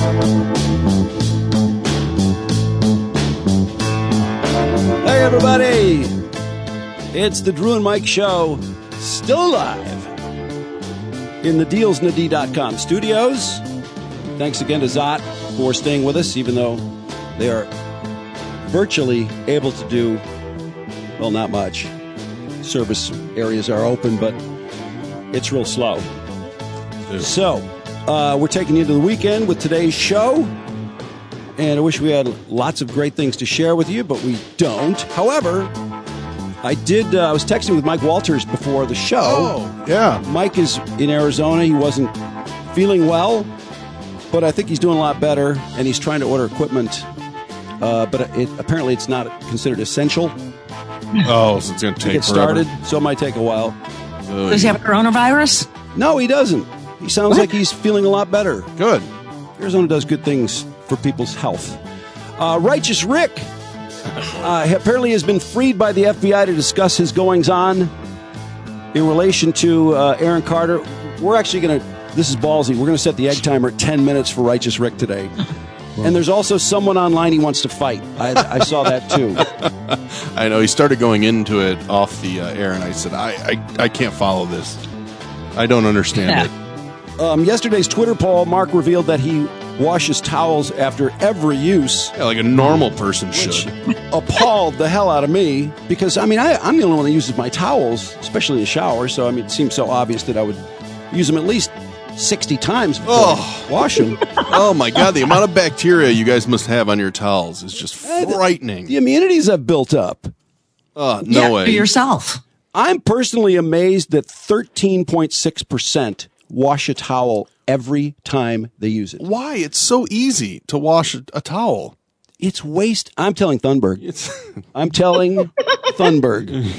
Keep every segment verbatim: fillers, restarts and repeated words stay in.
Hey, everybody. It's the Drew and Mike Show, still alive in the deals n d dot com studios. Thanks again to Zot for staying with us, even though they are virtually able to do, well, not much. Service areas are open, but it's real slow. Dude. So, uh, we're taking you into the weekend with today's show. And I wish we had lots of great things to share with you, but we don't. However, I did. Uh, I was texting with Mike Walters before the show. Oh, yeah. Mike is in Arizona. He wasn't feeling well, but I think he's doing a lot better, and he's trying to order equipment. Uh, but it, apparently it's not considered essential. Oh, so it's going to take to get started, so it might take a while. Oh, Does he have coronavirus? No, he doesn't. He sounds what? like he's feeling a lot better. Good. Arizona does good things for people's health. Uh, Righteous Rick uh, apparently has been freed by the F B I to discuss his goings-on in relation to uh, Aaron Carter. We're actually going to, this is ballsy, we're going to set the egg timer at ten minutes for Righteous Rick today. And there's also someone online he wants to fight. I, I saw that too. I know. He started going into it off the uh, air, and I said, I, I, I can't follow this. I don't understand yeah. it. Um, yesterday's Twitter poll, Mark revealed that he washes towels after every use. Yeah, like a normal person should. Appalled the hell out of me because, I mean, I, I'm the only one that uses my towels, especially in the shower. So, I mean, it seems so obvious that I would use them at least sixty times before oh. I wash them. Oh, my God. The amount of bacteria you guys must have on your towels is just frightening. The, the immunities have built up. Oh, no yeah, way. For yourself. I'm personally amazed that thirteen point six percent wash a towel every time they use it. Why? It's so easy to wash a, a towel. It's waste. I'm telling Thunberg. It's I'm telling Thunberg.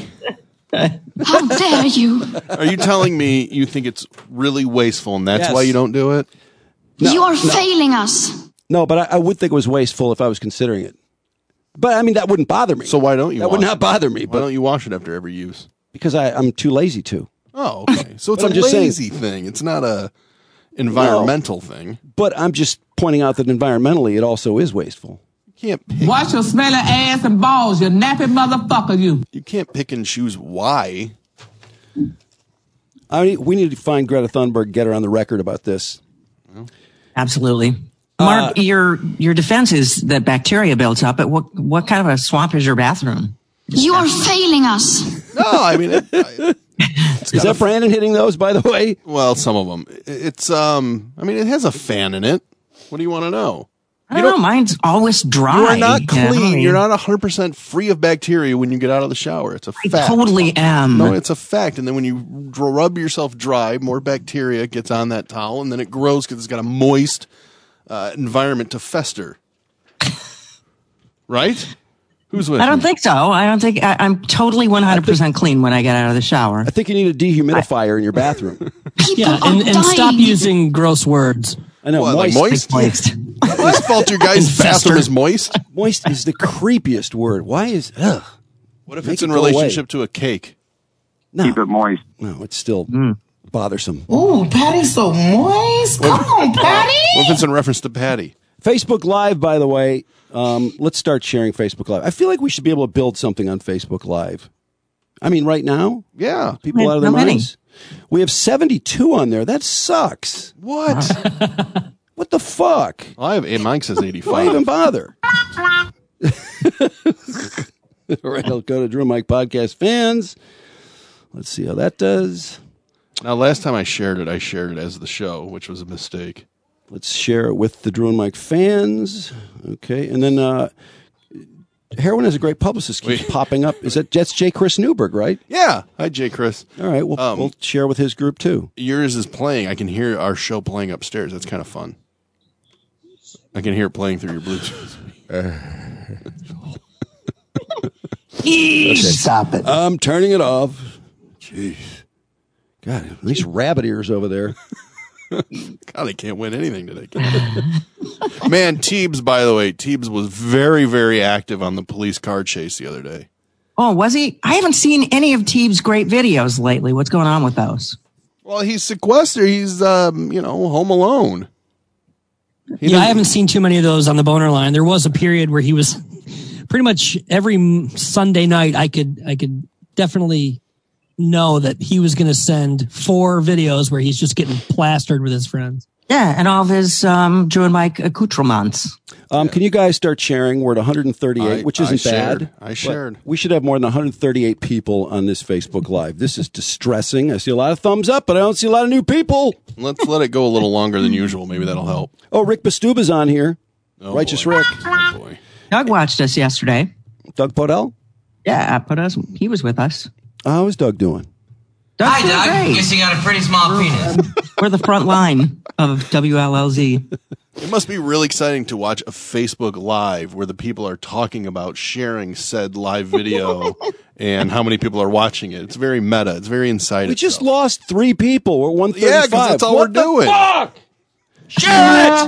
How dare you? Are you telling me you think it's really wasteful and that's Yes. why you don't do it? No, you are no. failing us. No, but I, I would think it was wasteful if I was considering it. But, I mean, that wouldn't bother me. So why don't you That wash would not it? bother me. Why But don't you wash it after every use? because I, I'm too lazy to. Oh, okay. So it's But a I'm just lazy thing. It's not a environmental no, thing. But I'm just pointing out that environmentally it also is wasteful. You can't pick, Wash your smelly ass and balls, you nappy motherfucker, you. you can't pick and choose why. I mean, we need to find Greta Thunberg, get her on the record about this. Absolutely. Mark, uh, your your defense is that bacteria builds up, but what what kind of a swamp is your bathroom? You are failing us. No, I mean, it, I, is that Brandon hitting those, by the way? Well, some of them. It's, um, I mean, it has a fan in it. What do you want to know? I don't, don't know. Mine's always dry. You are not clean. You know? You're not one hundred percent free of bacteria when you get out of the shower. It's a I fact. totally am. No, it's a fact. And then when you rub yourself dry, more bacteria gets on that towel, and then it grows because it's got a moist uh, environment to fester. Right? Who's with I don't me? think so. I don't think I, I'm totally one hundred percent clean when I get out of the shower. I think you need a dehumidifier I, in your bathroom. People yeah, are and, and dying. stop using gross words. I know. What, moist. like moist? Moist. Whose fault your guy's bathroom is moist? Moist is the creepiest word. Why is, ugh. What if Make it's it in go relationship away. to a cake? No. Keep it moist. No, it's still Mm. bothersome. Ooh, Patty's so moist. Come on, Patty. What if it's in reference to Patty? Facebook Live, by the way, um, let's start sharing Facebook Live. I feel like we should be able to build something on Facebook Live. I mean, right now, Yeah. people out of their How many? minds. We have seventy-two on there. That sucks. What? What the fuck? Well, I have a Mike says Why eighty-five. even bother? All right, I'll go to Drew and Mike Podcast fans. Let's see how that does. Now, last time I shared it, I shared it as the show, which was a mistake. Let's share it with the Drew and Mike fans. Okay, and then uh, Heroin has a great publicist. Keeps Wait. popping up. Is that that's J. Chris Newberg, right? Yeah. Hi, J. Chris. All right, we'll, Um, we'll share with his group too. Yours is playing. I can hear our show playing upstairs. That's kind of fun. I can hear it playing through your Bluetooth. Okay. Stop it. I'm turning it off. Jeez. God, at least rabbit ears over there. God, I can't win anything today. Man, Teebs, by the way, Teebs was very, very active on the police car chase the other day. Oh, was he? I haven't seen any of Teeb's great videos lately. What's going on with those? Well, he's sequestered. He's, um, you know, home alone. Yeah, I haven't seen too many of those on the boner line. There was a period where he was pretty much every Sunday night. I could, I could definitely know that he was going to send four videos where he's just getting plastered with his friends. Yeah, and all of his um, Drew and Mike accoutrements. Um, can you guys start sharing? We're at one hundred thirty-eight, I- which isn't I shared. bad. I shared. We should have more than one hundred thirty-eight people on this Facebook Live. This is distressing. I see a lot of thumbs up, but I don't see a lot of new people. Let's let it go a little longer than usual. Maybe that'll help. Oh, Rick Bastuba's on here. Oh, Righteous boy. Rick. Oh, boy. Doug watched us yesterday. Doug Podell? Yeah, I put us. He was with us. How is Doug doing? Doug's Hi, doing Doug. great. Guess you got a pretty small penis. We're the front line of W L L Z. It must be really exciting to watch a Facebook Live where the people are talking about sharing said live video and how many people are watching it. It's very meta. It's very inside We just itself. lost three people. We're one thirty-five. Yeah, because that's all What we're the doing. Fuck? Share it!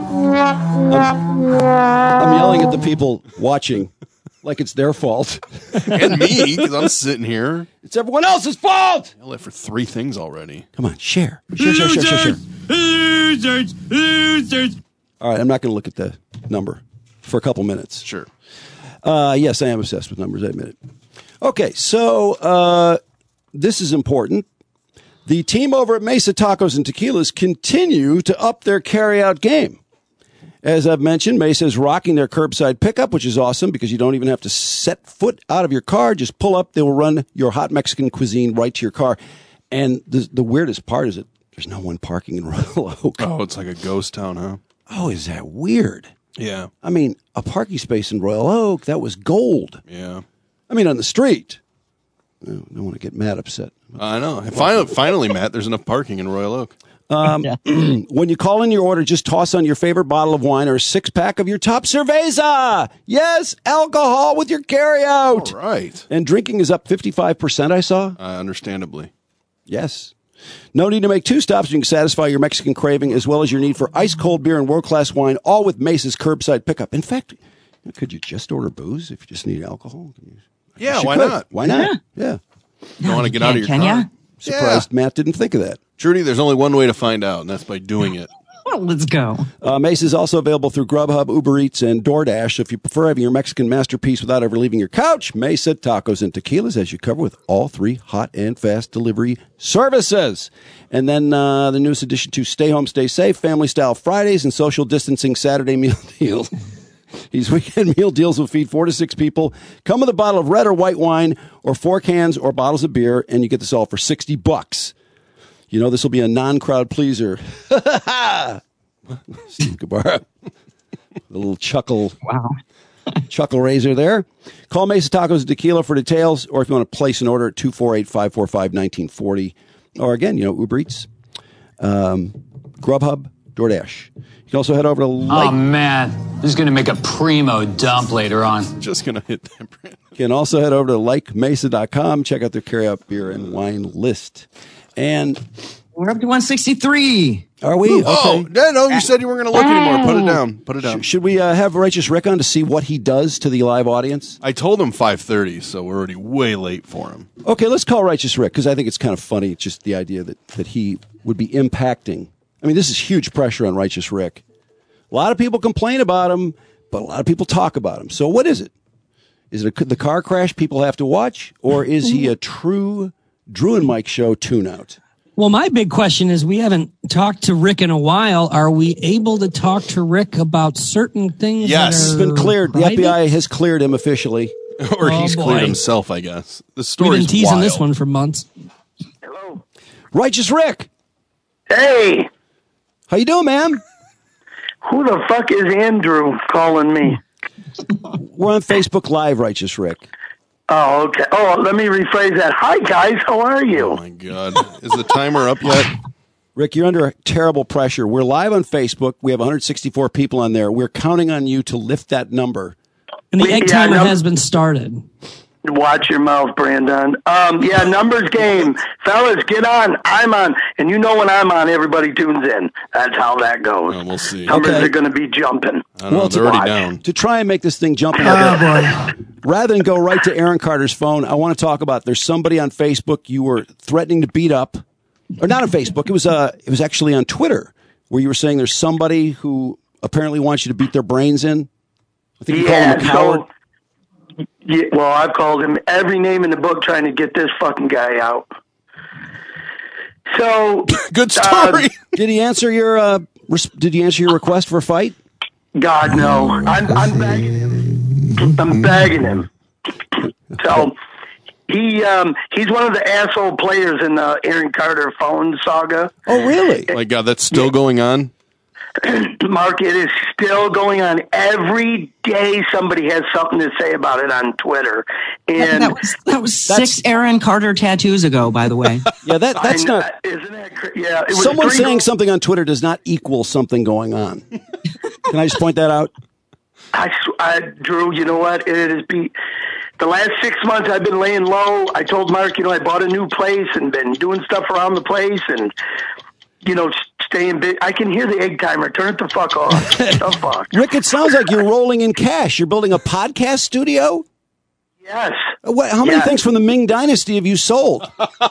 I'm, I'm yelling at the people watching like it's their fault. And me, because I'm sitting here. It's everyone else's fault! I left for three things already. Come on, share. Share, share, share, share, share. Losers, losers. All right, I'm not going to look at the number for a couple minutes. Sure. Uh, yes, I am obsessed with numbers, I admit it. Okay, so uh, this is important. The team over at Mesa Tacos and Tequilas continue to up their carryout game. As I've mentioned, Mesa is rocking their curbside pickup, which is awesome because you don't even have to set foot out of your car. Just pull up. They will run your hot Mexican cuisine right to your car. And the, the weirdest part is that there's no one parking in Royal Oak. Oh, it's like a ghost town, huh? Oh, is that weird? Yeah. I mean, a parking space in Royal Oak, that was gold. Yeah. I mean, on the street. I don't want to get mad upset. I know. Finally, finally, Matt, there's enough parking in Royal Oak. Um, when you call in your order, just toss on your favorite bottle of wine or a six pack of your top cerveza. Yes, alcohol with your carryout. All right. And drinking is up fifty-five percent, I saw. Uh, understandably. Yes. No need to make two stops. You can satisfy your Mexican craving as well as your need for ice cold beer and world class wine, all with Mesa's curbside pickup. In fact, could you just order booze if you just need alcohol? Yeah, You why could. not? Why not? Yeah. You don't want to get out of your Can car. ya? Surprised Matt didn't think of that. Trudy, there's only one way to find out, and that's by doing it. Well, let's go. Uh, Mesa is also available through Grubhub, Uber Eats, and DoorDash. So if you prefer having your Mexican masterpiece without ever leaving your couch, Mesa Tacos and Tequilas has you covered with all three hot and fast delivery services. And then uh, the newest addition to Stay Home, Stay Safe, Family Style Fridays, and Social Distancing Saturday Meal Deal. These weekend meal deals will feed four to six people. Come with a bottle of red or white wine or four cans or bottles of beer, and you get this all for sixty bucks. You know, this will be a non-crowd pleaser. Steve Gabarra. A little chuckle. Wow. Chuckle razor there. Call Mesa Tacos and Tequila for details, or if you want to place an order at two four eight, five four five, one nine four zero. Or again, you know, Uber Eats, um, Grubhub, DoorDash. You can also head over to like. Oh, man. This is going to make a primo dump later on. Just going to hit that, Brandon. You can also head over to like mesa dot com. Check out their carryout beer and wine list. And We're up to one sixty-three. are we? Okay. Oh, no, no, you said you weren't going to look anymore. Put it down. Put it down. Sh- Should we uh, have Righteous Rick on to see what he does to the live audience? I told him five thirty, so we're already way late for him. Okay, let's call Righteous Rick because I think it's kind of funny, just the idea that, that he would be impacting. I mean, this is huge pressure on Righteous Rick. A lot of people complain about him, but a lot of people talk about him. So what is it? Is it a, the car crash people have to watch, or is he a true Drew and Mike show tune-out? Well, my big question is we haven't talked to Rick in a while. Are we able to talk to Rick about certain things? Yes. that It's are been cleared. The private? F B I has cleared him officially. Or Oh, he's boy. cleared himself, I guess. The We've story's been teasing wild. this one for months. Righteous Rick, Hey, how you doing, man? who the fuck is Andrew calling me? We're on Facebook Live, Righteous Rick. Oh, okay. Oh, let me rephrase that. Hi, guys. How are Oh, you? my God. Is the timer up yet? Rick, you're under terrible pressure. We're live on Facebook. We have one hundred sixty-four people on there. We're counting on you to lift that number. And the We- egg yeah, timer no- has been started. Watch your mouth, Brandon. Um, yeah, numbers game. Fellas, get on. I'm on. And you know when I'm on, everybody tunes in. That's how that goes. Oh, we'll see. Numbers Okay. are going to be jumping. I don't know. Well, They're to- already down. To try and make this thing jump, Oh, boy. rather than go right to Aaron Carter's phone, I want to talk about there's somebody on Facebook you were threatening to beat up. Or not on Facebook. It was uh, it was actually on Twitter where you were saying there's somebody who apparently wants you to beat their brains in. I think you yeah, call him a coward. So, yeah, well, I've called him every name in the book trying to get this fucking guy out. So good story. Uh, did he answer your? Uh, res- did he answer your request for a fight? God no. I'm, I'm begging him. I'm begging him. So he um, he's one of the asshole players in the Aaron Carter phone saga. Oh, really? My God, that's still going on. Mark, it is still going on. Every day somebody has something to say about it on Twitter. And that was, that was six Aaron Carter tattoos ago, by the way. Yeah, that that's I, not. Isn't that cra- yeah? It was Someone three saying goals- something on Twitter does not equal something going on. Can I just point that out? I, sw- I, Drew, you know what? It has been the last six months I've been laying low. I told Mark, you know, I bought a new place and been doing stuff around the place and, you know, staying big. I can hear the egg timer. Turn it the fuck off. The fuck. Rick, it sounds like you're rolling in cash. You're building a podcast studio? Yes. What, how many yes. things from the Ming Dynasty have you sold?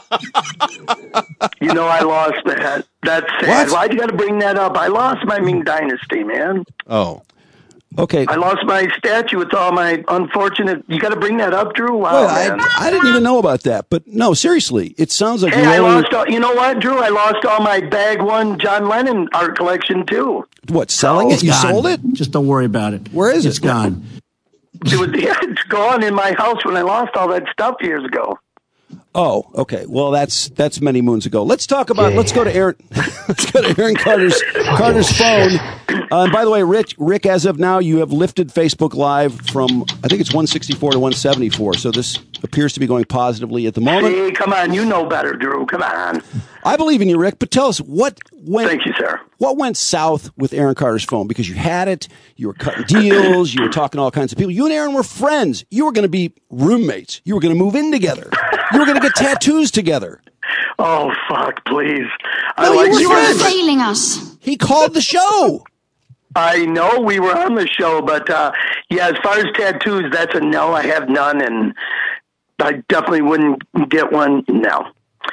You know, I lost that. That's sad. What? Why'd you got to bring that up? I lost my Ming Dynasty, man. Oh. Okay. I lost my statue with all my unfortunate. You got to bring that up, Drew. Wow, Well, I, man. I didn't even know about that. But no, seriously, it sounds like Hey, you're I rolling. lost all, you know what, Drew? I lost all my bag one John Lennon art collection, too. What, selling Oh, it? You Gone. sold it? Just don't worry about it. Where is It's it? gone. It was, yeah, it's gone in my house when I lost all that stuff years ago. Oh, okay. Well, that's that's many moons ago. Let's talk about. Let's go to Aaron. Let's go to Aaron Carter's Carter's phone. Uh, and by the way, Rick, Rick, as of now, you have lifted Facebook Live from I think it's one sixty-four to one seventy-four. So this appears to be going positively at the moment. Hey, come on, you know better, Drew. Come on. I believe in you, Rick. But tell us what went. Thank you, sir. What went south with Aaron Carter's phone? Because you had it, you were cutting deals, you were talking to all kinds of people. You and Aaron were friends. You were going to be roommates. You were going to move in together. You were going to get tattoos together. Oh, fuck, please. I No, you like were You you are friends. failing us. He called the show. I know we were on the show, but uh, yeah, as far as tattoos, that's a no. I have none, and I definitely wouldn't get one. No.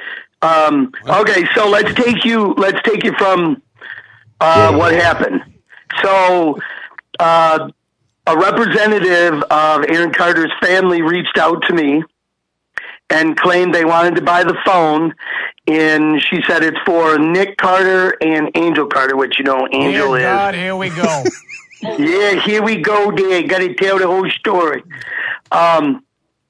Um, okay, so let's take you. Let's take you from uh, what happened. So, uh, a representative of Aaron Carter's family reached out to me and claimed they wanted to buy the phone. And she said it's for Nick Carter and Angel Carter, which you know Angel Dear is. God, here we go. Yeah, here we go, there. Got to tell the whole story. Um,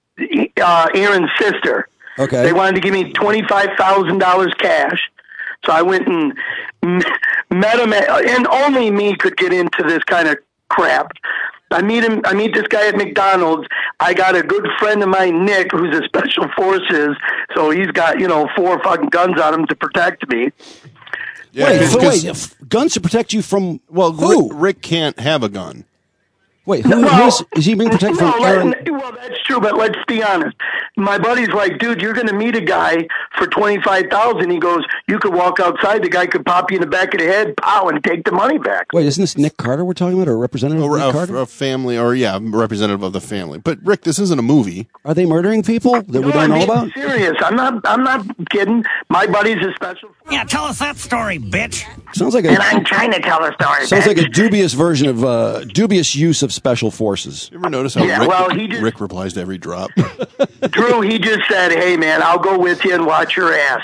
uh, Aaron's sister. Okay. They wanted to give me twenty-five thousand dollars cash. So I went and m- met him, at, and only me could get into this kind of crap. I meet him. I meet this guy at McDonald's. I got a good friend of mine, Nick, who's a special forces. So he's got, you know, four fucking guns on him to protect me. Yeah, wait, 'cause- so 'cause- wait, f- guns to protect you from well, who? Rick, Rick can't have a gun. Wait, who, Well, who's, is he being protected no, from let- Aaron? well, that's true, but let's be honest. My buddy's like, dude, you're going to meet a guy for twenty-five thousand dollars. He goes, you could walk outside. The guy could pop you in the back of the head, pow, and take the money back. Wait, isn't this Nick Carter we're talking about, or a representative of Or Nick a, Carter? a family, or yeah, representative of the family. But Rick, this isn't a movie. Are they murdering people that we No, don't I'm know being about? serious. I'm not. I'm not kidding. My buddy's a special, Yeah, tell us that story, bitch. Sounds like a and I'm trying to tell a story. sounds bitch. like a dubious version of uh, dubious use of special forces. You ever notice how Yeah, Rick, well, he just- Rick replies to every drop? Drew, he just said, hey, man, I'll go with you and watch your ass.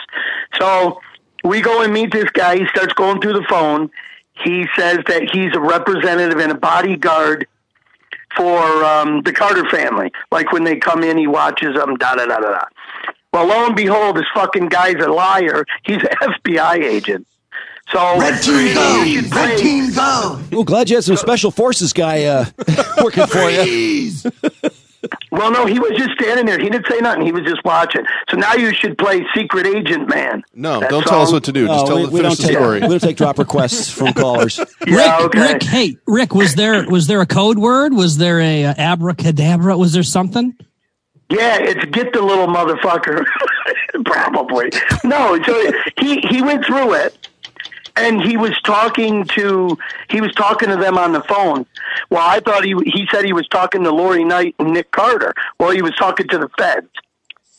So we go and meet this guy. He starts going through the phone. He says that he's a representative and a bodyguard for um, the Carter family. Like when they come in, he watches them, da-da-da-da-da. Well, lo and behold, this fucking guy's a liar. He's an F B I agent. So Red team go! you should Red play- team go! Oh, glad you had some special forces guy uh, working for you. Well, no, he was just standing there. He didn't say nothing. He was just watching. So now you should play Secret Agent Man. No, That don't tell us song- what to do. Just No, tell we, the we finish don't the take story. we don't take drop requests from callers. Yeah, Rick, okay. Rick, hey, Rick, was there was there a code word? Was there a, uh abracadabra? Was there something? Yeah, it's get the little motherfucker. Probably. No, so he, he went through it, and he was talking to he was talking to them on the phone. Well, I thought he he said he was talking to Lori Knight and Nick Carter. Well, he was talking to the feds.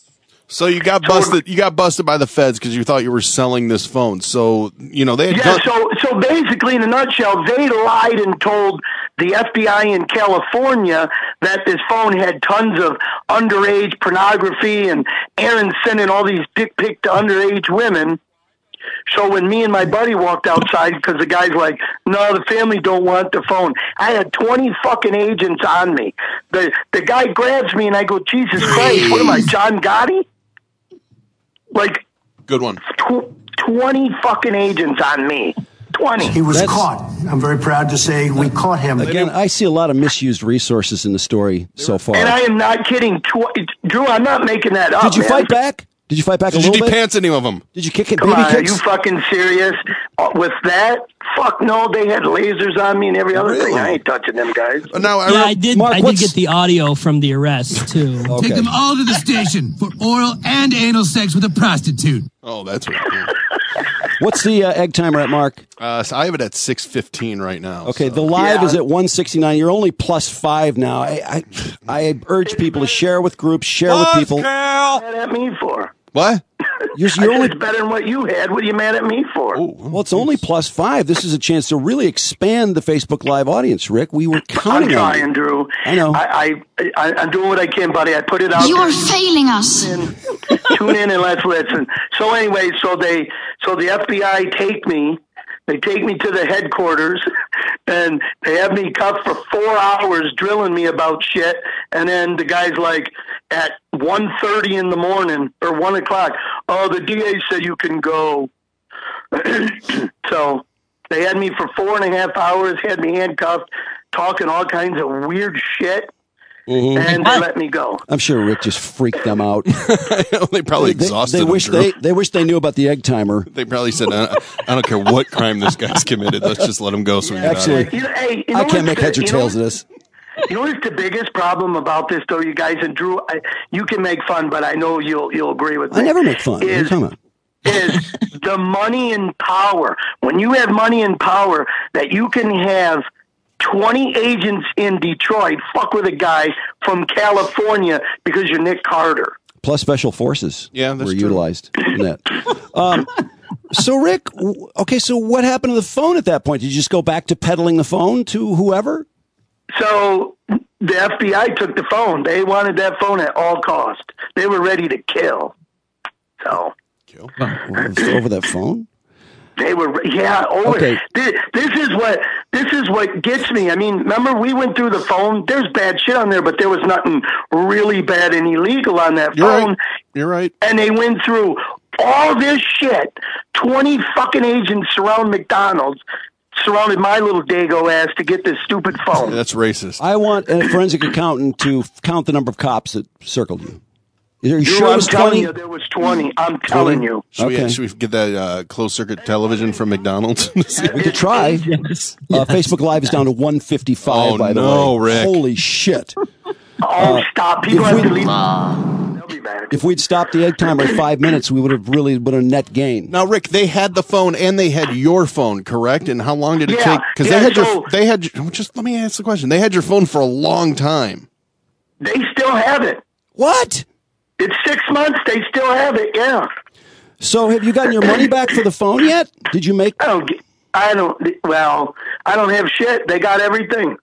So you got busted. You got busted by the feds because you thought you were selling this phone. So you know they had. Yeah. Done- So so basically, in a nutshell, they lied and told the F B I in California that this phone had tons of underage pornography, and Aaron sending all these dick pics to underage women. So when me and my buddy walked outside, because the guy's like, no, the family don't want the phone. I had twenty fucking agents on me. The the guy grabs me and I go, Jesus Christ, what am I, John Gotti? Like, good one. Tw- twenty fucking agents on me. twenty. He was That's- caught. I'm very proud to say we caught him. Again, I see a lot of misused resources in the story so far. And I am not kidding. Tw- Drew, I'm not making that up. Did you man. fight back? Did you fight back Did a you little bit? de-pants any of them? Did you kick it? Come baby on, are kicks? you fucking serious? Uh, with that? Fuck no, they had lasers on me and every other Really? thing. I ain't touching them guys. Uh, Now I Yeah, re- I did. Mark, I did what's- get the audio from the arrest too. Okay. Take them all to the station for oral and anal sex with a prostitute. Oh, that's right. Yeah. What's the uh, egg timer at, Mark? Uh, so I have it at six fifteen right now. Okay, so. the live Yeah. is at one sixty-nine. You're only plus five now. I, I I urge people to share with groups, share with people. Mad at me for? What? You're, I you're said only it's better than what you had. What are you mad at me for? well, it's only plus five. This is a chance to really expand the Facebook Live audience, Rick. We were I'm counting on trying, you. Drew. I know. I, I, I, I'm doing what I can, buddy. I put it out You there. are failing us. in, tune in and let's listen. So anyway, so they, so the F B I take me, they take me to the headquarters, and they have me cuffed for four hours, drilling me about shit. And then the guy's like, at one thirty in the morning or one o'clock, oh, the D A said you can go. So they had me for four and a half hours, had me handcuffed, talking all kinds of weird shit. Mhm. And they let me go. I'm sure Rick just freaked them out. They probably They, exhausted they them, wish Drew. they they wish they knew about the egg timer. They probably said, I, I don't care what crime this guy's committed. Let's just let him go. So we can get out of Actually, here. You know, hey, you know I can't what's make the- heads or you know tails of what's- this. You know what's the biggest problem about this, though, you guys, and Drew, I, you can make fun, but I know you'll you'll agree with me. I never make fun. What are you Is, talking about? is the money and power. When you have money and power, that you can have twenty agents in Detroit fuck with a guy from California because you're Nick Carter. Plus special forces Yeah, that's were true. utilized in that. Um, so, Rick, w- okay, so what happened to the phone at that point? Did you just go back to peddling the phone to whoever? So the F B I took the phone. They wanted that phone at all cost. They were ready to kill. So Kill. Over that phone? they were, yeah. Over. Okay. This, this is what this is what gets me. I mean, remember we went through the phone. There's bad shit on there, but there was nothing really bad and illegal on that You're phone. right. You're right. And they went through all this shit. Twenty fucking agents surround McDonald's. Surrounded my little dago ass to get this stupid phone. That's racist. I want a forensic accountant to f- count the number of cops that circled you. Are you Drew, sure it I'm was telling twenty? you, there was twenty. I'm telling you. Should, Okay. we, should we get that uh, closed circuit television from McDonald's? We could try. Yes. Uh, Facebook Live is down to one fifty-five, Oh, by the no, way. Rick. Holy shit. Oh, stop. People if have to we- leave. They'll be back. If we'd stopped the egg timer at five minutes, we would have really been a net gain. Now, Rick, they had the phone and they had your phone, correct? And how long did it Yeah, take? Because yeah, they had so- your, they had. your- Just let me ask the question. They had your phone for a long time. They still have it. What? It's six months. They still have it. Yeah. So have you gotten your money back for the phone yet? Did you make... I don't. get- I don't. Well, I don't have shit. They got everything.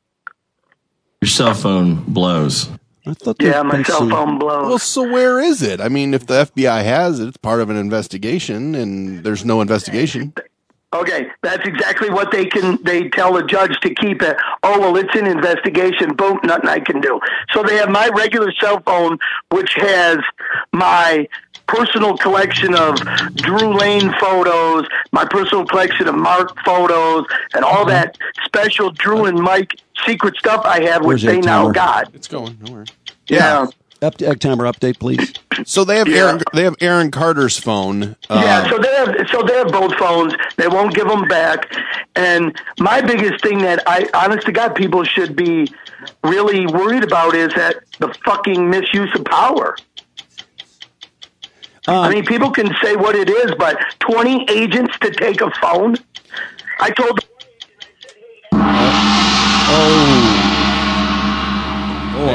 Your cell phone blows. I thought Yeah, there'd my been cell some- phone blows. Well, so where is it? I mean, if the F B I has it, it's part of an investigation, and there's no investigation. Okay, that's exactly what they can. They tell the judge to keep it. Oh well, it's an investigation. Boom, nothing I can do. So they have my regular cell phone, which has my personal collection of Drew Lane photos, my personal collection of Mark photos, and all that special Drew and Mike secret stuff I have, which Where's they Egg now Timer? got. It's going. Don't worry. Yeah. Up to egg timer update, please. So they have Yeah. Aaron. They have Aaron Carter's phone. Uh, Yeah, so they have so they have both phones. They won't give them back. And my biggest thing that I, honest to God, people should be really worried about is that the fucking misuse of power. Uh, I mean, people can say what it is, but twenty agents to take a phone. I told them, Oh,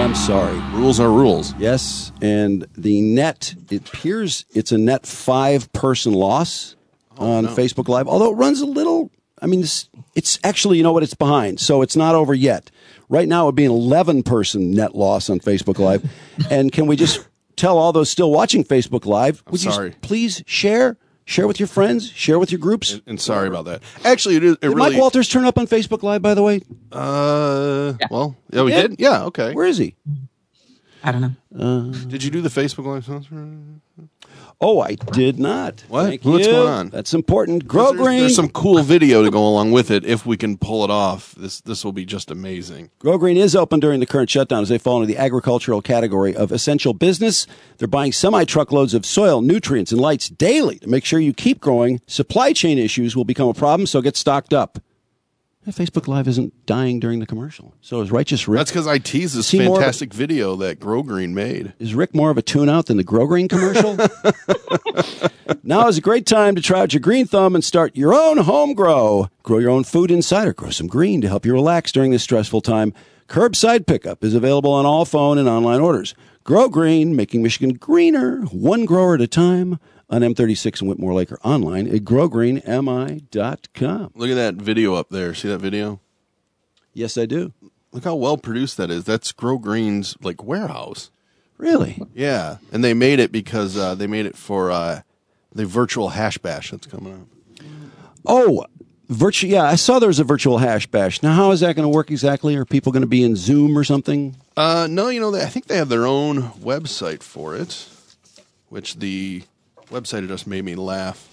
I'm sorry. Rules are rules. Yes, and the net, it appears it's a net five-person loss oh, on no. Facebook Live, although it runs a little, I mean, it's, it's actually, you know what, it's behind, so it's not over yet. Right now, it would be an eleven-person net loss on Facebook Live. And can we just tell all those still watching Facebook Live, I'm would sorry. you please share? Share with your friends. Share with your groups. And, and sorry about that. Actually, it is. It did really, Mike Walters turn up on Facebook Live, by the way? Uh, yeah. well, yeah, we did? did. Yeah, okay. Where is he? I don't know. Uh, did you do the Facebook Live? Oh, I did not. What? Thank What's you. going on? That's important. Grow there's, Green. There's some cool video to go along with it. If we can pull it off, this this will be just amazing. Grow Green is open during the current shutdown as they fall into the agricultural category of essential business. They're buying semi-truckloads of soil, nutrients, and lights daily to make sure you keep growing. Supply chain issues will become a problem, so get stocked up. Facebook Live isn't dying during the commercial. So is Righteous Rick. That's because I teased this See fantastic video that Grow Green made. Is Rick more of a tune-out than the Grow Green commercial? Now is a great time to try out your green thumb and start your own home grow. Grow your own food inside or grow some green to help you relax during this stressful time. Curbside pickup is available on all phone and online orders. Grow Green, making Michigan greener, one grower at a time. On M thirty-six and Whitmore Lake or online at grow green m i dot com. Look at that video up there. See that video? Yes, I do. Look how well produced that is. That's Grow Green's like warehouse. Really? Yeah, and they made it because uh, they made it for uh, the virtual hash bash that's coming up. Oh, virtual. Yeah, I saw there was a virtual hash bash. Now, how is that going to work exactly? Are people going to be in Zoom or something? Uh, no, you know, they, I think they have their own website for it, which the website just made me laugh.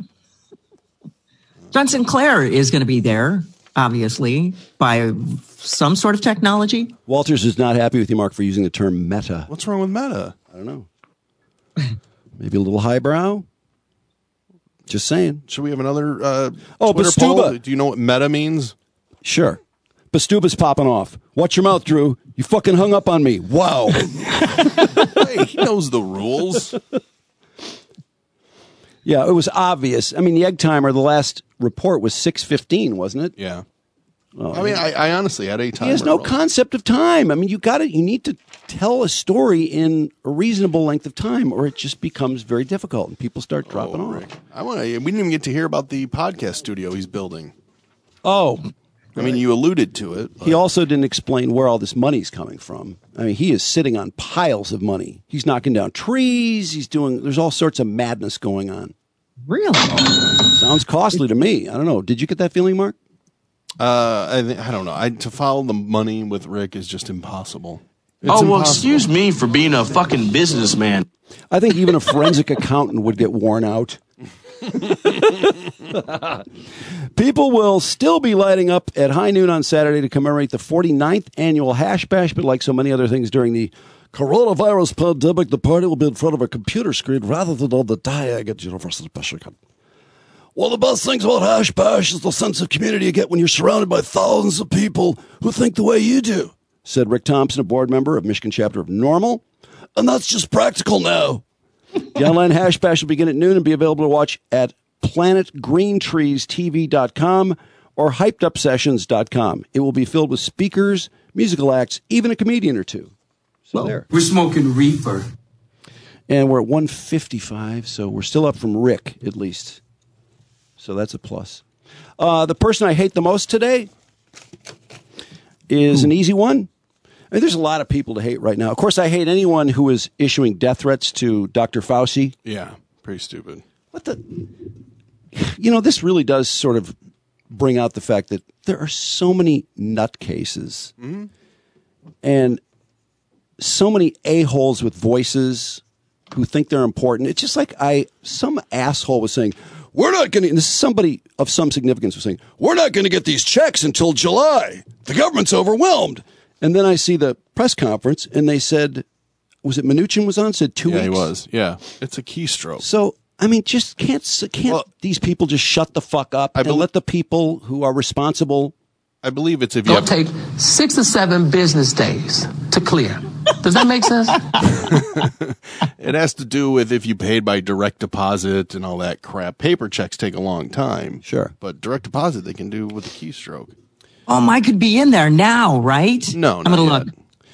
John Sinclair is going to be there, obviously, by some sort of technology. Walters is not happy with you, Mark, for using the term meta. What's wrong with meta? I don't know. Maybe a little highbrow? Just saying. Should we have another uh, oh, Twitter Bastuba. poll? Do you know what meta means? Sure. Bastuba's popping off. Watch your mouth, Drew. You fucking hung up on me. Wow. Hey, he knows the rules. Yeah, it was obvious. I mean, the egg timer, the last report was six fifteen, wasn't it? Yeah. Oh, I mean, I, I honestly had a timer. He has no wrong. concept of time. I mean, you got to You need to tell a story in a reasonable length of time, or it just becomes very difficult, and people start dropping oh, off. Rick. I want to. We didn't even get to hear about the podcast studio he's building. Oh, I mean, you alluded to it. He also didn't explain where all this money's coming from. I mean, he is sitting on piles of money. He's knocking down trees. He's doing. There's all sorts of madness going on. Really? Sounds costly to me. I don't know. Did you get that feeling, Mark? Uh, I, th- I don't know. I, to follow the money with Rick is just impossible. It's oh, well, impossible. excuse me for being a fucking businessman. I think even a forensic accountant would get worn out. People will still be lighting up at high noon on Saturday to commemorate the forty-ninth annual Hash Bash, but like so many other things during the coronavirus pandemic, the party will be in front of a computer screen rather than on the Diag at University of Michigan. One of the best things about Hash Bash is the sense of community you get when you're surrounded by thousands of people who think the way you do, said Rick Thompson, a board member of Michigan chapter of Normal. And that's just practical now. The online Hash Bash will begin at noon and be available to watch at planet green trees t v dot com or hyped up sessions dot com. It will be filled with speakers, musical acts, even a comedian or two. So well, there. We're smoking reefer. And we're at one fifty-five, so we're still up from Rick, at least. So that's a plus. Uh, the person I hate the most today is Ooh. an easy one. I mean, there's a lot of people to hate right now. Of course, I hate anyone who is issuing death threats to Doctor Fauci. Yeah, pretty stupid. What the? You know, this really does sort of bring out the fact that there are so many nutcases mm-hmm. and so many a-holes with voices who think they're important. It's just like I, some asshole was saying, we're not going to, and this is somebody of some significance was saying, we're not going to get these checks until July. The government's overwhelmed. And then I see the press conference, and they said, was it Mnuchin was on? Said two yeah, weeks. Yeah, he was. Yeah, it's a keystroke. So, I mean, just can't can't well, these people just shut the fuck up I and be- let the people who are responsible. I believe it's if you It'll have- take six or seven business days to clear. Does that make sense? It has to do with if you paid by direct deposit and all that crap. Paper checks take a long time. Sure. But direct deposit they can do with a keystroke. Oh, mine could be in there now, right? No, I'm going to look.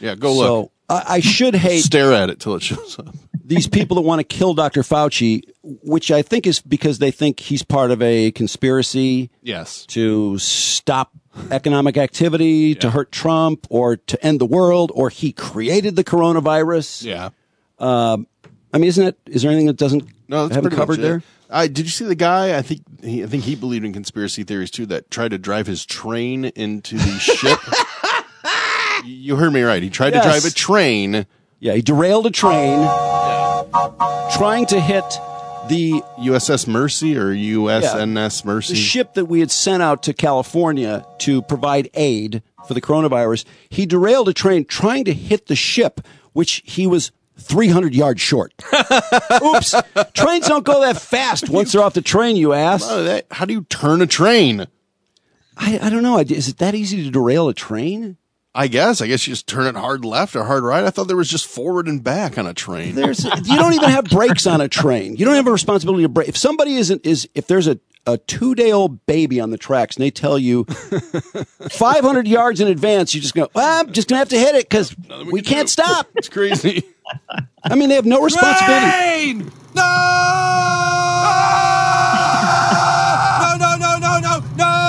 Yeah, go So look. I, I should hate Stare at it till it shows up. these people that want to kill Doctor Fauci, which I think is because they think he's part of a conspiracy. Yes. To stop economic activity, yeah. to hurt Trump, or to end the world, or he created the coronavirus. Yeah. Um, I mean, isn't it? Is there anything that doesn't no, that's have pretty covered much there? It. I did you see the guy? I think he, I think he believed in conspiracy theories too. That tried to drive his train into the ship. You heard me right. He tried yes. to drive a train. Yeah, he derailed a train, yeah. trying to hit the U S S Mercy or U S N S yeah, Mercy, the ship that we had sent out to California to provide aid for the coronavirus. He derailed a train trying to hit the ship, which he was three hundred yards short. Oops. Trains don't go that fast once they're off the train, you ass. How do, that, how do you turn a train? I, I don't know. Is it that easy to derail a train? I guess. I guess you just turn it hard left or hard right. I thought there was just forward and back on a train. There's, you don't even have brakes on a train. You don't have a responsibility to brake. If somebody isn't, is, if there's a, a two day old baby on the tracks and they tell you five hundred yards in advance, you just go, well, I'm just going to have to hit it because we, we can't do. stop. It's crazy. I mean, they have no responsibility. Train! No! No, no, no, no, no, no!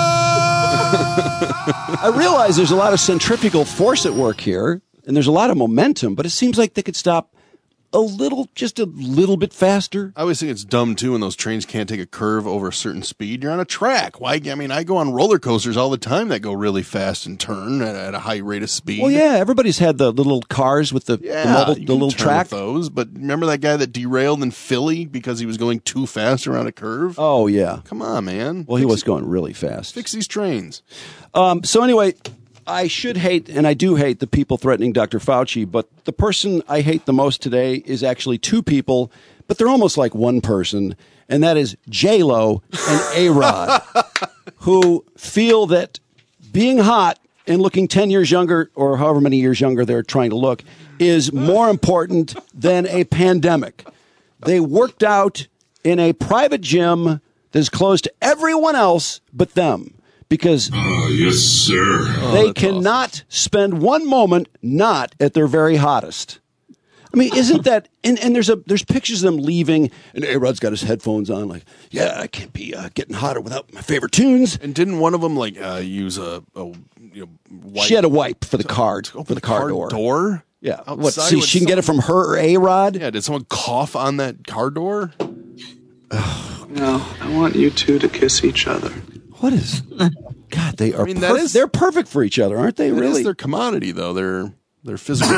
I realize there's a lot of centrifugal force at work here, and there's a lot of momentum, but it seems like they could stop a little, just a little bit faster. I always think it's dumb, too, when those trains can't take a curve over a certain speed. You're on a track. Why? I mean, I go on roller coasters all the time that go really fast and turn at, at a high rate of speed. Well, yeah, everybody's had the little cars with the, yeah, the, mobile, you the little turn track. With those, but remember that guy that derailed in Philly because he was going too fast around a curve? Oh, yeah. Come on, man. Well, fix he was it. going really fast. Fix these trains. Um, so anyway, I should hate, and I do hate the people threatening Doctor Fauci, but the person I hate the most today is actually two people, but they're almost like one person, and that is J-Lo and A-Rod, who feel that being hot and looking ten years younger, or however many years younger they're trying to look, is more important than a pandemic. They worked out in a private gym that is closed to everyone else but them. Because uh, yes, sir. they oh, cannot awesome. spend one moment not at their very hottest. I mean, isn't that? And, and there's a there's pictures of them leaving, and A-Rod's got his headphones on, like, yeah, I can't be uh, getting hotter without my favorite tunes. And didn't one of them like uh, use a, a you know, wipe? She had a wipe for the card for the car, car door. door. Yeah, what? See, she can get it from her or A-Rod. Yeah, did someone cough on that car door? No, I want you two to kiss each other. What is? God, they are. I mean, perf- that is, they're perfect for each other, aren't they? That really, is their commodity, though. They're they're physical.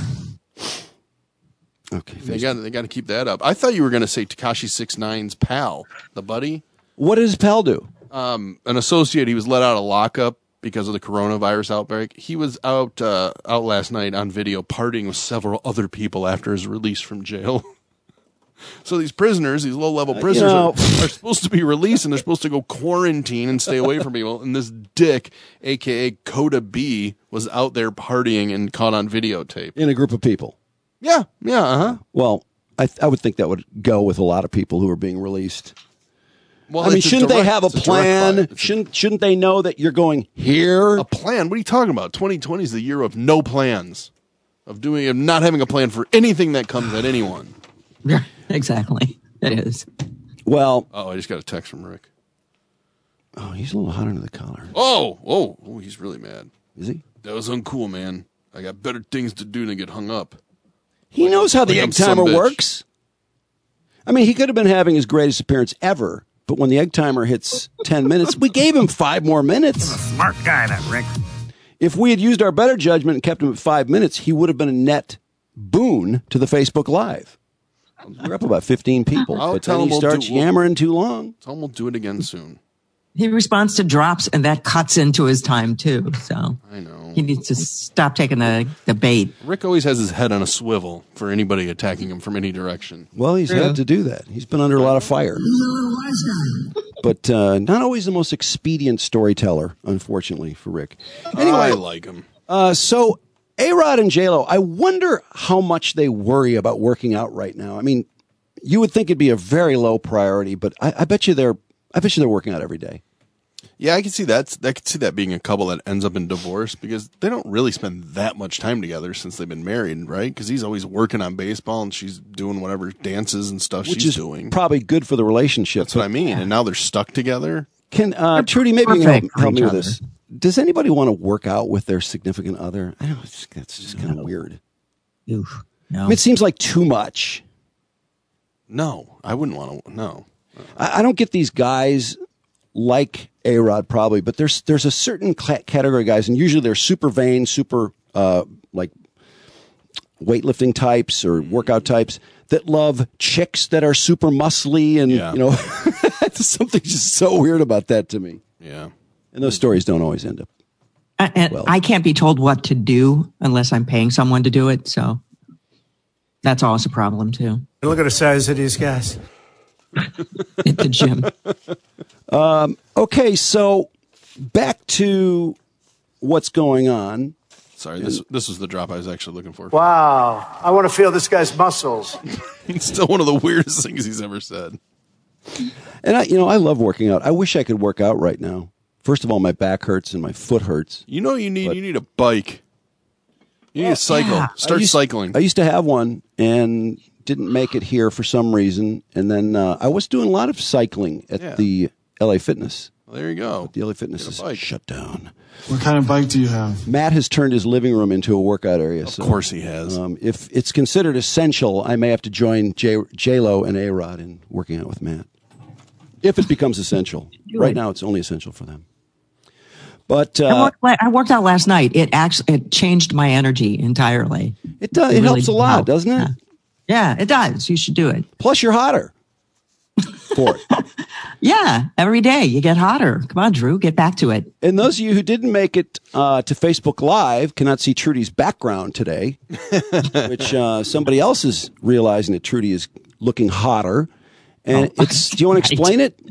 Okay, they got they got to keep that up. I thought you were going to say Tekashi six nine's pal, the buddy. What does pal do? Um, an associate. He was let out of lockup because of the coronavirus outbreak. He was out uh, out last night on video partying with several other people after his release from jail. So these prisoners, these low-level prisoners, uh, you know, are, are supposed to be released, and they're supposed to go quarantine and stay away from people. And this dick, a k a. Coda B, was out there partying and caught on videotape. In a group of people. Yeah, yeah, uh-huh. Well, I, th- I would think that would go with a lot of people who are being released. Well, I mean, shouldn't direct, they have a plan? A shouldn't shouldn't they know that you're going here? A plan? What are you talking about? twenty twenty is the year of no plans, of doing, of not having a plan for anything that comes at anyone. Exactly. It is. Well. Oh, I just got a text from Rick. Oh, he's a little hot under the collar. Oh, oh, oh, he's really mad. Is he? That was uncool, man. I got better things to do than get hung up. He like, knows how the like egg timer works. I mean, he could have been having his greatest appearance ever, but when the egg timer hits ten minutes, we gave him five more minutes. He's a smart guy, that Rick. If we had used our better judgment and kept him at five minutes, he would have been a net boon to the Facebook Live. We're up about fifteen people, I'll but tell then he him we'll starts do, we'll, yammering too long. Tell him we'll do it again soon. He responds to drops, and that cuts into his time, too. So I know. He needs to stop taking the, the bait. Rick always has his head on a swivel for anybody attacking him from any direction. Well, he's True. had to do that. He's been under a lot of fire. But uh, not always the most expedient storyteller, unfortunately, for Rick. Anyway, I like him. Uh, so A-Rod and J-Lo, I wonder how much they worry about working out right now. I mean, you would think it'd be a very low priority, but I, I bet you they're I bet you they're working out every day. Yeah, I can see that. I could see that being a couple that ends up in divorce because they don't really spend that much time together since they've been married, right? Because he's always working on baseball and she's doing whatever dances and stuff Which she's is doing. Probably good for the relationship. That's what I mean. And now they're stuck together. Can uh, Trudy, maybe you can help, Perfect for help me each with other. this? Does anybody want to work out with their significant other? I don't know. It's just, that's just kind of weird. Oof. No. I mean, it seems like too much. No, I wouldn't want to. No. I, I don't get these guys like A-Rod probably, but there's there's a certain cl- category of guys, and usually they're super vain, super uh, like weightlifting types or workout types that love chicks that are super muscly, and Yeah. you know, there's something just so weird about that to me. Yeah. And those stories don't always end up. I, and well. I can't be told what to do unless I'm paying someone to do it. So that's always a problem too. Look at the size of these guys. At the gym. Um, okay, so back to what's going on. Sorry, this this was the drop I was actually looking for. Wow. I want to feel this guy's muscles. It's still one of the weirdest things he's ever said. And I, you know, I love working out. I wish I could work out right now. First of all, my back hurts and my foot hurts. You know what you need? You need a bike. You need a cycle. yeah. Start I used, cycling. I used to have one and didn't make it here for some reason. And then uh, I was doing a lot of cycling at Yeah. the L A Fitness. Well, there you go. The L A Fitness Get a is bike. shut down. What kind of bike do you have? Matt has turned his living room into a workout area. Of so, course he has. Um, if it's considered essential, I may have to join J- J-Lo and A-Rod in working out with Matt. If it becomes essential. Right now, it's only essential for them. But I, uh, worked, la- I worked out last night. It actually it changed my energy entirely. it does. It, really helps a lot, helped. doesn't it? Yeah, it does. You should do it. Plus, you're hotter for it. Yeah, every day you get hotter. Come on, Drew, get back to it. And those of you who didn't make it uh, to Facebook Live cannot see Trudy's background today, which uh, somebody else is realizing that Trudy is looking hotter. And Oh. it's. Do you want to Right. explain it?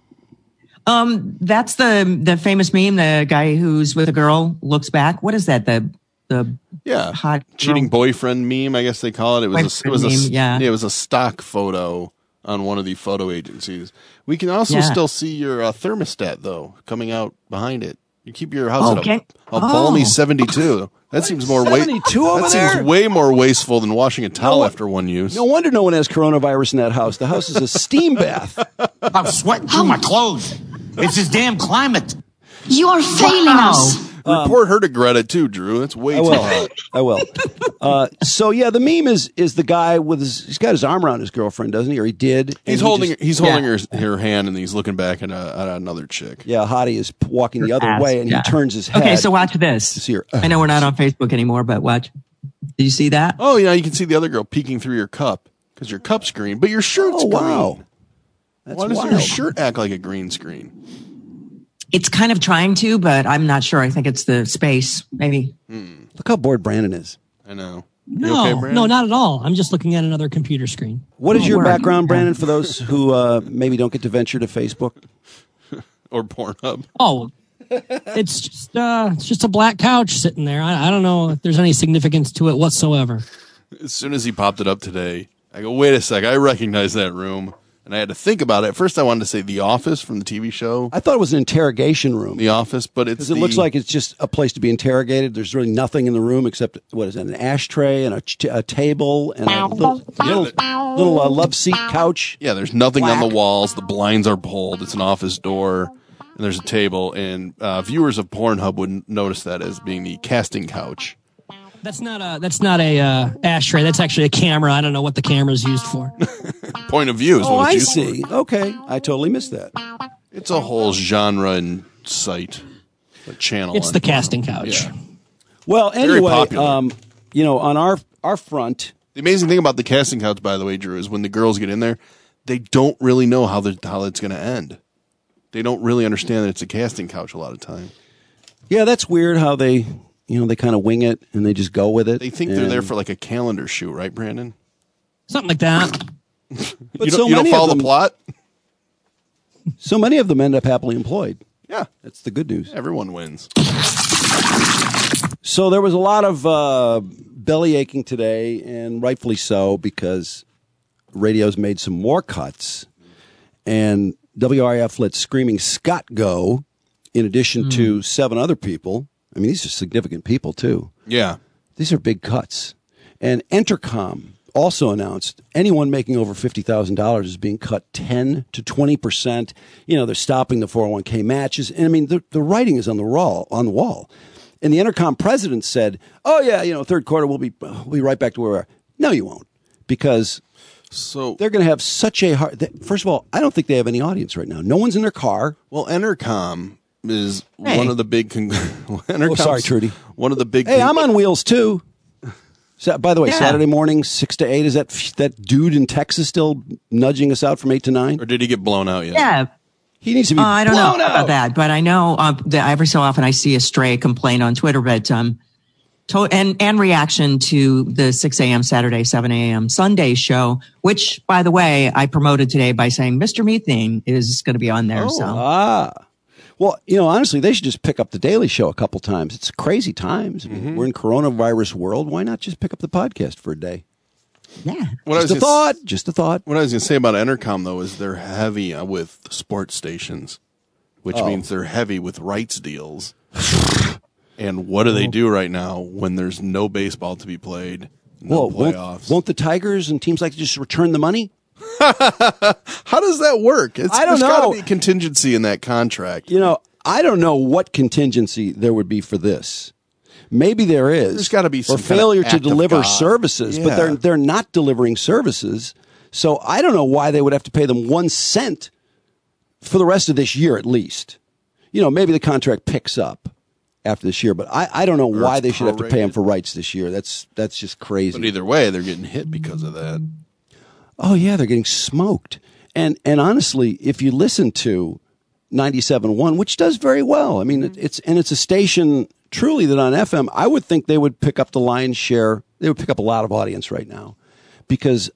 Um, that's the the famous meme. The guy who's with a girl looks back. What is that? The the Yeah, hot cheating girl- boyfriend meme. I guess they call it. It was a, it was a Boyfriend meme, yeah. it was a stock photo on one of the photo agencies. We can also Yeah. still see your uh, thermostat though coming out behind it. You keep your house Oh, at a, okay. a balmy Oh. seventy-two. That seems more wa- seventy-two over That there? seems way more wasteful than washing a towel No, after one use. No wonder no one has coronavirus in that house. The house is a steam bath. I'm sweating through my clothes. It's this damn climate. You are failing Wow. us. Report her to Greta too, Drew. That's way I too will. hot. I will. Uh, so yeah, the meme is is the guy with his. He's got his arm around his girlfriend, doesn't he? Or he did. and He's he holding just- he's yeah. holding her her hand and he's looking back at, a, at another chick. Yeah, Hottie is p- walking the other ass, way, and yeah. he turns his head. Okay, so watch this. to see her. I know we're not on Facebook anymore, but watch. Did you see that? Oh yeah, you can see the other girl peeking through your cup because your cup's green, but your shirt's Oh wow, green. that's Why does wild. your shirt act like a green screen? It's kind of trying to, but I'm not sure. I think it's the space, maybe. Look how bored Brandon is. I know. You No, okay, Brandon? no, not at all. I'm just looking at another computer screen. What is Oh, your word. background, Brandon? For those who uh, maybe don't get to venture to Facebook. Or Pornhub. Oh, it's just uh, it's just a black couch sitting there. I, I don't know if there's any significance to it whatsoever. As soon as he popped it up today, I go, wait a sec, I recognize that room. And I had to think about it. At first I wanted to say The Office from the T V show. I thought it was an interrogation room. The Office, but it's Because it the- looks like it's just a place to be interrogated. There's really nothing in the room except, what is it, an ashtray and a, ch- a table and a little, little, little uh, love seat couch. Yeah, there's nothing on Black. the walls. The blinds are pulled. It's an office door. And there's a table. And uh, viewers of Pornhub would notice that as being the casting couch. That's not a that's not a uh, ashtray. That's actually a camera. I don't know what the camera's used for. Point of view is Oh, what I it's used see. for. Okay. I totally missed that. It's a whole genre and site, a channel. It's on the Pornhub. casting couch. Yeah. Well, Very anyway, popular. um, you know, on our our front, The amazing thing about the casting couch, by the way, Drew, is when the girls get in there, they don't really know how the how it's going to end. They don't really understand that it's a casting couch a lot of time. yeah, that's weird how they, you know, they kind of wing it and they just go with it. They think they're there And- for like a calendar shoot, right, Brandon? Something like that. But you don't, so you don't many follow of the them- plot? So many of them end up happily employed. Yeah. That's the good news. Everyone wins. So there was a lot of uh, belly aching today, and rightfully so, because radio's made some more cuts, and W R F let Screaming Scott go, in addition Mm. to seven other people. I mean, these are significant people, too. Yeah. These are big cuts. And Entercom also announced anyone making over fifty thousand dollars is being cut ten to twenty percent. You know, they're stopping the four oh one k matches. And I mean, the, the writing is on the wall, on the wall. And the Entercom president said, oh, yeah, you know, third quarter, we'll be, we'll be right back to where we are. No, you won't. Because so they're going to have such a hard... They, first of all, I don't think they have any audience right now. No one's in their car. Well, Entercom is Hey. one of the big... Con- Oh, sorry, Trudy. One of the big... Hey, con- I'm on wheels, too. So, by the way, Yeah. Saturday morning, six to eight, is that that dude in Texas still nudging us out from eight to nine? Or did he get blown out yet? Yeah. He needs to be Uh, I don't know blown out. about that, but I know uh, that every so often I see a stray complaint on Twitter, but um, to- and and reaction to the six a.m. Saturday, seven a.m. Sunday show, which, by the way, I promoted today by saying Mister Methane is going to be on there. Oh, so ah. Well, you know, honestly, they should just pick up the Daily Show a couple times. It's crazy times. I mean, Mm-hmm. we're in coronavirus world. Why not just pick up the podcast for a day? Yeah. What I Just was a gonna thought. s- Just a thought. What I was going to say about Entercom, though, is they're heavy uh, with sports stations, which Oh. means they're heavy with rights deals. And what do they do right now when there's no baseball to be played, no Well, won't, playoffs? won't the Tigers and teams like to just return the money? How does that work? It's, I don't there's got know. to be a contingency in that contract. You know, I don't know what contingency there would be for this. Maybe there is. There's gotta be some or kind of failure to act of deliver God. services, but Yeah. they're they're not delivering services. So I don't know why they would have to pay them one cent for the rest of this year at least. You know, maybe the contract picks up after this year, but I, I don't know Or why it's they should have to pay them prorated. for rights this year. That's that's just crazy. But either way, they're getting hit because of that. Oh yeah, they're getting smoked. And and honestly, if you listen to ninety-seven point one, which does very well. I mean, it, it's and it's a station truly that on F M, I would think they would pick up the lion's share. They would pick up a lot of audience right now, because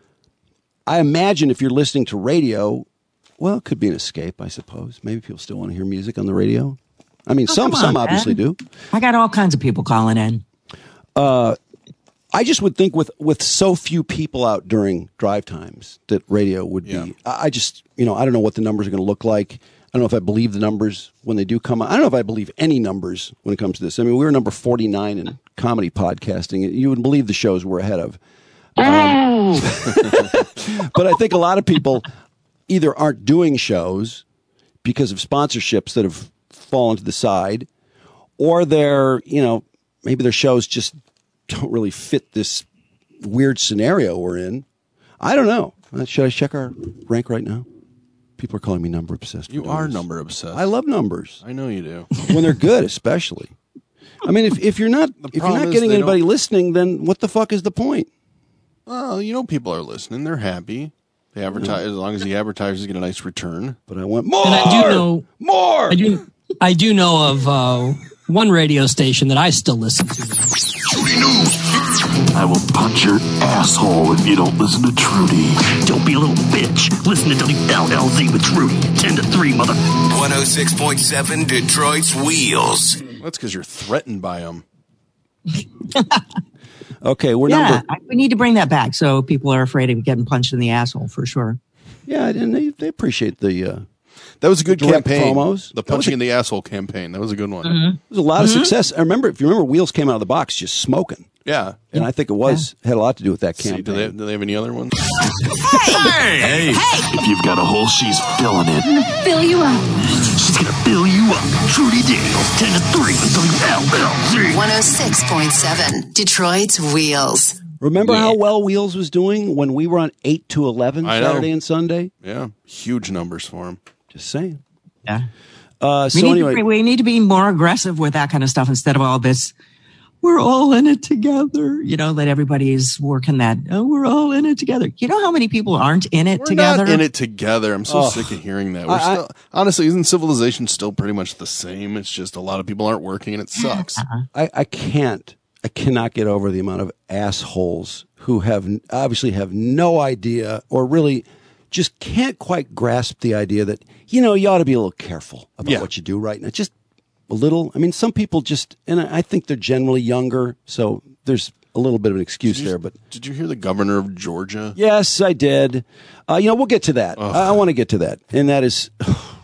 I imagine if you're listening to radio, well, it could be an escape, I suppose. Maybe people still want to hear music on the radio. I mean, Oh, some come some on, obviously man. do. I got all kinds of people calling in. Uh, I just would think with, with so few people out during drive times that radio would be. I I just, you know, I don't know what the numbers are going to look like. I don't know if I believe the numbers when they do come out. I don't know if I believe any numbers when it comes to this. I mean, we were number forty-nine in comedy podcasting. You would believe the shows we're ahead of. Um, but I think a lot of people either aren't doing shows because of sponsorships that have fallen to the side, or they're, you know, maybe their shows just don't really fit this weird scenario we're in. I don't know. Uh, Should I check our rank right now? People are calling me number obsessed. You are number obsessed. I love numbers. I know you do. When they're good, especially. I mean, if, if you're not if you're problem not is getting they anybody don't- listening, then what the fuck is the point? Well, you know, people are listening. They're happy. They advertise as long as the advertisers get a nice return. But I want more. And I do know more. I do. I do know of uh, one radio station that I still listen to. I will punch your asshole if you don't listen to Trudy. Don't be a little bitch. Listen to W L L Z with Trudy. ten to three, mother. one oh six point seven Detroit's Wheels. That's because you're threatened by them. Okay, we're yeah, number. I, we need to bring that back so people are afraid of getting punched in the asshole for sure. Yeah, and they, they appreciate the. Uh, That was a good direct campaign. promos. The That was punching a- in the asshole campaign. That was a good one. Mm-hmm. There's a lot of Mhm. success. I remember, if you remember, Wheels came out of the box just smoking. Yeah. And I think it was had a lot to do with that See, campaign. do they, do they have any other ones? Hey! Hey! If you've got a hole, she's filling it. Fill you up. She's gonna fill you up. Trudy Daniels, ten to three, W L L Z. one oh six point seven Detroit's Wheels. Remember how well Wheels was doing when we were on eight to eleven I know. Saturday and Sunday? Yeah. Huge numbers for them. Just saying. Yeah. Uh, we, so need anyway, to, we need to be more aggressive with that kind of stuff instead of all this. We're all in it together. You know, that everybody's working that. Oh, we're all in it together. You know how many people aren't in it We're together? not in it together. I'm so Oh. sick of hearing that. We're I- I- still, honestly, isn't civilization still pretty much the same? It's just a lot of people aren't working and it sucks. I, I can't, I cannot get over the amount of assholes who have obviously have no idea or really just can't quite grasp the idea that, you know, you ought to be a little careful about Yeah. what you do right now. Just a little. I mean, some people just, and I I think they're generally younger, so there's a little bit of an excuse Did you- there. But Did you hear the governor of Georgia? yes, I did. Uh, you know, we'll get to that. I, I want to get to that, and that is,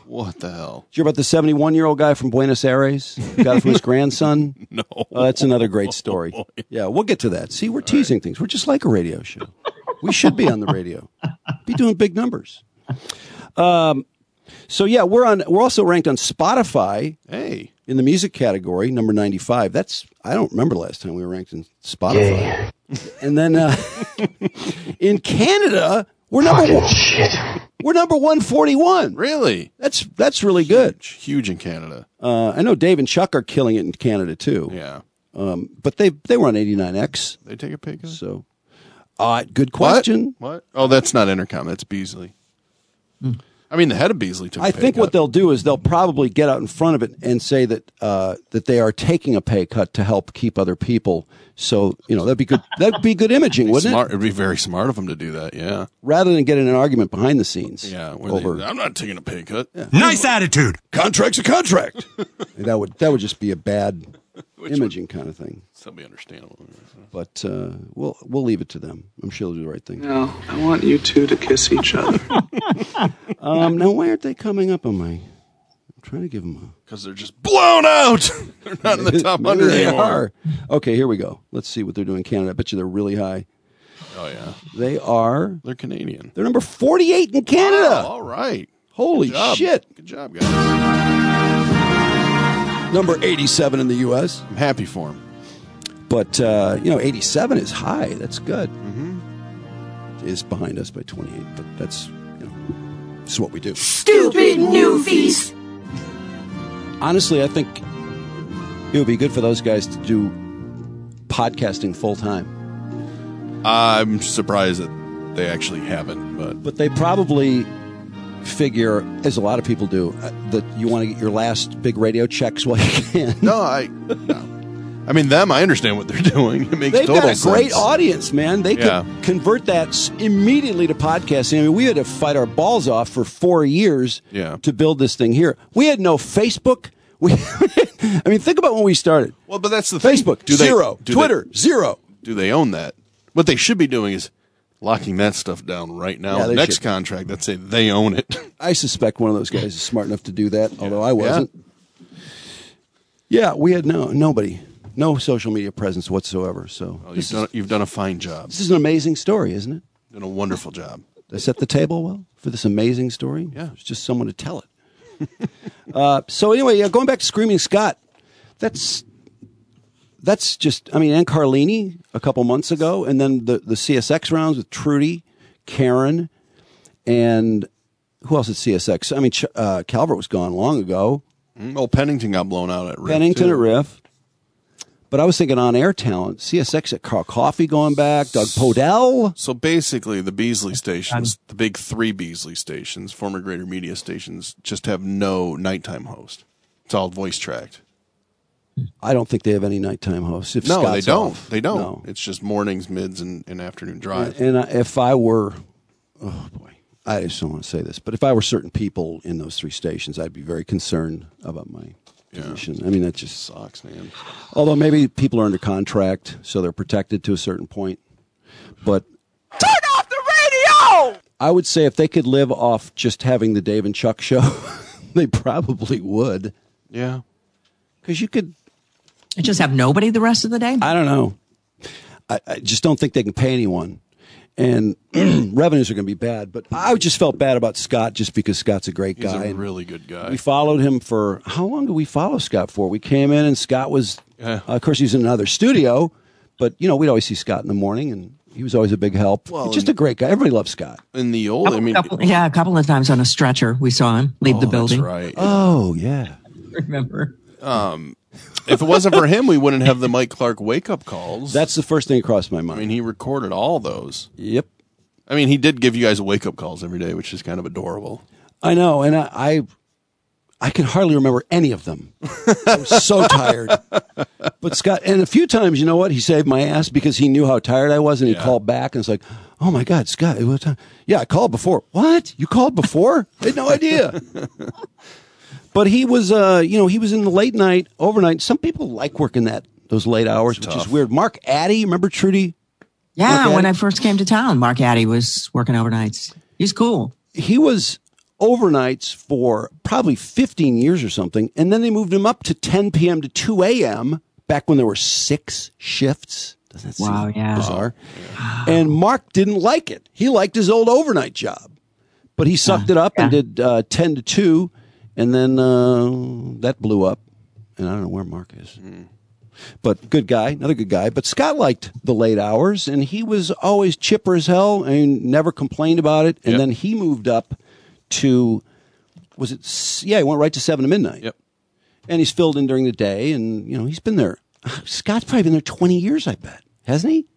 What the hell? Did you hear about the seventy-one-year-old guy from Buenos Aires? Got it from his grandson? No. Oh, that's another great story. Yeah, we'll get to that. See, we're teasing things. We're just like a radio show. We should be on the radio. Be doing big numbers. Um, so, yeah, we're on. We're also ranked on Spotify. Hey. In the music category, number ninety-five. That's I don't remember the last time we were ranked in Spotify. Yay. And then uh, in Canada, we're number Fucking one. shit. We're number one forty-one. Really? That's that's really good. Huge, huge in Canada. Uh, I know Dave and Chuck are killing it in Canada too. Yeah. Um, but they they were on eighty-nine X. They take a pay cut? So, uh, good question. What? what? Oh, that's not Intercom. That's Beasley. Hmm. I mean, the head of Beasley took a I pay think cut. what they'll do is they'll probably get out in front of it and say that uh, that they are taking a pay cut to help keep other people. So, you know, that'd be good. That'd be good imaging, wouldn't smart. it? It'd be very smart of them to do that, yeah. Rather than get in an argument behind the scenes. Yeah. Over, They, I'm not taking a pay cut. Yeah. Nice attitude. Contract's a contract. that would that would just be a bad imaging kind of thing. That'll be understandable. But uh, we'll we'll leave it to them. I'm sure they'll do the right thing. No, I want you two to kiss each other. um, now, why aren't they coming up on my? I'm trying to give them a. Because they're just blown out. They're not in the top Maybe hundred they anymore. are. Okay, here we go. Let's see what they're doing in Canada. I bet you they're really high. Oh yeah, they are. They're Canadian. They're number forty-eight in Canada. Oh, all right. Holy Good job. shit! Good job, guys. Number eighty-seven in the U S. I'm happy for him. But uh, you know, eighty-seven is high. That's good. Mm-hmm. It is behind us by twenty-eight, but that's you know, it's what we do. Stupid newfies. Honestly, I think it would be good for those guys to do podcasting full time. I'm surprised that they actually haven't, but But they probably figure, as a lot of people do, uh, that you want to get your last big radio checks while you can. no, I. No. I mean, them. I understand what they're doing. It makes They've total got a sense. great audience, man. They could Yeah. convert that s- immediately to podcasting. I mean, we had to fight our balls off for four years Yeah. to build this thing here. We had no Facebook. We, I mean, think about when we started. Well, but that's the Facebook, thing. Do they- zero. do Twitter, they, zero. Do they own that? What they should be doing is locking that stuff down right now. Yeah, they Next should. contract, let's say they own it. I suspect one of those guys is smart enough to do that, although I wasn't. Yeah, we had no nobody, no social media presence whatsoever. So Well, this, you've, done, is, you've done a fine job. this is an amazing story, isn't it? Done a wonderful job. Did I set the table well for this amazing story? Yeah. There's just someone to tell it. uh, so anyway, yeah, going back to Screaming Scott, that's that's just, I mean, and Carlini a couple months ago, and then the, the C S X rounds with Trudy, Karen, and who else at C S X? I mean, Ch- uh, Calvert was gone long ago. Mm, Oh, Pennington got blown out at Riff. Pennington too. at Riff. But I was thinking on-air talent. C S X at Carl Coffey going back. Doug Podell. So basically, the Beasley stations, the big three Beasley stations, former Greater Media stations, just have no nighttime host. It's all voice tracked. I don't think they have any nighttime hosts. If No, Scott's they don't. off. They don't. No. It's just mornings, mids, and, and afternoon drive. And, and I, if I were, oh boy, I just don't want to say this, but if I were certain people in those three stations, I'd be very concerned about my position. I mean, that just sucks, man. Although maybe people are under contract, so they're protected to a certain point. But Turn off the radio! I would say if they could live off just having the Dave and Chuck show, they probably would. Yeah. Because you could. And just have nobody the rest of the day? I don't know. I, I just don't think they can pay anyone. And revenues are going to be bad. But I just felt bad about Scott just because Scott's a great He's guy. a and really good guy. We followed him for, how long did we follow Scott for? We came in and Scott was, Yeah. uh, of course, he's in another studio. But, you know, we'd always see Scott in the morning and he was always a big help. Well, just a great guy. Everybody loves Scott. In the old, I mean, Couple- yeah, a couple of times on a stretcher we saw him leave oh, the building. That's right. Oh, yeah. Remember? Um, if it wasn't for him, we wouldn't have the Mike Clark wake up calls. That's the first thing that crossed my mind. I mean, he recorded all those. Yep. I mean, he did give you guys wake up calls every day, which is kind of adorable. I know, and I, I, I can hardly remember any of them. I was so tired. But Scott, and a few times, you know what? He saved my ass because he knew how tired I was, and he Yeah. called back, and it's like, oh my God, Scott, what time? Yeah, I called before. What? You called before? I had no idea. But he was, uh, you know, he was in the late night, overnight. Some people like working that those late hours, It's which tough. is weird. Mark Addy, remember Trudy? Yeah, Mark when Addy? I first came to town, Mark Addy was working overnights. He's cool. He was overnights for probably fifteen years or something, and then they moved him up to ten p.m. to two a.m. back when there were six shifts. Doesn't that wow, seem yeah. bizarre? Wow. And Mark didn't like it. He liked his old overnight job, but he sucked uh, it up yeah. and did uh, ten to two, and then uh, that blew up. And I don't know where Mark is. Mm. But good guy, another good guy. But Scott liked the late hours, and he was always chipper as hell and never complained about it. And yep. then he moved up to, was it, yeah, he went right to seven to midnight. Yep. And he's filled in during the day, and, you know, he's been there. Scott's probably been there twenty years, I bet. Hasn't he?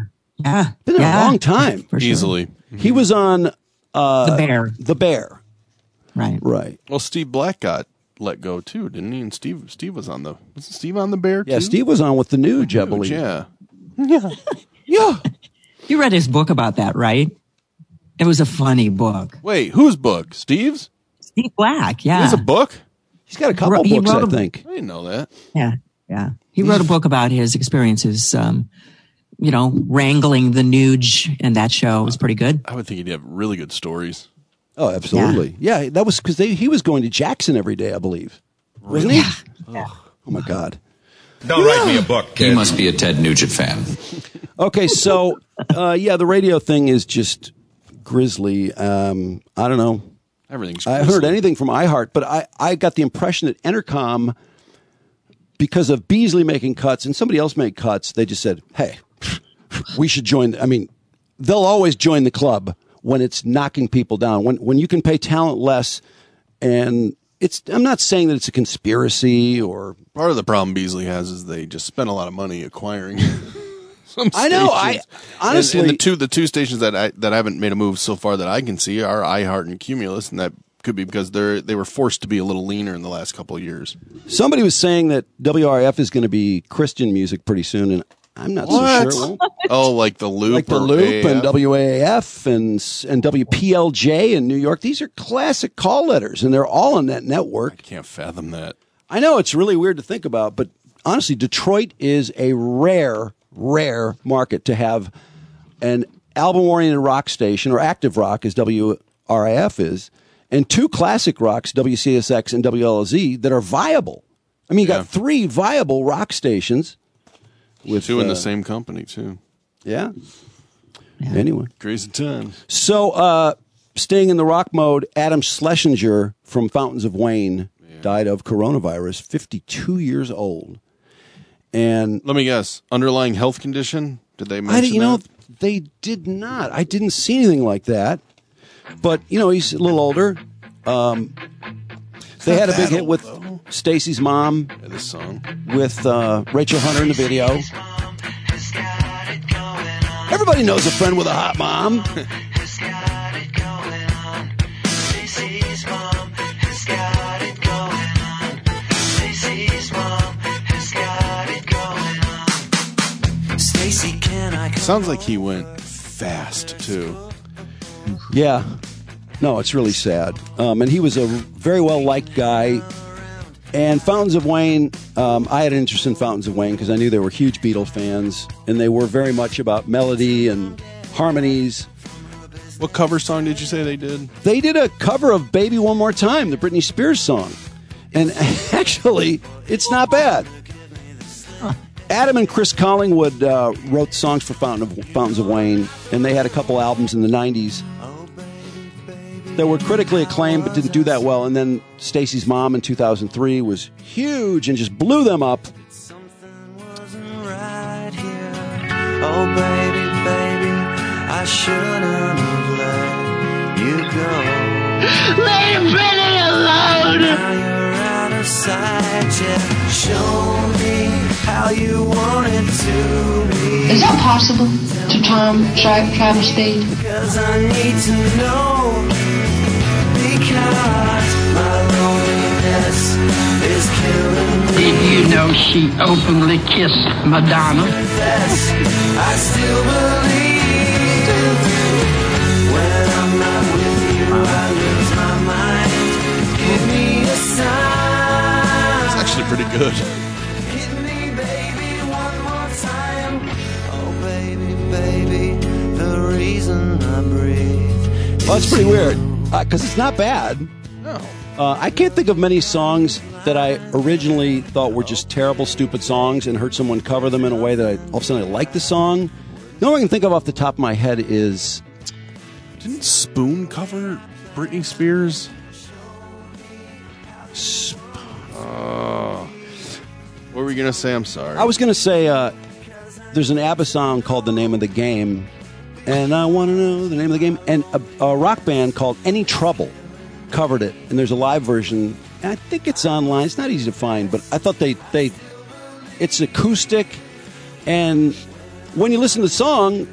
Yeah. Been there yeah. a long time. For Easily. Sure. Mm-hmm. He was on uh, The Bear. The Bear. Right. Right. Well, Steve Black got let go too, didn't he? And Steve Steve was on the wasn't Steve on the Bear too? Yeah, Steve was on with the Nuge, I believe. Yeah. Yeah. Yeah. You read his book about that, right? It was a funny book. Wait, whose book? Steve's? Steve Black, yeah. He has a book? He's got a couple he books, I a, think. I didn't know that. Yeah, yeah. He wrote a book about his experiences, um, you know, wrangling the Nuge and that show. It was pretty good. I would think he'd have really good stories. Oh, absolutely. Yeah, yeah that was because he was going to Jackson every day, I believe. Wasn't he? Yeah. yeah. Oh, my God. Don't yeah. write me a book, kid. You must be a Ted Nugent fan. Okay, so, uh, yeah, the radio thing is just grisly. Um, I don't know. Everything's I haven't heard anything from iHeart, but I, I got the impression that Entercom, because of Beasley making cuts and somebody else made cuts, they just said, hey, we should join. I mean, they'll always join the club when it's knocking people down, when when you can pay talent less. And it's I'm not saying that it's a conspiracy or... Part of the problem Beasley has is they just spend a lot of money acquiring some I know. I honestly... And, and the two the two stations that I that haven't made a move so far that I can see are iHeart and Cumulus, and that could be because they're they were forced to be a little leaner in the last couple of years. Somebody was saying that W R F is going to be Christian music pretty soon, and I'm not what? so sure. Oh, like the Loop, like the or Loop A A F? And W A F and and W P L J in New York. These are classic call letters, and they're all on that network. I can't fathom that. I know it's really weird to think about, but honestly, Detroit is a rare, rare market to have an album-oriented rock station, or active rock, as W R I F is, and two classic rocks, W C S X and W L L Z, that are viable. I mean, you yeah. got three viable rock stations. With, two in uh, the same company, too. Yeah. yeah. Anyway. Crazy time. So, uh, staying in the rock mode, Adam Schlesinger from Fountains of Wayne yeah. died of coronavirus, fifty-two years old. And let me guess, underlying health condition? Did they mention I, you that? know, they did not. I didn't see anything like that. But, you know, he's a little older. Um, they had a big hit with Stacy's mom. Yeah, this song. With uh, Rachel Hunter in the video. Everybody knows a friend with a hot mom. Sounds like he went fast, too. Yeah. No, it's really sad. Um, and he was a very well-liked guy. And Fountains of Wayne, um, I had an interest in Fountains of Wayne because I knew they were huge Beatles fans. And they were very much about melody and harmonies. What cover song did you say they did? They did a cover of Baby One More Time, the Britney Spears song. And actually, it's not bad. Huh. Adam and Chris Collingwood uh, wrote songs for Fountain of, Fountains of Wayne, and they had a couple albums in the nineties that were critically acclaimed but didn't do that well. And then Stacy's Mom in two thousand three was huge and just blew them up. Oh, baby, baby, I shouldn't have let you go. Leave Britney alone! Now you're out of sight, yeah. Show me how you want it to be. Is that possible to time tra- travel speed? Because I need to know. Because my loneliness is killing me. Did you know she openly kissed Madonna? I still believe when I'm not with you, I lose my mind. Give me a sign. It's actually pretty good. Hit me, baby, one more time. Oh, baby, baby, the reason I breathe. Well, that's pretty weird. Because uh, it's not bad. No. Uh, I can't think of many songs that I originally thought were just terrible, stupid songs and heard someone cover them in a way that I, all of a sudden I liked the song. The only one I can think of off the top of my head is... Didn't Spoon cover Britney Spears? Sp- uh, what were you going to say? I'm sorry. I was going to say uh, there's an ABBA song called The Name of the Game, and I want to know the name of the game, and a, a rock band called Any Trouble covered it, and there's a live version. I think it's online. It's not easy to find, but I thought they they it's acoustic, and when you listen to the song,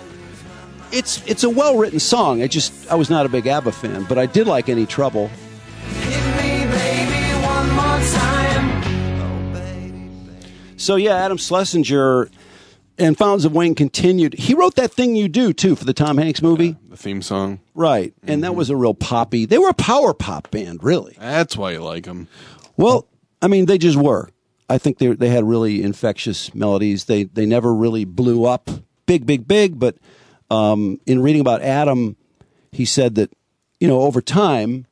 it's it's a well written song. I just I was not a big ABBA fan, but I did like Any Trouble. Hit me, baby, one more time. Oh, baby, baby. So yeah, Adam Schlesinger and Fountains of Wayne continued. He wrote That Thing You Do too for the Tom Hanks movie, yeah, the theme song, right? And mm-hmm. that was a real poppy. They were a power pop band, really. That's why you like them. Well, I mean, they just were. I think they they had really infectious melodies. They they never really blew up big, big, big. But um, in reading about Adam, he said that you know over time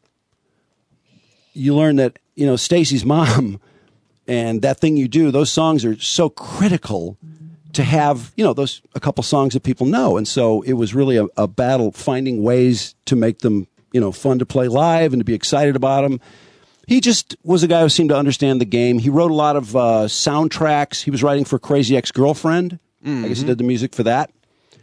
you learn that you know Stacy's mom and That Thing You Do. Those songs are so critical to have, you know, those a couple songs that people know. And so it was really a, a battle finding ways to make them, you know, fun to play live and to be excited about them. He just was a guy who seemed to understand the game. He wrote a lot of uh, soundtracks. He was writing for Crazy Ex-Girlfriend. Mm-hmm. I guess he did the music for that.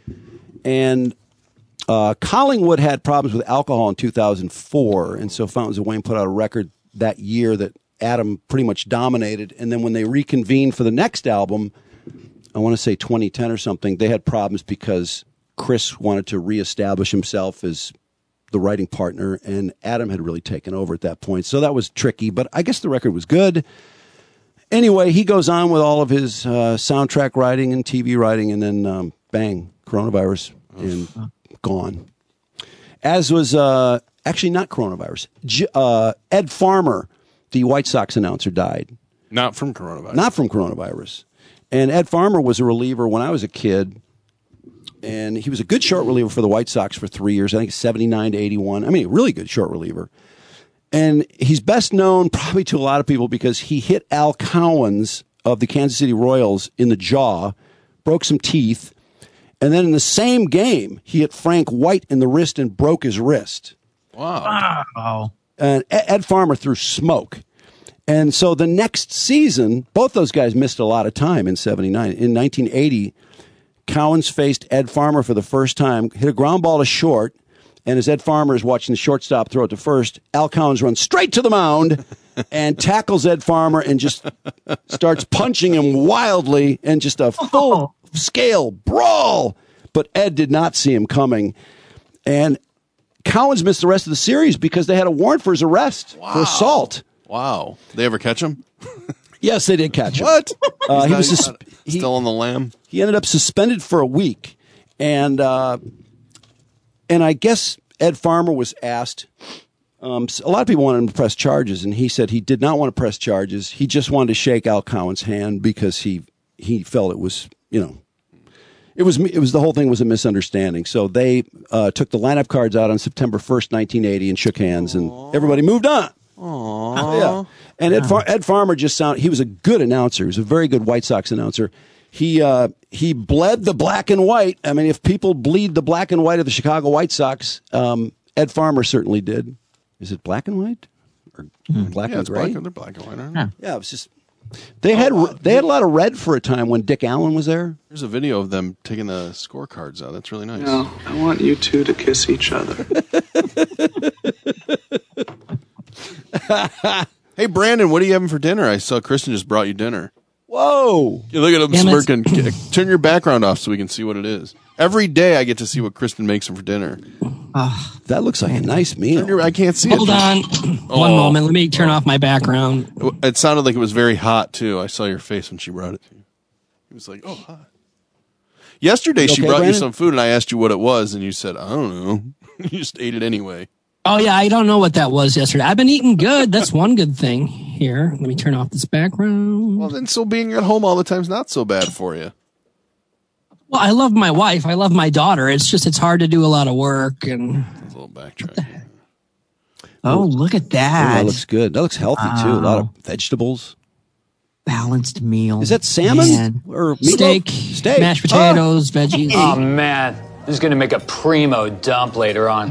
And uh, Collingwood had problems with alcohol in two thousand four. And so Fountains of Wayne put out a record that year that Adam pretty much dominated. And then when they reconvened for the next album, I want to say twenty ten or something, they had problems because Chris wanted to reestablish himself as the writing partner, and Adam had really taken over at that point. So that was tricky, but I guess the record was good. Anyway, he goes on with all of his uh, soundtrack writing and T V writing, and then um, bang, coronavirus, and gone. As was, uh, actually not coronavirus, J- uh, Ed Farmer, the White Sox announcer, died. Not from coronavirus. Not from coronavirus. And Ed Farmer was a reliever when I was a kid, and he was a good short reliever for the White Sox for three years, I think seventy-nine to eighty-one. I mean, a really good short reliever. And he's best known probably to a lot of people because he hit Al Cowens of the Kansas City Royals in the jaw, broke some teeth, and then in the same game, he hit Frank White in the wrist and broke his wrist. Wow. Wow. And Ed Farmer threw smoke. And so the next season, both those guys missed a lot of time in seventy-nine. In nineteen eighty, Cowens faced Ed Farmer for the first time, hit a ground ball to short, and as Ed Farmer is watching the shortstop throw it to first, Al Cowens runs straight to the mound and tackles Ed Farmer and just starts punching him wildly and just a full-scale brawl. But Ed did not see him coming. And Cowens missed the rest of the series because they had a warrant for his arrest wow. for assault. Wow. They ever catch him? Yes, they did catch him. What? Uh, he not, was sus- he, still on the lam? He ended up suspended for a week. And uh, and I guess Ed Farmer was asked, um, a lot of people wanted him to press charges, and he said he did not want to press charges. He just wanted to shake Al Cowens' hand because he he felt it was, you know, it was it was the whole thing was a misunderstanding. So they uh, took the lineup cards out on September first, nineteen eighty, and shook hands, and Aww. Everybody moved on. Aww. Yeah. And Ed, Far- Ed Farmer just sound he was a good announcer. He was a very good White Sox announcer. He uh, he bled the black and white. I mean, if people bleed the black and white of the Chicago White Sox, um, Ed Farmer certainly did. Is it black and white or mm. black yeah, and gray? Black, they're black and white, aren't they? Yeah. yeah, it was just they had oh, they had a lot of red for a time when Dick Allen was there. There's a video of them taking the scorecards out. That's really nice. No, I want you two to kiss each other. Hey, Brandon, what are you having for dinner? I saw Kristen just brought you dinner. Whoa. You look at him Damn smirking. It. Turn your background off so we can see what it is. Every day I get to see what Kristen makes him for dinner. Uh, that looks like a nice meal. Your, I can't see Hold it. Hold on. Oh. One moment. Let me turn off my background. It, it sounded like it was very hot, too. I saw your face when she brought it to you. It was like, oh, hot. Yesterday you she okay, brought Brandon? you some food, and I asked you what it was, and you said, I don't know. You just ate it anyway. Oh, yeah, I don't know what that was yesterday. I've been eating good. That's one good thing. Here, let me turn off this background. Well, then so being at home all the time is not so bad for you. Well, I love my wife. I love my daughter. It's just it's hard to do a lot of work. And That's a little backtrack. Oh, look at Oh, that. that looks good. That looks healthy, Wow. too. A lot of vegetables. Balanced meal. Is that salmon? Man. Or meatloaf? Steak, Steak. mashed potatoes, veggies. Oh, man. This is going to make a primo dump later on.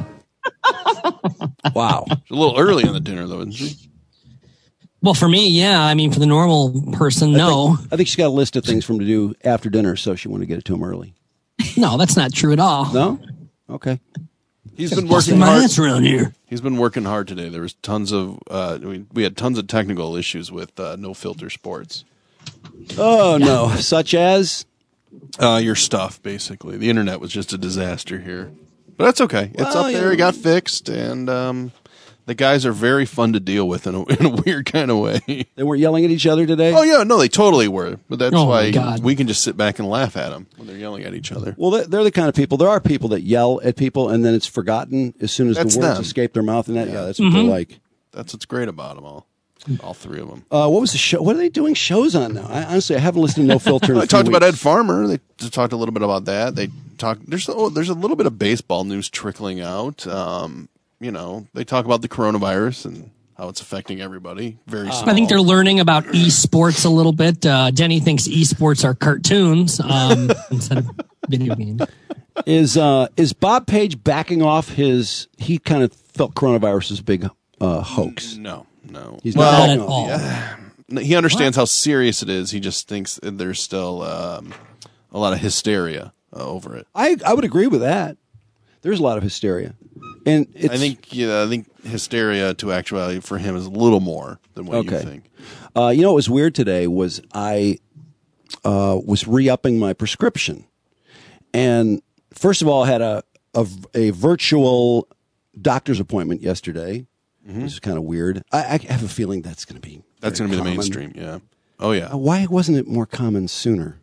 Wow. It's a little early in the dinner, though, isn't it? Well, for me, yeah. I mean, for the normal person, I no. Think, I think she's got a list of things for him to do after dinner, so she wanted to get it to him early. No, that's not true at all. No? Okay. He's been Busting working my hard. ass around here. He's been working hard today. There was tons of uh, we we had tons of technical issues with uh, No Filter Sports. Oh, no. Such as? Uh, your stuff, basically. The internet was just a disaster here, but that's okay. It's Well, up there. yeah. It got fixed, and um, the guys are very fun to deal with in a, in a weird kind of way. They weren't yelling at each other today? Oh yeah, no, they totally were. But that's Oh, my why God. we can just sit back and laugh at them when they're yelling at each other. Well, they're- they're the kind of people. There are people that yell at people, and then it's forgotten as soon as That's the words them. escape their mouth. And that, yeah, that's what Mm-hmm. they're like. That's what's great about them all. All three of them. Uh, what was the show? What are they doing shows on now? I, honestly, I haven't listened to No Filter in a I few talked about weeks. Ed Farmer. They just talked a little bit about that. They talked. There's oh, there's a little bit of baseball news trickling out. Um, you know, they talk about the coronavirus and how it's affecting everybody. Very. small. I think they're learning about esports a little bit. Uh, Denny thinks esports are cartoons um, instead of video games. Is uh, is Bob Page backing off his? He kind of felt coronavirus was a big uh, hoax. No, no. He's Not not at backing off. all. Yeah. He understands how serious it is. He just thinks that there's still um, a lot of hysteria uh, over it. I I would agree with that. There's a lot of hysteria, and it's, I think yeah, I think hysteria to actuality for him is a little more than what you Okay. think. Uh, you know what was weird today was I uh, was re-upping my prescription. And first of all, I had a, a, a virtual doctor's appointment yesterday. Mm-hmm. This is kind of weird. I, I have a feeling that's going to be That's very going to be the common. mainstream, yeah. Oh, yeah. Uh, Why wasn't it more common sooner?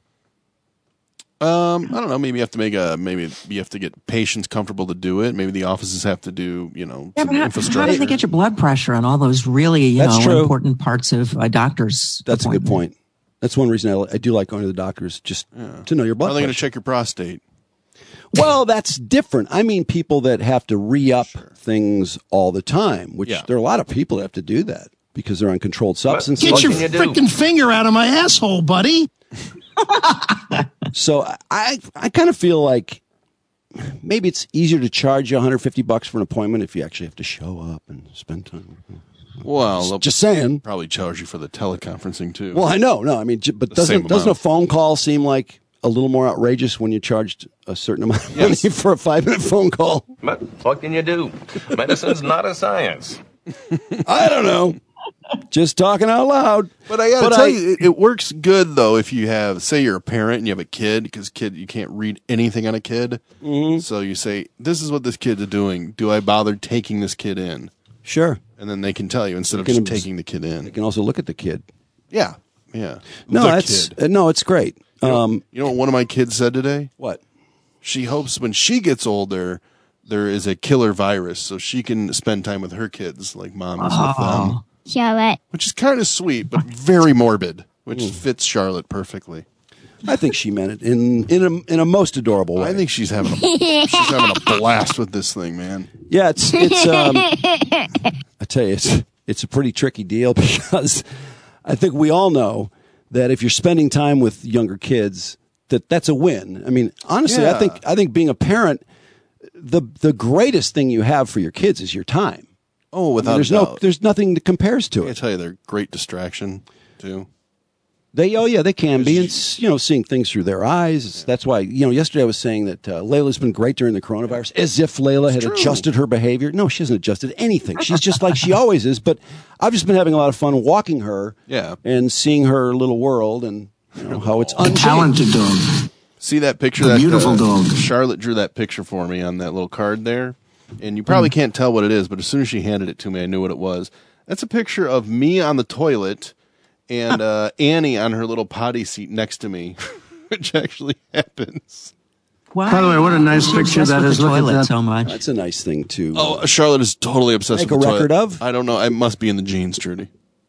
Um, I don't know. Maybe you have to make a. Maybe you have to get patients comfortable to do it. Maybe the offices have to do. You know, Yeah, some but how, infrastructure. how do they get your blood pressure and all those really, you That's know, true. important parts of a doctor's That's a good appointment? point. That's one reason I, I do like going to the doctors, just to know your blood How are they going to pressure. check your prostate? Well, that's different. I mean, people that have to re-up things all the time, which Yeah. there are a lot of people that have to do that because they're on controlled substances. Get your freaking finger out of my asshole, buddy. So I I kind of feel like maybe it's easier to charge you one hundred fifty bucks for an appointment if you actually have to show up and spend time. Well, they'll Just saying. probably charge you for the teleconferencing too. Well, I know, no, I mean, j- but The same doesn't doesn't a amount. phone call seem like a little more outrageous when you charged a certain amount of Yes. money for a five minute phone call? But what can you do? Medicine's not a science. I don't know. Just talking out loud. But I gotta But tell I- you, it, it works good though if you have, say, you're a parent and you have a kid, because kid you can't read anything on a kid. Mm-hmm. So you say, "This is what this kid's doing. Do I bother taking this kid in?" Sure. And then they can tell you instead of You just can- taking the kid in. You can also look at the kid. Yeah, yeah. No, The that's kid. uh, no, it's great. You know, Um, you know what one of my kids said today? what? She hopes when she gets older, there is a killer virus, so she can spend time with her kids, like mom is with them. Charlotte. Which is kind of sweet, but very morbid, which fits Charlotte perfectly. I think she meant it in in a in a most adorable way. I think she's having a, she's having a blast with this thing, man. Yeah, it's it's. Um, I tell you, it's it's a pretty tricky deal because I think we all know that if you're spending time with younger kids, that that's a win. I mean, honestly, I Yeah. think I think being a parent, the the greatest thing you have for your kids is your time. Oh, I mean, without there's a no doubt. there's nothing that compares to I it. tell you, they're great distraction too. They oh yeah, they can be, and s- you know, seeing things through their eyes. It's- That's why you know. Yesterday I was saying that uh, Layla's been great during the coronavirus, as if Layla had true. adjusted her behavior. No, she hasn't adjusted anything. She's just like she always is. But I've just been having a lot of fun walking her, Yeah. and seeing her little world, and you know how it's unchanged. Talented dog. See that picture? A that beautiful uh, dog. Charlotte drew that picture for me on that little card there, and you probably can't tell what it is, but as soon as she handed it to me, I knew what it was. That's a picture of me on the toilet and uh, Annie on her little potty seat next to me, which actually happens. Why By the way, what a nice is she picture obsessed that with is. the Look at toilet that. so much. That's a nice thing too. Oh, Charlotte is totally obsessed Make with the a record toilet. of? I don't know. It must be in the genes, Trudy.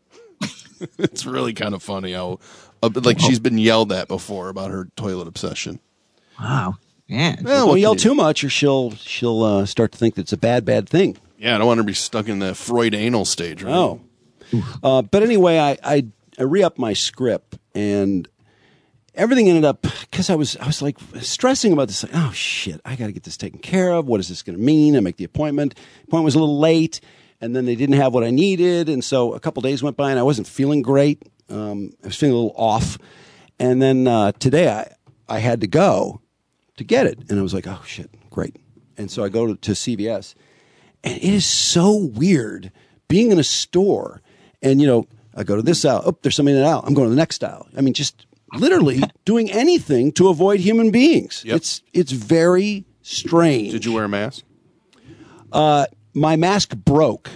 It's really kind of funny how, uh, like, she's been yelled at before about her toilet obsession. Wow. Yeah. Well, what don't yell can you too much, or she'll she'll uh, start to think that it's a bad bad thing. Yeah, I don't want to be stuck in the Freud anal stage. Right? Oh. Uh, but anyway, I, I, I re-upped my script, and everything ended up, because I was I was like stressing about this. Like, oh, shit, I got to get this taken care of. What is this going to mean? I make the appointment. The appointment was a little late, and then they didn't have what I needed. And so a couple days went by, and I wasn't feeling great. Um, I was feeling a little off. And then uh, today I, I had to go to get it. And I was like, oh, shit, great. And so I go to, to C V S. And it is so weird being in a store. And, you know, I go to this aisle. Oh, there's something in that aisle. I'm going to the next aisle. I mean, just literally doing anything to avoid human beings. Yep. It's it's very strange. Did you wear a mask? Uh, my mask broke.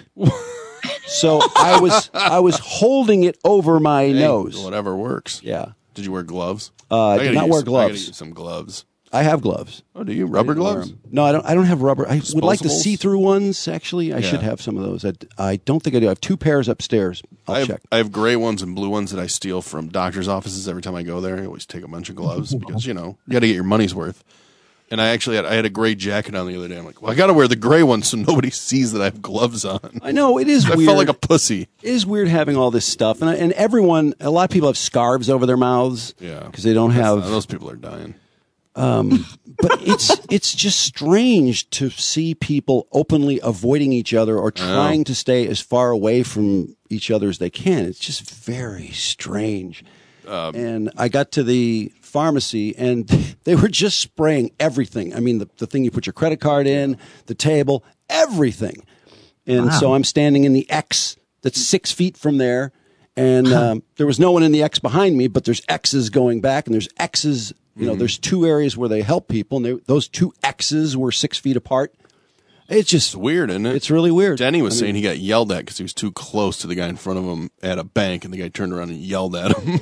So I was I was holding it over my hey, nose. Whatever works. Yeah. Did you wear gloves? Uh, I, I did not wear some, gloves. I gotta use some gloves. I have gloves. Oh, do you? Rubber gloves? No, I don't. I don't have rubber. I would like the see-through ones. Actually, I yeah. should have some of those. I, I don't think I do. I have two pairs upstairs. I'll I have, check. I have gray ones and blue ones that I steal from doctors' offices every time I go there. I always take a bunch of gloves because you know you got to get your money's worth. And I actually had I had a gray jacket on the other day. I'm like, well, I got to wear the gray one so nobody sees that I have gloves on. I know it is. I weird. felt like a pussy. It is weird having all this stuff, and and everyone. A lot of people have scarves over their mouths. Yeah, because they don't have. Not, those people are dying. Um, but it's it's just strange to see people openly avoiding each other or trying to stay as far away from each other as they can. It's just very strange. Um, and I got to the pharmacy, and they were just spraying everything. I mean, the, the thing you put your credit card in, the table, everything. And wow. so I'm standing in the X that's six feet from there, and um, there was no one in the X behind me, but there's X's going back, and there's X's. You know, there's two areas where they help people, and they, those two X's were six feet apart. It's just it's weird, isn't it? It's really weird. Denny was I saying mean, he got yelled at because he was too close to the guy in front of him at a bank, and the guy turned around and yelled at him.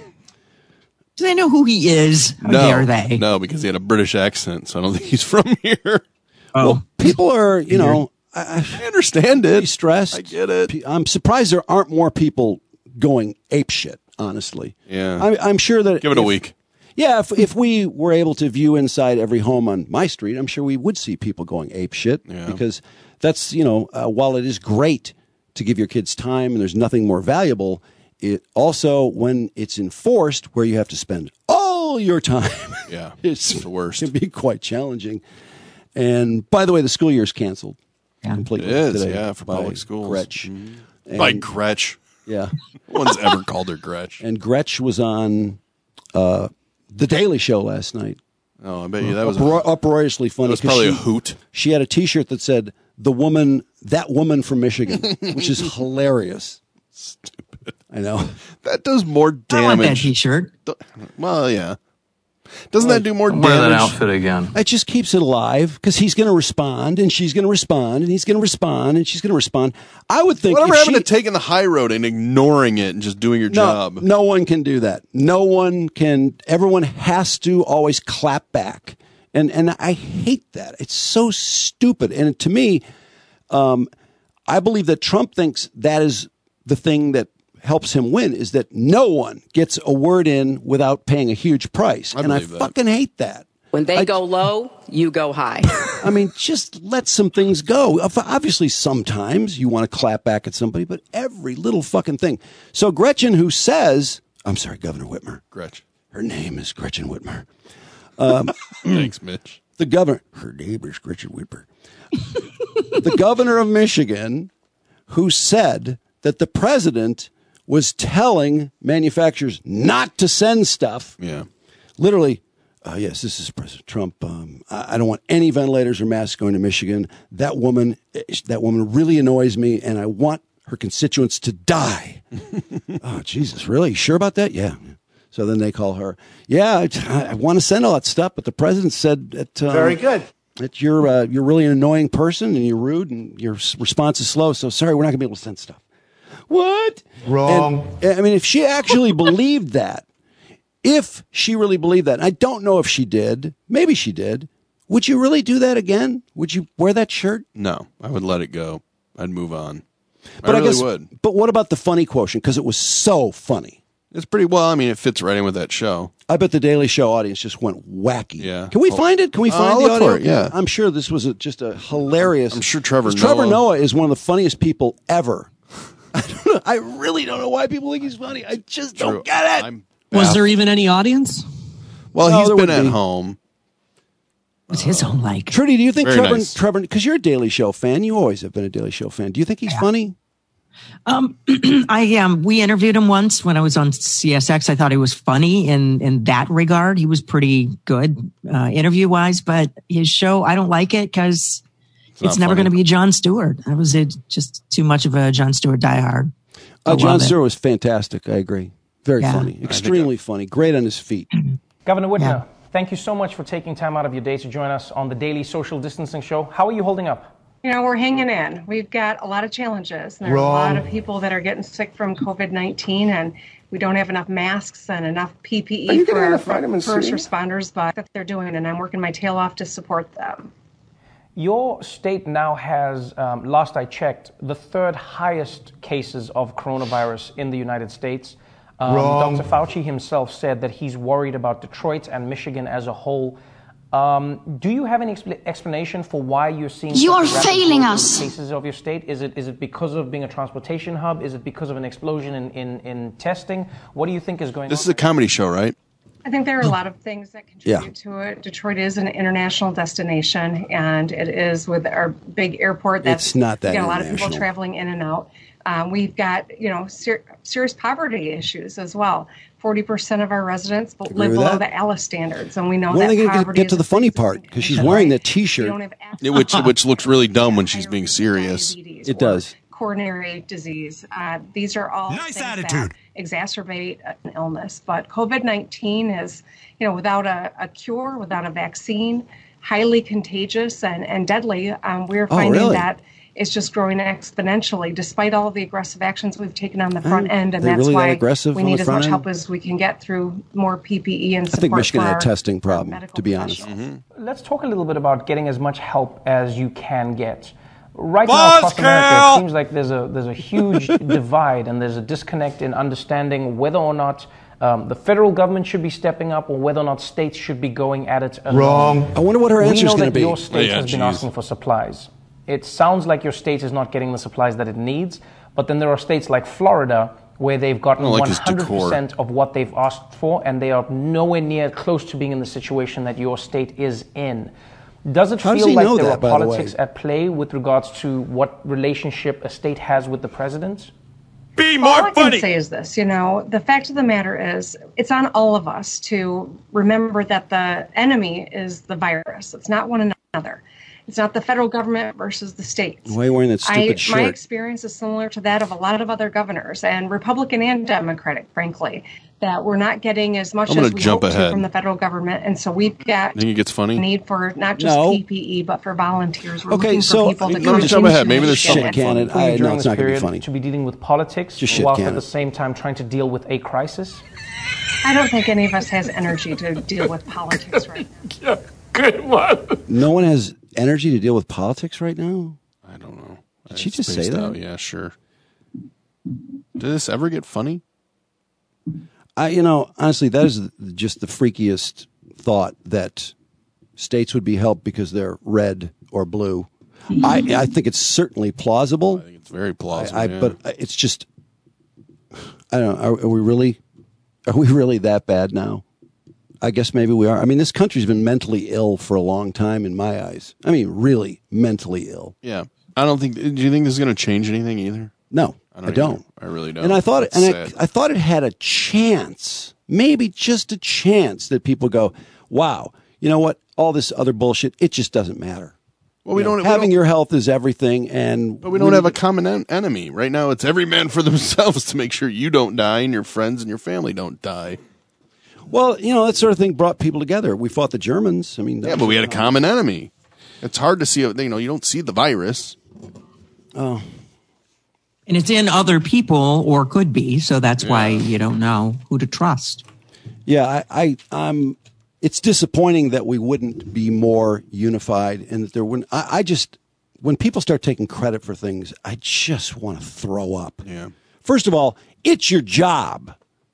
Do they know who he is? How no, dare they? No, because he had a British accent, so I don't think he's from here. Oh. Well, people are, you know, I, I understand it. Stressed. I get it. I'm surprised there aren't more people going apeshit, honestly. Yeah. I, I'm sure that give it if, a week. Yeah, if if we were able to view inside every home on my street, I'm sure we would see people going apeshit yeah. because that's, you know, uh, while it is great to give your kids time and there's nothing more valuable, it also, when it's enforced where you have to spend all your time, yeah, it's, it's the worst. It can be quite challenging. And by the way, the school year is canceled yeah. completely. It is, today yeah, for public schools. Gretch. Mm-hmm. By Gretch. Yeah. No one's ever called her Gretch. And Gretch was on uh, The Daily Show last night. Oh, I bet you that was Upro- a, uproariously funny. That was probably she, a hoot. She had a T-shirt that said "The woman, that woman from Michigan," which is hilarious. Stupid. I know that does more damage. I want that T-shirt. Well, yeah. Doesn't well, that do more I'll damage? Wear that outfit again. It just keeps it alive because he's going to respond, and she's going to respond, and he's going to respond, and she's going to respond. I would think whatever happened she, to taking the high road and ignoring it and just doing your no, job. No one can do that. No one can. Everyone has to always clap back, and and I hate that. It's so stupid. And to me, um, I believe that Trump thinks that is the thing that helps him win, is that no one gets a word in without paying a huge price. I and I that. fucking hate that. When they I, go low, you go high. I mean, just let some things go. Obviously, sometimes you want to clap back at somebody, but every little fucking thing. So Gretchen, who says, I'm sorry, Governor Whitmer. Gretchen. Her name is Gretchen Whitmer. Um, Thanks, Mitch. The governor, her name is Gretchen Whitmer. The governor of Michigan, who said that the president was telling manufacturers not to send stuff. Yeah. Literally, uh, yes, this is President Trump. Um, I, I don't want any ventilators or masks going to Michigan. That woman, that woman really annoys me, and I want her constituents to die. Oh, Jesus, really? You sure about that? Yeah. So then they call her. Yeah, I, I want to send all that stuff, but the president said that. Um, Very good. That you're uh, you're really an annoying person, and you're rude, and your response is slow. So sorry, we're not going to be able to send stuff. What? Wrong. And, I mean, if she actually believed that, if she really believed that, and I don't know if she did, maybe she did, would you really do that again? Would you wear that shirt? No, I would let it go. I'd move on. But I really I guess, would. But what about the funny quotient? Because it was so funny. It's pretty well. I mean, it fits right in with that show. I bet the Daily Show audience just went wacky. Yeah. Can we find it? Can we Uh, find I'll the look audio? for it, yeah. I'm sure this was a, just a hilarious. I'm sure Trevor 'cause Trevor Noah- Noah is one of the funniest people ever. I, don't know, I really don't know why people think he's funny. I just True. don't get it. I'm Was baff- there even any audience? Well, No, he's there been wouldn't at be. home. What's his own like? Trudy, do you think Very Trevor, nice. Trevor, because you're a Daily Show fan, you always have been a Daily Show fan. Do you think he's funny? Um, I um, we interviewed him once when I was on C S X. I thought he was funny in in that regard. He was pretty good uh, interview wise, but his show I don't like it because it's, not never funny. going to be Jon Stewart. I was uh, just too much of a Jon Stewart diehard. I Uh, Jon love it. Stewart was fantastic. I agree. Very Yeah. funny. Extremely funny. Great on his feet. Governor Whitmer, Yeah. thank you so much for taking time out of your day to join us on the Daily Social Distancing Show. How are you holding up? You know, we're hanging in. We've got a lot of challenges. There are Wrong. a lot of people that are getting sick from COVID nineteen, and we don't have enough masks and enough P P Are E you for getting our enough vitamin first C? responders, but that they're doing, and I'm working my tail off to support them. Your state now has, um, last I checked, the third highest cases of coronavirus in the United States. Um, Wrong. Doctor Fauci himself said that he's worried about Detroit and Michigan as a whole. Um, do you have any expl- explanation for why you're seeing You such are a rapid failing growth in us. cases of your state? Is it is it because of being a transportation hub? Is it because of an explosion in, in, in testing? What do you think is going This on? is a comedy show, right? I think there are a lot of things that contribute to it. Detroit is an international destination, and it is with our big airport. That's It's not that we got a lot of people international. traveling in and out. Um, we've got you know ser- serious poverty issues as well. Forty percent of our residents live with below that. the Alice standards, and we know When that are they going to poverty get to is the a funny pre-existing part? Because she's condition, wearing right? that We T-shirt. don't have access It- which to which looks really dumb when she's being serious. diabetes It or does. coronary disease. Uh, these are all Nice things attitude. that exacerbate an illness. But COVID nineteen is, you know, without a, a cure, without a vaccine, highly contagious and, and deadly. Um, we're Oh, finding really? that it's just growing exponentially, despite all the aggressive actions we've taken on the front Oh, end. And they're that's really that why aggressive we on the need as front much end? help as we can get through more P P E and I support think Michigan for had a our- testing our problem, medical to be honest. professionals. Let's talk a little bit about getting as much help as you can get. Right now Buzz across America, Cal! it seems like there's a there's a huge divide and there's a disconnect in understanding whether or not um, the federal government should be stepping up or whether or not states should be going at it alone. Wrong. I wonder what her We answer know is going that to be. your state Yeah, has been geez. asking for supplies. It sounds like your state is not getting the supplies that it needs, but then there are states like Florida where they've gotten I don't like his one hundred percent of what they've asked for, and they are nowhere near close to being in the situation that your state is in. Does it How does feel he like know there that, are by the politics way? at play with regards to what relationship a state has with the president? Be All more I can funny. say is this, you know, the fact of the matter is it's on all of us to remember that the enemy is the virus. It's not one another. It's not the federal government versus the states. Why are you wearing that stupid I, shirt? My experience is similar to that of a lot of other governors, and Republican and Democratic, frankly, that we're not getting as much I'm gonna as we jump hope to ahead. from the federal government. And so we've got Think it gets funny? a need for not just No. P P E, but for volunteers. We're Okay, looking so- for people to Let me come jump into ahead. Maybe there's Michigan. Shit cannon. For you I, no, during it's this not going to be period funny. to be dealing with politics Just shit whilst cannon. at the same time trying to deal with a crisis? I don't think any of us has energy to deal with politics right now. Good one. No one has energy to deal with politics right now? I don't know. Did she It's just say spaced that? out. Yeah, sure. Did this ever get funny? I, you know, honestly, that is just the freakiest thought that states would be helped because they're red or blue. I, I think it's certainly plausible. I think it's very plausible. I, I, yeah. But it's just, I don't know. Are, are we really, are we really that bad now? I guess maybe we are. I mean, this country's been mentally ill for a long time in my eyes. I mean, really mentally ill. yeah, I don't think. Do you think this is going to change anything either? No, I I don't. don't. either. I really don't. And I thought, It's and I, sad. I thought it had a chance, maybe just a chance that people go, "Wow, you know what? All this other bullshit, it just doesn't matter." well, we You know, don't. we having don't- your health is everything, and But we don't have a common en- enemy right now. It's every man for themselves to make sure you don't die and your friends and your family don't die. Well, you know, that sort of thing brought people together. We fought the Germans. I mean, that Yeah, was- but we had a common enemy. It's hard to see. You know, you don't see the virus. Oh, And it's in other people or could be. So that's why Yeah. you don't know who to trust. yeah. I, I, I'm. It's disappointing that we wouldn't be more unified, and that there wouldn't. I, I just, when people start taking credit for things, I just want to throw up. Yeah. First of all, it's your job.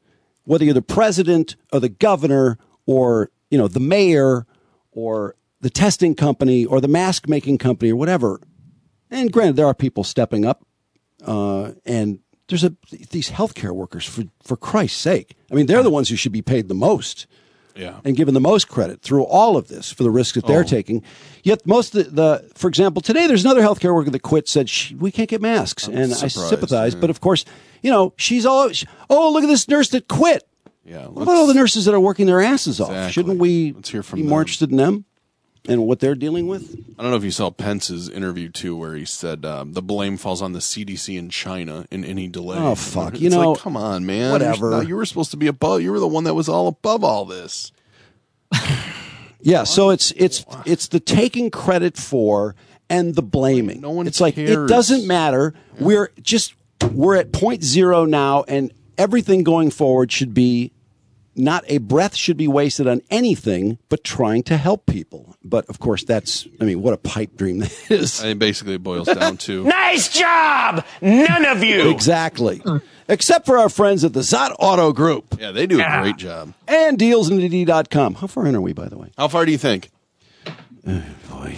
whether you're the president or the governor or, you know, the mayor or the testing company or the mask making company or whatever. And granted, there are people stepping up, uh, and there's a these healthcare workers, for, for Christ's sake. I mean, they're the ones who should be paid the most. Yeah. And given the most credit through all of this for the risks that they're Oh. taking. Yet most of the, the, for example, today there's another healthcare worker that quit, said, we can't get masks. I'm and surprised, I sympathize. yeah. But of course, you know, she's all, she, oh, look at this nurse that quit. Yeah. What about all the nurses that are working their asses off? Exactly. Shouldn't we Let's hear from be more them. interested in them and what they're dealing with? I don't know if you saw Pence's interview too, where he said um, the blame falls on the C D C in China in any delay. Oh, fuck. It's You know, like, come on, man. whatever. You're not- you were supposed to be above. You were the one that was all above all this. Yeah, so it's it's it's the taking credit for and the blaming. No one it's like it cares. doesn't matter. We're just we're at point zero now, and everything going forward should be not a breath should be wasted on anything but trying to help people. But of course, that's I mean, what a pipe dream that is. I mean, basically, it boils down to Nice job! None of you! Exactly. Except for our friends at the Zott Auto Group. yeah, they do a great job. And deals n d dot com. How far in are we, by the way? How far do you think? Oh, boy.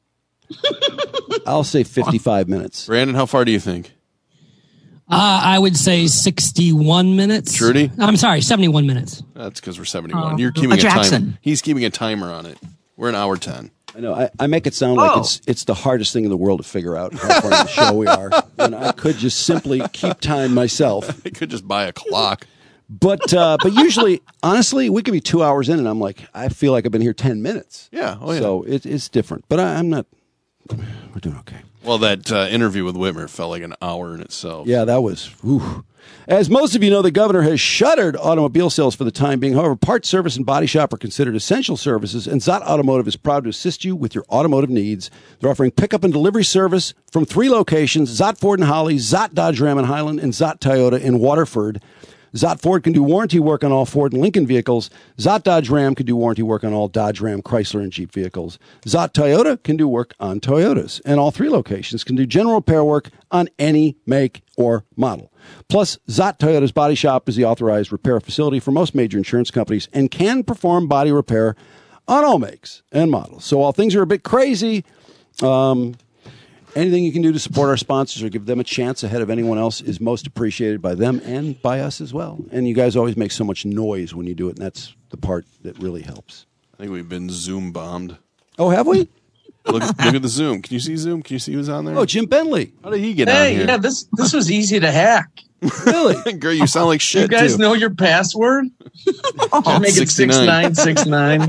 I'll say fifty-five minutes. Brandon, how far do you think? Uh, I would say sixty-one minutes. Trudy? I'm sorry, seventy-one minutes. That's because we're seventy-one. Oh. You're keeping Uh, a timer. Jackson. He's keeping a timer on it. We're an hour ten. I know. I, I make it sound like Oh. it's it's the hardest thing in the world to figure out how far in the show we are. And I could just simply keep time myself. I could just buy a clock. But uh, but usually, honestly, we could be two hours in, and I'm like, I feel like I've been here ten minutes. Yeah. Oh, yeah. So it, it's different. But I, I'm not. We're doing okay. Well, that uh, interview with Whitmer felt like an hour in itself. Yeah, that was. Whew. As most of you know, the governor has shuttered automobile sales for the time being. However, parts, service, and body shop are considered essential services, and Zott Automotive is proud to assist you with your automotive needs. They're offering pickup and delivery service from three locations: Zott Ford in Holly, Zott Dodge Ram in Highland, and Zott Toyota in Waterford. Zott Ford can do warranty work on all Ford and Lincoln vehicles. Zott Dodge Ram can do warranty work on all Dodge Ram, Chrysler, and Jeep vehicles. Zott Toyota can do work on Toyotas. And all three locations can do general repair work on any make or model. Plus, Zott Toyota's body shop is the authorized repair facility for most major insurance companies and can perform body repair on all makes and models. So while things are a bit crazy, um, anything you can do to support our sponsors or give them a chance ahead of anyone else is most appreciated by them and by us as well. And you guys always make so much noise when you do it, and that's the part that really helps. I think we've been Zoom bombed. Oh, have we? Look, look at the Zoom. Can you see Zoom? Can you see who's on there? Oh, Jim Bentley. How did he get on Hey, here? yeah, this this was easy to hack. Really? Girl, you sound like shit, You guys too. know your password? Oh, Make it six nine six nine.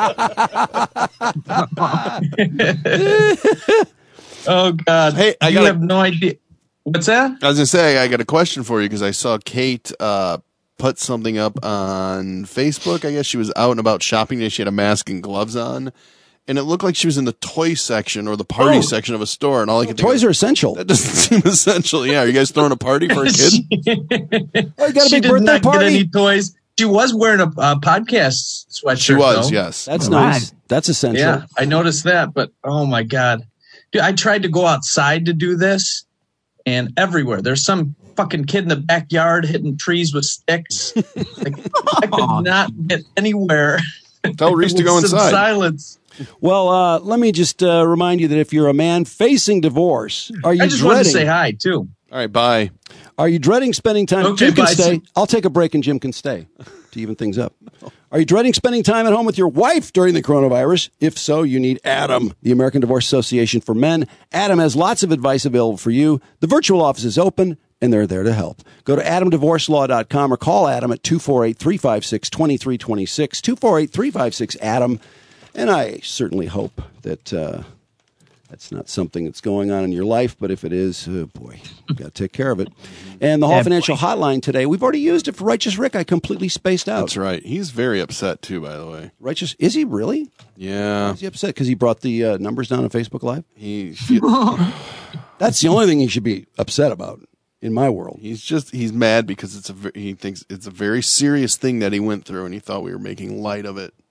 Oh God! Hey, I you gotta- have no idea. What's that? I was going to say, I got a question for you because I saw Kate uh, put something up on Facebook. I guess she was out and about shopping today. She had a mask and gloves on. And it looked like she was in the toy section or the party Oh. section of a store. And all I could think Toys of, are essential. that doesn't seem essential. Yeah, are you guys throwing a party for a kid? Oh, you got a She big did birthday not party? get any toys. She was wearing a uh, podcast sweatshirt. She was, though. yes. That's All nice. right. That's essential. Yeah, I noticed that, but oh my God. Dude, I tried to go outside to do this, and everywhere there's some fucking kid in the backyard hitting trees with sticks. Like, I could not get anywhere. Tell Reese to with go some inside. Silence. Well, uh, let me just uh, remind you that if you're a man facing divorce, are you I just wanted to dreading? say hi too. All right, bye. Are you dreading spending time? Okay, Jim can bye, stay. Jim. I'll take a break and Jim can stay to even things up. Are you dreading spending time at home with your wife during the coronavirus? If so, you need Adam, the American Divorce Association for Men. Adam has lots of advice available for you. The virtual office is open, and they're there to help. Go to adam divorce law dot com or call Adam at two four eight, three five six, two three two six, two four eight, three five six, Adam. And I certainly hope that uh, that's not something that's going on in your life, but if it is, oh boy, you've got to take care of it. And the Hall Yeah, Financial Hotline today, we've already used it for Righteous Rick. I completely spaced out. That's right. He's very upset, too, by the way. Righteous, is he really? Yeah. Is he upset because he brought the uh, numbers down on Facebook Live? He, That's the only thing he should be upset about in my world. he's just, he's mad because it's a, ve- he thinks it's a very serious thing that he went through, and he thought we were making light of it.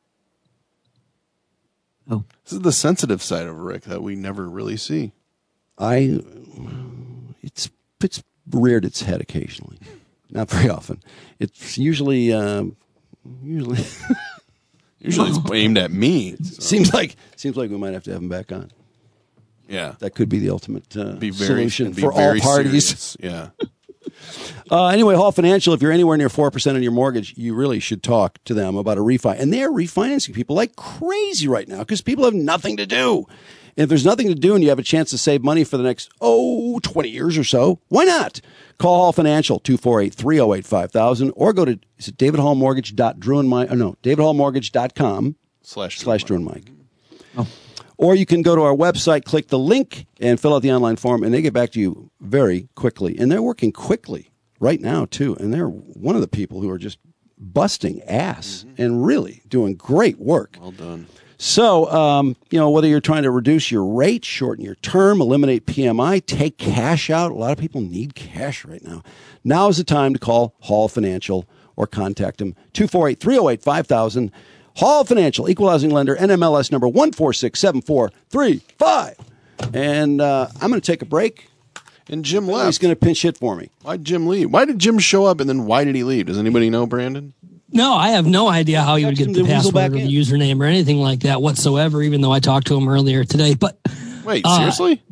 Oh. This is the sensitive side of Rick that we never really see. I, it's it's reared its head occasionally. not very often. It's usually um, usually usually it's aimed at me. So. Seems like seems like we might have to have him back on. Yeah, that could be the ultimate uh, be very, solution be for very all parties. Serious. Yeah. Uh, anyway, Hall Financial, if you're anywhere near four percent on your mortgage, you really should talk to them about a refi. And they're refinancing people like crazy right now because people have nothing to do. And if there's nothing to do and you have a chance to save money for the next, oh, twenty years or so, why not? Call Hall Financial, two four eight, three oh eight, five thousand, or go to, is it david hall mortgage dot drew and mike, oh, no, david hall mortgage dot com slash, slash Drew and Mike. Oh. Or you can go to our website, click the link, and fill out the online form, and they get back to you very quickly. And they're working quickly right now, too. And they're one of the people who are just busting ass mm-hmm. and really doing great work. Well done. So, um, you know, whether you're trying to reduce your rate, shorten your term, eliminate P M I, take cash out. A lot of people need cash right now. Now is the time to call Hall Financial or contact them, two four eight, three oh eight, five thousand. Hall Financial, equal housing lender, N M L S number one four six seven four three five. And uh, I'm going to take a break. And Jim left. He's going to pinch hit for me. Why did Jim leave? Why did Jim show up and then why did he leave? Does anybody know, Brandon? No, I have no idea how he would get the password or the username or anything like that whatsoever, even though I talked to him earlier today. But wait, uh, seriously?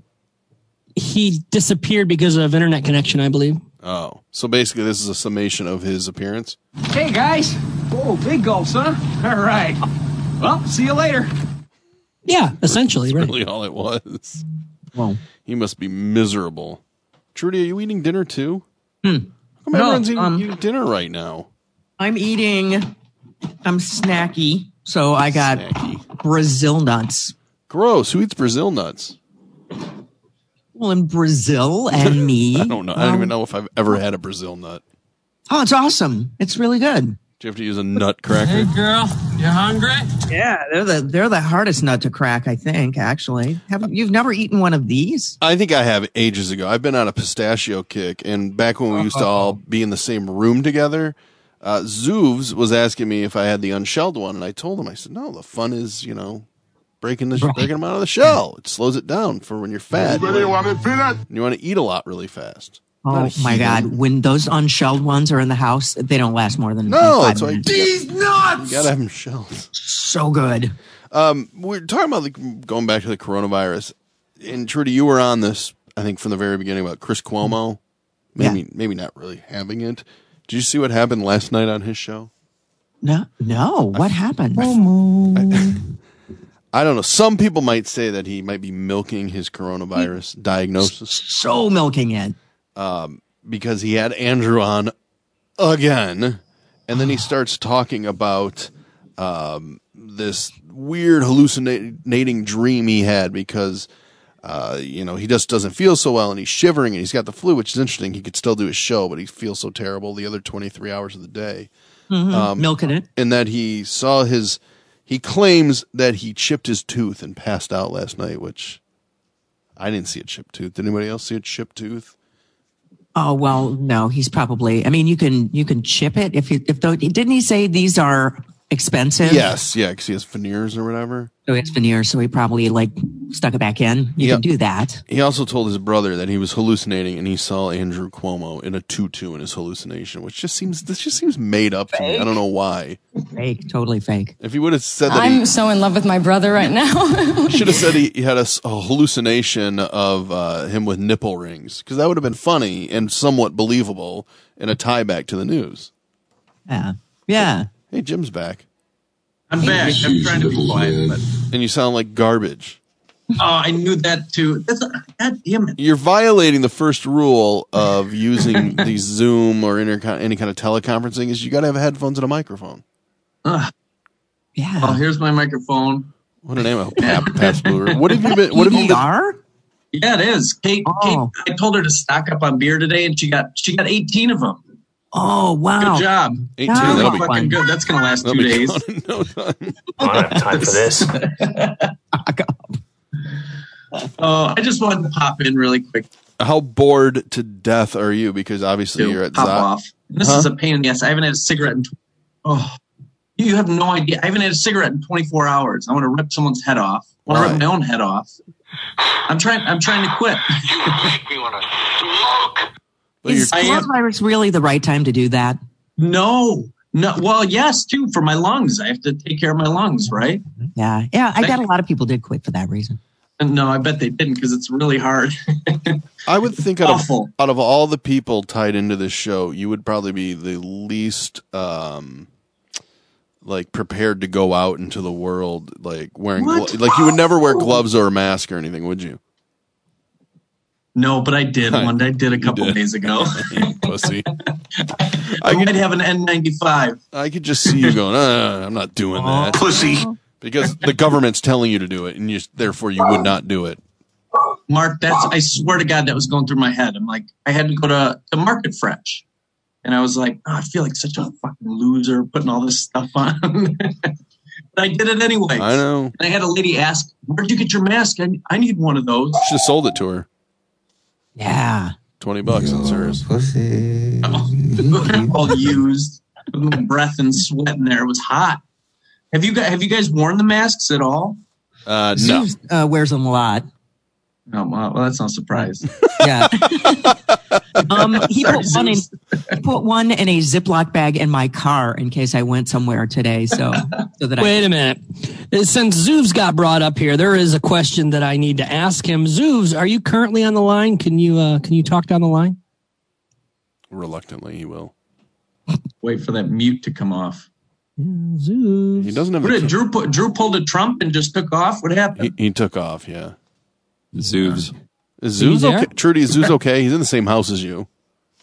He disappeared because of internet connection, I believe. Oh, so basically this is a summation of his appearance? Hey, guys. Whoa, big gulps, huh? All right. Well, see you later. Yeah, essentially, That's right. really all it was. Well, he must be miserable. Trudy, are you eating dinner too? Hmm. How come No, everyone's eating, um, eating dinner right now? I'm eating, I'm snacky, so I got Snacky. Brazil nuts. Gross. Who eats Brazil nuts? Well, in Brazil and me. I don't know. I don't um, even know if I've ever had a Brazil nut. Oh, it's awesome. It's really good. Do you have to use a nut cracker? Hey, girl, you hungry? Yeah, they're the they're the hardest nut to crack, I think, actually. Haven't you've never eaten one of these? I think I have ages ago. I've been on a pistachio kick, and back when we used to all be in the same room together, uh, Zoovs was asking me if I had the unshelled one, and I told him, I said, no, the fun is, you know, breaking the right. breaking them out of the shell. It slows it down for when you're fat. Anybody want a peanut? You want to eat a lot really fast. Oh my God! When those unshelled ones are in the house, they don't last more than no. five That's why these nuts. You gotta have them shelled. So good. Um, we're talking about the, going back to the coronavirus, and Trudy, you were on this, I think, from the very beginning about Chris Cuomo. Maybe, yeah. maybe not really having it. Did you see what happened last night on his show? No, no. What I, happened? I, I, I don't know. Some people might say that he might be milking his coronavirus he, diagnosis. So milking it. Um, because he had Andrew on again, and then he starts talking about um, this weird hallucinating dream he had because, uh, you know, he just doesn't feel so well, and he's shivering, and he's got the flu, which is interesting. He could still do his show, but he feels so terrible the other twenty-three hours of the day. Mm-hmm. Um, milking it. And that he saw his, he claims that he chipped his tooth and passed out last night, which I didn't see a chipped tooth. Did anybody else see a chipped tooth? Oh, well, no, he's probably, I mean, you can, you can chip it if you, if though, didn't he say these are expensive? Yes. Yeah. Cause he has veneers or whatever. So it's veneers. So he probably like stuck it back in. You yep. can do that. He also told his brother that he was hallucinating and he saw Andrew Cuomo in a tutu in his hallucination, which just seems, this just seems made up to me. I don't know why. Fake. Totally fake. If he would have said that I'm he, so in love with my brother right now. He should have said he, he had a, a hallucination of uh, him with nipple rings, because that would have been funny and somewhat believable and a tie back to the news. Yeah. Yeah. Hey, Jim's back. I'm back. I'm trying to be quiet. But... And you sound like garbage. Oh, I knew that too. That's a, God damn it. You're violating the first rule of using the Zoom or intercon- any kind of teleconferencing is you got to have headphones and a microphone. Uh, yeah. Oh, here's my microphone. What a name of Pat, Pat Bluer. What have you been? What have you been? Yeah, it is. Kate, oh. Kate. I told her to stock up on beer today, and she got she got eighteen of them. Oh, wow. Good job. eighteen, oh, that'll be fucking fun. Good. That's going to last that'll two days. No time. I don't have time for this. uh, I just wanted to pop in really quick. How bored to death are you? Because obviously Dude, you're at pop Zot. off. This huh? is a pain in the ass. I haven't had a cigarette in. Tw- oh, you have no idea. I haven't had a cigarette in twenty-four hours. I want to rip someone's head off. I want to rip my own head off. I'm trying. I'm trying to quit. You make me want to smoke. But Is I am- coronavirus really the right time to do that? No, no. Well, yes, too, for my lungs. I have to take care of my lungs, right? Yeah. Yeah. I got a lot of people did quit for that reason. No, I bet they didn't because it's really hard. I would think out of, Awful. out of all the people tied into this show, you would probably be the least um, like prepared to go out into the world, like wearing glo- What? like you would never wear gloves or a mask or anything, would you? No, but I did one. I did a couple did. days ago. You pussy. I might have an N ninety-five. I could just see you going, uh, I'm not doing that. Pussy. Because the government's telling you to do it, and you therefore you would not do it. Mark, that's, I swear to God, that was going through my head. I'm like, I had to go to, to Market Fresh. And I was like, oh, I feel like such a fucking loser putting all this stuff on. But I did it anyway. I know. And I had a lady ask, where'd you get your mask? I, I need one of those. Should have sold it to her. Yeah. twenty bucks on hers. All used. Breath and sweat in there. It was hot. Have you guys, have you guys worn the masks at all? Uh, no. Zeus, uh, wears them a lot. Oh, well, that's no surprise. Yeah. um, he, Sorry, put one in, Zeus. he put one in a Ziploc bag in my car in case I went somewhere today. So, so that Wait I, a minute. Since Zoovs got brought up here, there is a question that I need to ask him. Zoovs, are you currently on the line? Can you uh, can you talk down the line? Reluctantly, he will. Wait for that mute to come off. Zoovs. He doesn't have. What A did Drew put, Drew pulled a Trump and just took off? What happened? he, he took off. Yeah. Zoovs. Is Are you Zeus there? okay? Trudy, is Zeus okay? He's in the same house as you.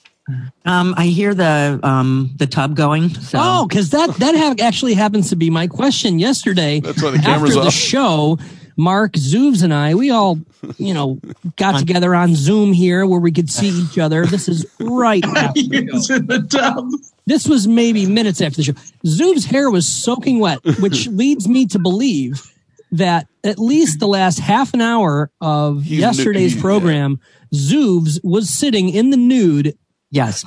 um, I hear the um the tub going. So. Oh, because that that have, actually happens to be my question yesterday. That's why the camera's After the off. show, Mark, Zoovs, and I, we all, you know, got together on Zoom here where we could see each other. This is right after He the was show. in the tub. This was maybe minutes after the show. Zoov's hair was soaking wet, which leads me to believe that at least the last half an hour of He's yesterday's nude, program, Zoovs was sitting in the nude. Yes.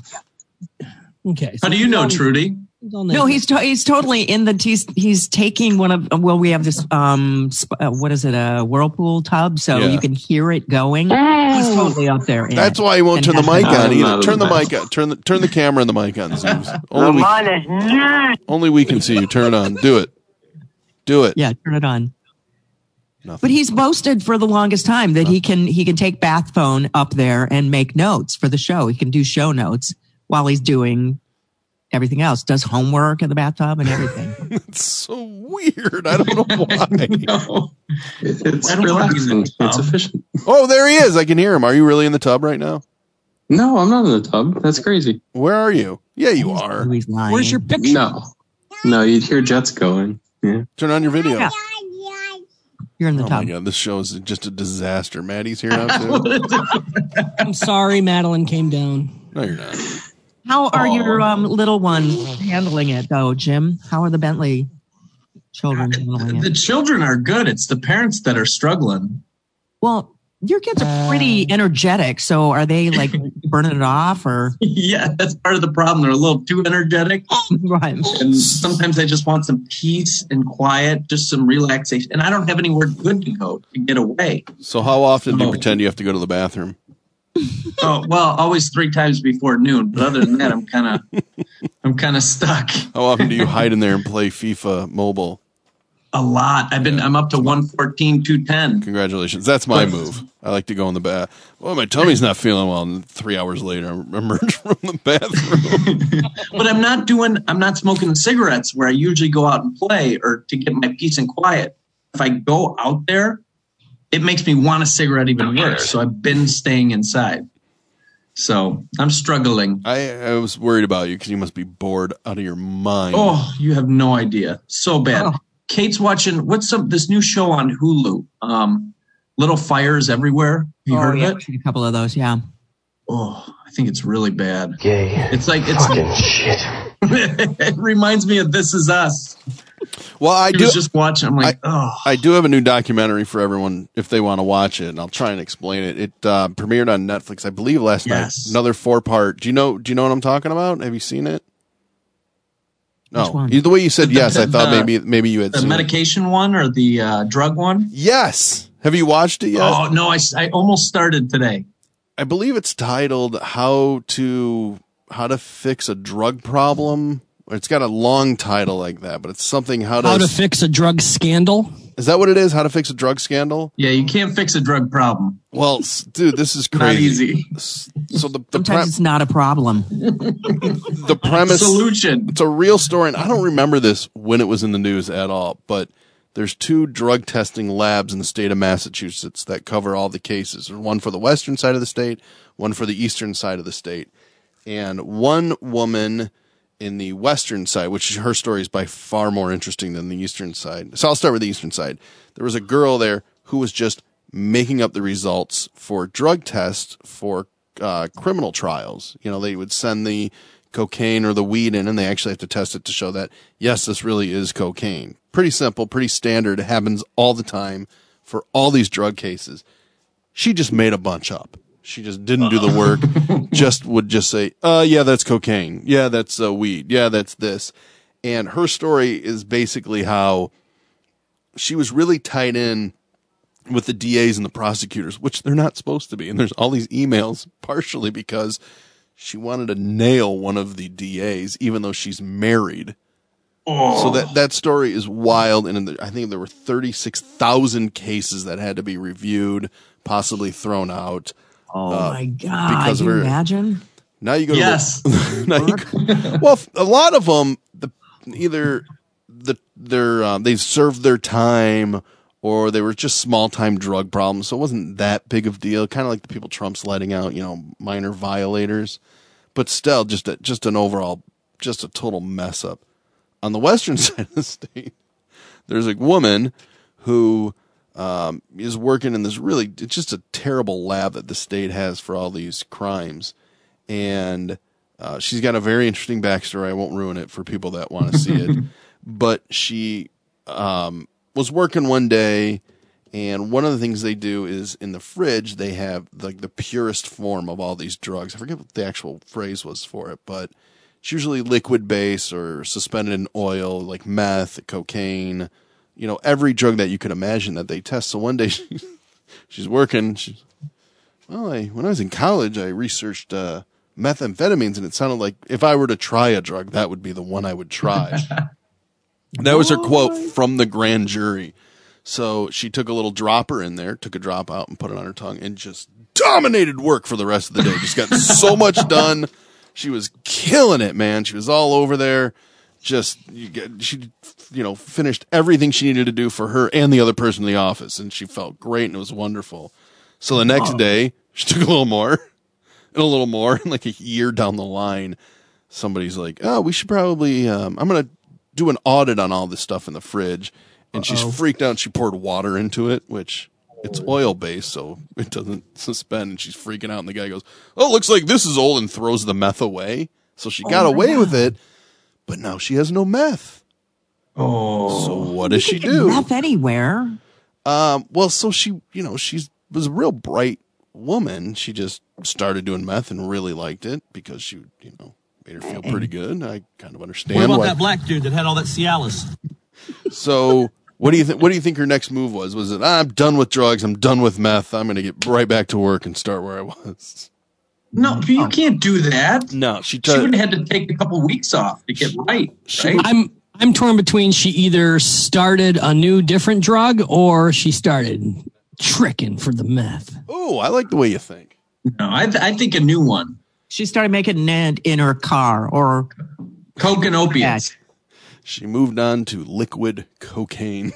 Okay. How do you know, Trudy? No, he's to- he's totally in the he's he's taking one of well we have this um sp- uh, what is it a whirlpool tub so Yeah. you can hear it going. He's totally up there. in That's it. why he won't And turn the has- mic on I'm either. not Turn the in the mic on. Turn the turn the camera and the mic on, Zeus. Only we, only we can see you. Turn it on. Do it. Do it. Yeah, turn it on. Nothing. But he's boasted for the longest time that he can he can take bath phone up there and make notes for the show. He can do show notes while he's doing everything else. Does homework in the bathtub and everything. It's so weird. I don't know why. No. It's I don't wanna be in relaxing. the tub. It's efficient. Oh, there he is. I can hear him. Are you really in the tub right now? No, I'm not in the tub. That's crazy. Where are you? Yeah, you are. He's lying. Where's your picture? No. No, you'd hear jets going. Yeah. Turn on your video. Yeah. You're in the Oh tub. my god, this show is just a disaster. Maddie's here now too. I'm sorry, Madeline came down. No, you're not. How are your um, little ones handling it, though, Jim? How are the Bentley children handling The it? children are good. It's the parents that are struggling. Well, your kids are pretty energetic, so are they like burning it off or? Yeah, that's part of the problem. They're a little too energetic. Right. And sometimes I just want some peace and quiet, just some relaxation. And I don't have anywhere good to go to get away. So how often do you Oh. pretend you have to go to the bathroom? Oh, well, always three times before noon. But other than that, I'm kind of, I'm kind of stuck. How often do you hide in there and play FIFA Mobile? A lot. I've been, I'm up to one fourteen, two ten. Congratulations. That's my move. I like to go in the bath. Well, my tummy's not feeling well. And three hours later, I emerge from the bathroom. But I'm not doing, I'm not smoking cigarettes where I usually go out and play or to get my peace and quiet. If I go out there, it makes me want a cigarette even worse. So I've been staying inside. So I'm struggling. I, I was worried about you because you must be bored out of your mind. Oh, you have no idea. So bad. Oh. Kate's watching, what's some, this new show on Hulu? Um, Little Fires Everywhere. Have you oh, heard yeah, of I've it? seen a couple of those, yeah. Oh, I think it's really bad. Gay. It's like, it's Fucking shit. It reminds me of This Is Us. Well, I I do. was just watching. I'm like, I, oh. I do have a new documentary for everyone if they want to watch it, and I'll try and explain it. It uh, premiered on Netflix, I believe, last Yes. night. Another four part. Do you know? Do you know what I'm talking about? Have you seen it? Which No. one? The way you said The- yes, I the- thought the- maybe maybe you had The seen it. medication one or the uh, drug one? Yes. Have you watched it yet? Oh, no, I, s- I almost started today. I believe it's titled "How to How to Fix a Drug Problem." It's got a long title like that, but it's something how to How to Fix a Drug Scandal. Is that what it is? How to Fix a Drug Scandal? Yeah, you can't fix a drug problem. Well, dude, this is crazy. Not easy. So the, the Sometimes pre- it's not a problem. the premise solution. It's a real story, and I don't remember this when it was in the news at all, but there's two drug testing labs in the state of Massachusetts that cover all the cases. There's one for the western side of the state, one for the eastern side of the state. And one woman in the western side, which her story is by far more interesting than the eastern side. So I'll start with the eastern side. There was a girl there who was just making up the results for drug tests for uh, criminal trials. You know, they would send the cocaine or the weed in, and they actually have to test it to show that, yes, this really is cocaine. Pretty simple, pretty standard. It happens all the time for all these drug cases. She just made a bunch up. She just didn't do the work, just would just say, uh, yeah, that's cocaine. Yeah, that's uh, weed. Yeah, that's this. And her story is basically how she was really tied in with the D As and the prosecutors, which they're not supposed to be. And there's all these emails, partially because she wanted to nail one of the D As, even though she's married. Oh. So that, that story is wild. And I think there were thirty-six thousand cases that had to be reviewed, possibly thrown out. Oh uh, my God! Because Can of you her. imagine? Now you go. Yes. To now you go, well, a lot of them, the either the they're uh, they served their time, or they were just small time drug problems. So it wasn't that big of a deal. Kind of like the people Trump's letting out, you know, minor violators, but still, just a, just an overall, just a total mess up. On the western side of the state, there's a woman who. Um, is working in this really, it's just a terrible lab that the state has for all these crimes. And uh, she's got a very interesting backstory. I won't ruin it for people that want to see it. But she um, was working one day, and one of the things they do is in the fridge, they have like the purest form of all these drugs. I forget what the actual phrase was for it, but it's usually liquid base or suspended in oil, like meth, cocaine, you know, every drug that you could imagine that they test. So one day she, she's working. She's, well, I, when I was in college, I researched uh, methamphetamines, and it sounded like if I were to try a drug, that would be the one I would try. That was her quote from the grand jury. So she took a little dropper in there, took a drop out and put it on her tongue, and just dominated work for the rest of the day. Just got so much done. She was killing it, man. She was all over there. Just you get, she, you know, finished everything she needed to do for her and the other person in the office, and she felt great, and it was wonderful. So the next day, she took a little more, and a little more, and like a year down the line, somebody's like, "Oh, we should probably, um, I'm gonna do an audit on all this stuff in the fridge," and Uh-oh. she's freaked out. She poured water into it, which it's oil based, so it doesn't suspend, and she's freaking out. And the guy goes, "Oh, looks like this is old," and throws the meth away. So she got oh away God. with it. But now she has no meth. Oh. So what does she get do? Meth anywhere. Um, well, so she, you know, she was a real bright woman. She just started doing meth and really liked it because she, you know, made her feel pretty good. I kind of understand. What about why. that black dude that had all that Cialis? So what do you think? What do you think her next move was? Was it, I'm done with drugs. I'm done with meth. I'm going to get right back to work and start where I was. No, you can't do that. No, she, she would have had to take a couple weeks off to get right. right? I'm I'm torn between she either started a new different drug or she started tricking for the meth. Oh, I like the way you think. No, I th- I think a new one. She started making it in her car or coke and opiates. She moved on to liquid cocaine.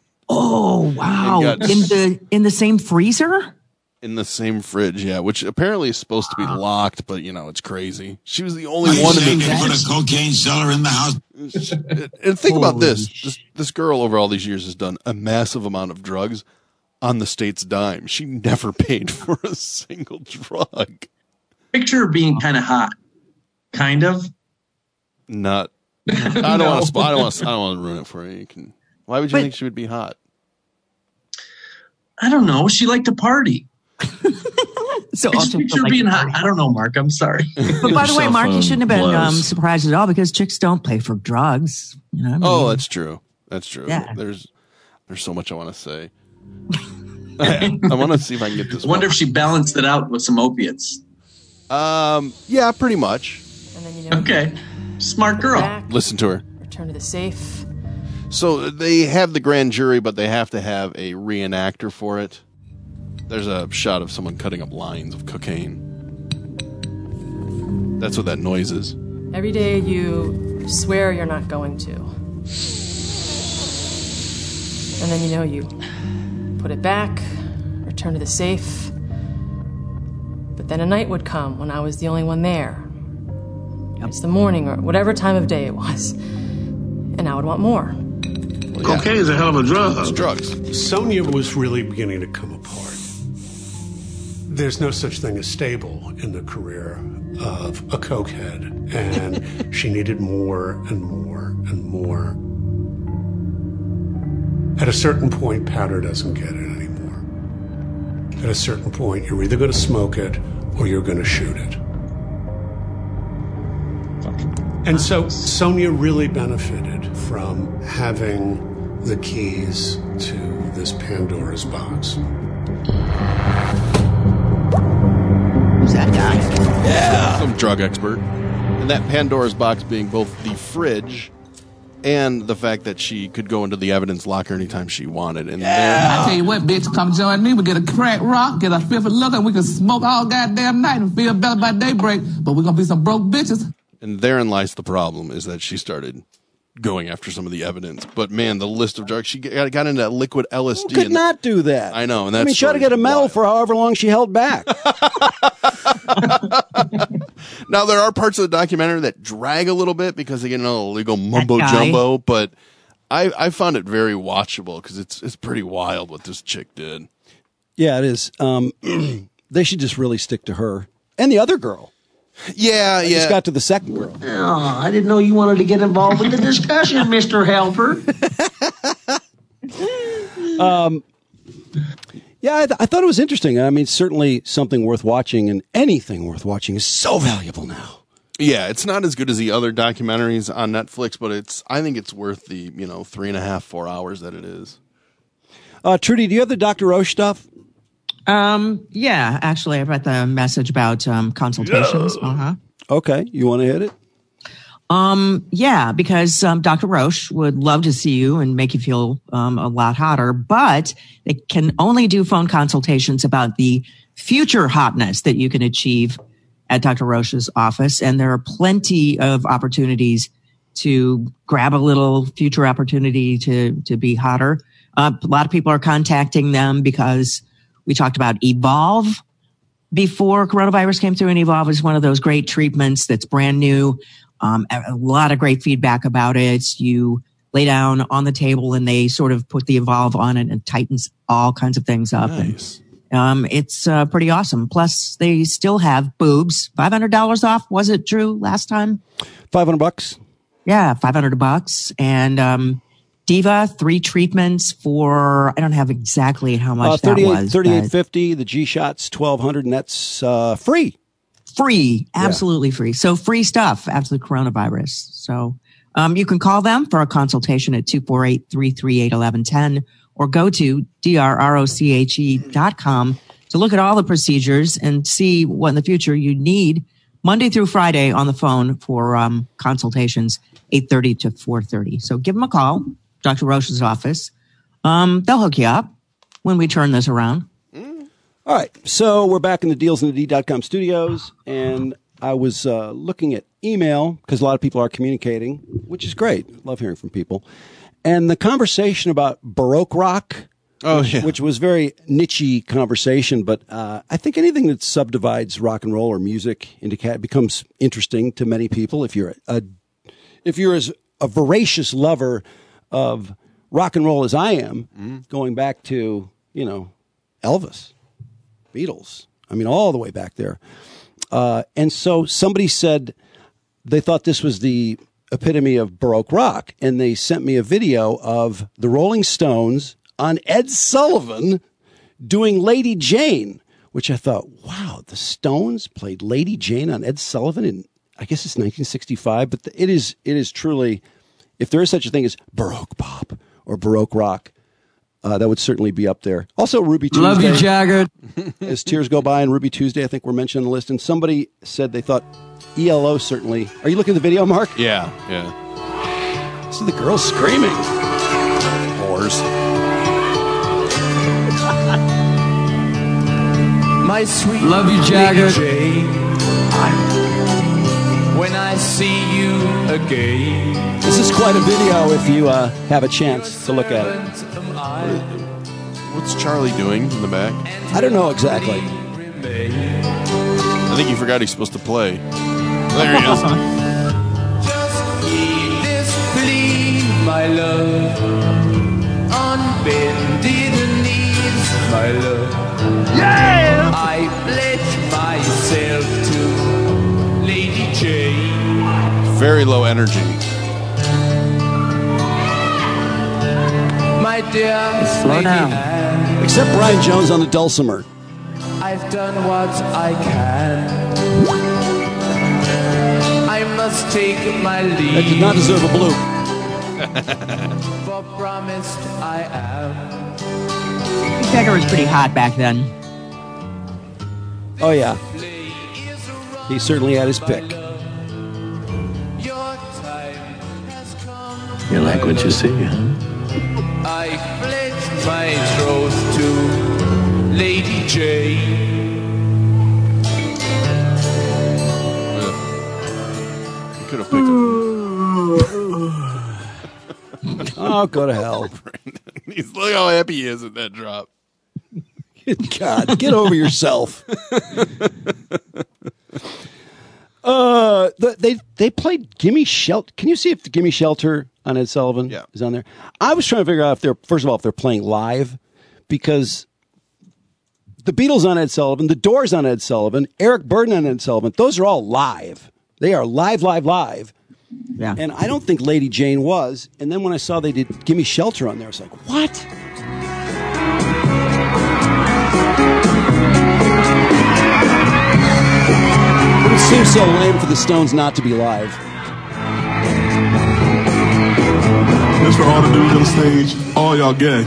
Oh wow! In the in the same freezer. In the same fridge, yeah, which apparently is supposed to be locked, but, you know, it's crazy. She was the only one in the... You put a cocaine seller in the house. And think Holy about this. this. This girl over all these years has done a massive amount of drugs on the state's dime. She never paid for a single drug. Picture her being kind of hot. Kind of? Not... I don't no. want to I don't want to I don't want to ruin it for you. you can, why would you but, think she would be hot? I don't know. She liked to party. So I just picture like being hot. I don't know, Mark. I'm sorry. But by the way, Mark, you shouldn't have been um, surprised at all because chicks don't pay for drugs. You know what I mean? Oh, that's true. That's true. Yeah. There's there's so much I want to say. I, I want to see if I can get this. I wonder one. if she balanced it out with some opiates. Um, yeah, pretty much. And then, you know, Okay. Smart girl. back, Listen to her. return to the safe. So they have the grand jury, but they have to have a reenactor for it. There's a shot of someone cutting up lines of cocaine. That's what that noise is. Every day you swear you're not going to. And then, you know, you put it back, return to the safe. But then a night would come when I was the only one there. It's the morning or whatever time of day it was. And I would want more. Well, Cocaine is a hell of a drug. It's drugs. Sonia was really beginning to come apart. There's no such thing as stable in the career of a cokehead, and she needed more and more and more. At a certain point, powder doesn't get it anymore. At a certain point, you're either going to smoke it or you're going to shoot it. And so Sonia really benefited from having the keys to this Pandora's box. Who's that guy? Yeah. Some drug expert. And that Pandora's box being both the fridge and the fact that she could go into the evidence locker anytime she wanted. And I tell you what, bitch, come join me. We get a crack rock, get a fifth of liquor, and we can smoke all goddamn night and feel better by daybreak. But we're going to be some broke bitches. And therein lies the problem, is that she started going after some of the evidence. But man, the list of drugs, she got, got into that liquid L S D. Who could and not do that? I know. And that's I mean, she ought to get a medal for however long she held back. Now, there are parts of the documentary that drag a little bit because they get into illegal mumbo jumbo, but I, I found it very watchable because it's it's pretty wild what this chick did. Yeah, it is. Um, they should just really stick to her and the other girl. Yeah, I yeah. just got to the second girl. Oh, I didn't know you wanted to get involved with the discussion, Mister Helper. um, yeah, I, th- I thought it was interesting. I mean, certainly something worth watching, and anything worth watching is so valuable now. Yeah, it's not as good as the other documentaries on Netflix, but it's I think it's worth the, you know, three and a half, four hours that it is. Uh, Trudy, do you have the Doctor Roche stuff? Um, yeah, actually, I read the message about um, consultations. Yeah. Uh-huh. Okay, you want to hit it? Um, yeah, because um, Doctor Roche would love to see you and make you feel um, a lot hotter, but they can only do phone consultations about the future hotness that you can achieve at Doctor Roche's office. And there are plenty of opportunities to grab a little future opportunity to, to be hotter. Uh, a lot of people are contacting them because we talked about Evolve before coronavirus came through, and Evolve is one of those great treatments that's brand new. Um, a lot of great feedback about it. You lay down on the table and they sort of put the Evolve on it and tightens all kinds of things up. Nice. And, um, it's uh, pretty awesome. Plus, they still have boobs. five hundred dollars off, was it, Drew, last time? five hundred bucks. Yeah, five hundred bucks. And um, Diva, three treatments for, I don't have exactly how much uh, that was. thirty-eight fifty. The G-Shot's twelve hundred, and that's uh, free. Free, absolutely yeah. free. So free stuff after the coronavirus. So um, you can call them for a consultation at two four eight, three three eight, one one one zero or go to D R R O C H E dot com to look at all the procedures and see what in the future you need Monday through Friday on the phone for um, consultations, eight thirty to four thirty. So give them a call, Doctor Roche's office. Um, they'll hook you up when we turn this around. All right, so we're back in the deals in the D dot com studios, and I was uh, looking at email because a lot of people are communicating, which is great. Love hearing from people. And the conversation about Baroque rock, oh, which, yeah. which was very niche-y conversation, but uh, I think anything that subdivides rock and roll or music into cat becomes interesting to many people. If you're a, if you're as a voracious lover of rock and roll as I am, mm-hmm. going back to, you know, Elvis. Beatles. I mean, all the way back there. Uh, and so somebody said they thought this was the epitome of Baroque rock. And they sent me a video of the Rolling Stones on Ed Sullivan doing Lady Jane, which I thought, wow, the Stones played Lady Jane on Ed Sullivan in, I guess it's nineteen sixty-five. But it is, it is truly, if there is such a thing as Baroque pop or Baroque rock, Uh, that would certainly be up there. Also, Ruby Tuesday. Love you, Jagger. As Tears Go By and Ruby Tuesday, I think were mentioned on the list. And somebody said they thought E L O certainly. Are you looking at the video, Mark? Yeah, yeah. See the girls screaming. Whores. My sweet Love you, Jagger. Jane, when I see you again. This is quite a video if you uh, have a chance to look at it. What's Charlie doing in the back? I don't know exactly. I think he forgot he's supposed to play. There he is. Just heed this plea, my love. On bended knees, my love. Yeah! I pledge myself to Lady Jane. Very low energy. My dear Slow Lady down. Anne, Except Brian Jones on the dulcimer. I've done what I can. I must take my leave. That did not deserve a bloop. For promised I am. Jagger was pretty hot back then. Oh, yeah. He certainly had his pick. You like what you see, huh? I pledge my troth to Lady Jane. You could have picked it. Oh, go to hell. He's, look how happy he is at that drop. God, get over yourself. uh, the, they they played Gimme Shelter. Can you see if the Gimme Shelter on Ed Sullivan yeah. is on there? I was trying to figure out if they're, first of all, if they're playing live, because the Beatles on Ed Sullivan, the Doors on Ed Sullivan, Eric Burdon on Ed Sullivan, those are all live. They are live, live, live. Yeah. And I don't think Lady Jane was. And then when I saw they did Gimme Shelter on there, I was like, what? It seems so lame for the Stones not to be live. This for all the dudes on the stage. All y'all gay.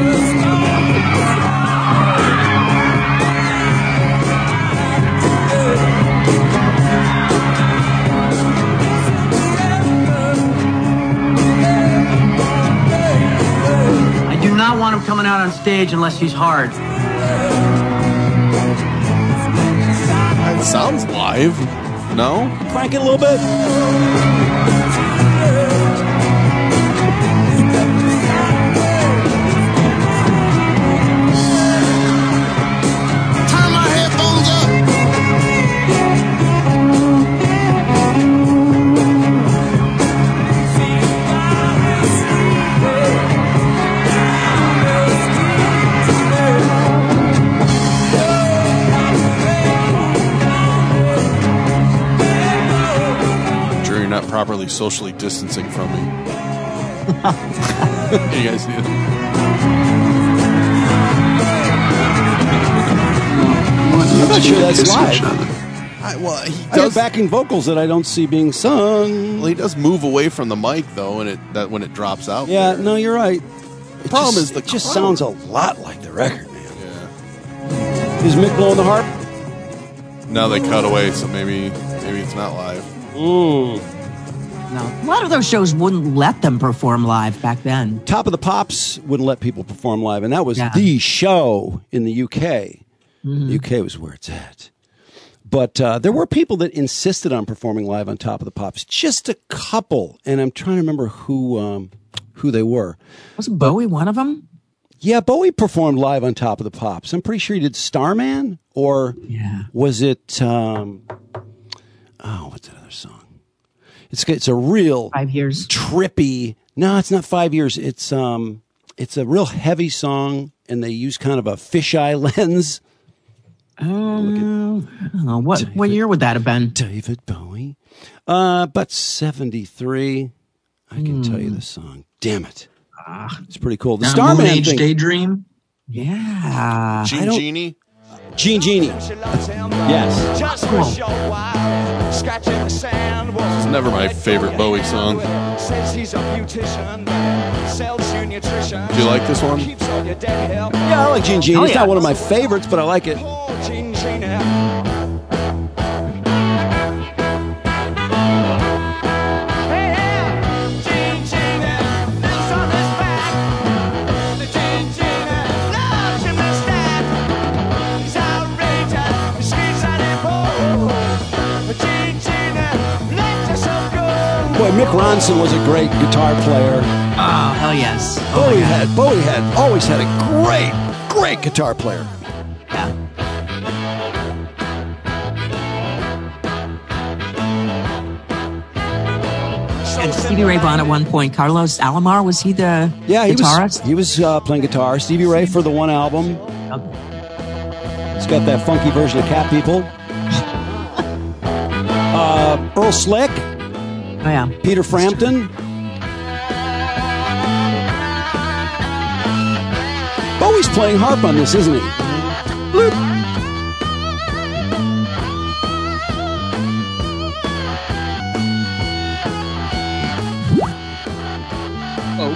I do not want him coming out on stage unless he's hard. It sounds live. No? Crank it a little bit. Turn my headphones up. You're not properly socially distancing from me. Can you guys see it? I'm not sure that's live. I, well, he I have backing vocals that I don't see being sung. Well, he does move away from the mic though, and it that when it drops out. Yeah, there. no, you're right. The problem just, is the it just crowd. sounds a lot like the record, man. Yeah. Is Mick blowing the harp? Now they cut away, so maybe maybe it's not live. Mm. No, a lot of those shows wouldn't let them perform live back then. Top of the Pops wouldn't let people perform live, and that was Yeah. the show in the U K. Mhm. The U K was where it's at. But uh, there were people that insisted on performing live on Top of the Pops. Just a couple, and I'm trying to remember who um, who they were. Was Bowie one of them? Yeah, Bowie performed live on Top of the Pops. I'm pretty sure he did Starman, or yeah. was it? Um, oh, what's that other song? It's it's a real five years trippy. No, it's not five years. It's um, it's a real heavy song, and they use kind of a fisheye lens. Um, I don't know. What David, what year would that have been? David Bowie, uh, but seventy-three. I can Hmm. tell you the song. Damn it, ah, it's pretty cool. The Now, Starman Moon Age thing. Daydream. Yeah, Gene Genie. Gene Genie. Yes. Cool. It's never my favorite Bowie song. Do you like this one? Yeah, I like Gene Gene. Oh, It's yeah. not one of my favorites, but I like it. Boy, Mick Ronson was a great guitar player. Oh, hell yes. Oh, Bowie my God. had Bowie had always had a great, great guitar player. Yeah. And Stevie Ray Vaughan at one point. Carlos Alomar, was he the Yeah, he guitarist? was he was uh, playing guitar. Stevie Ray for the one album. He's got that funky version of Cat People. Uh, Earl Slick. Oh, yeah. Peter Frampton. Bowie's playing harp on this, isn't he? Bloop. Oh.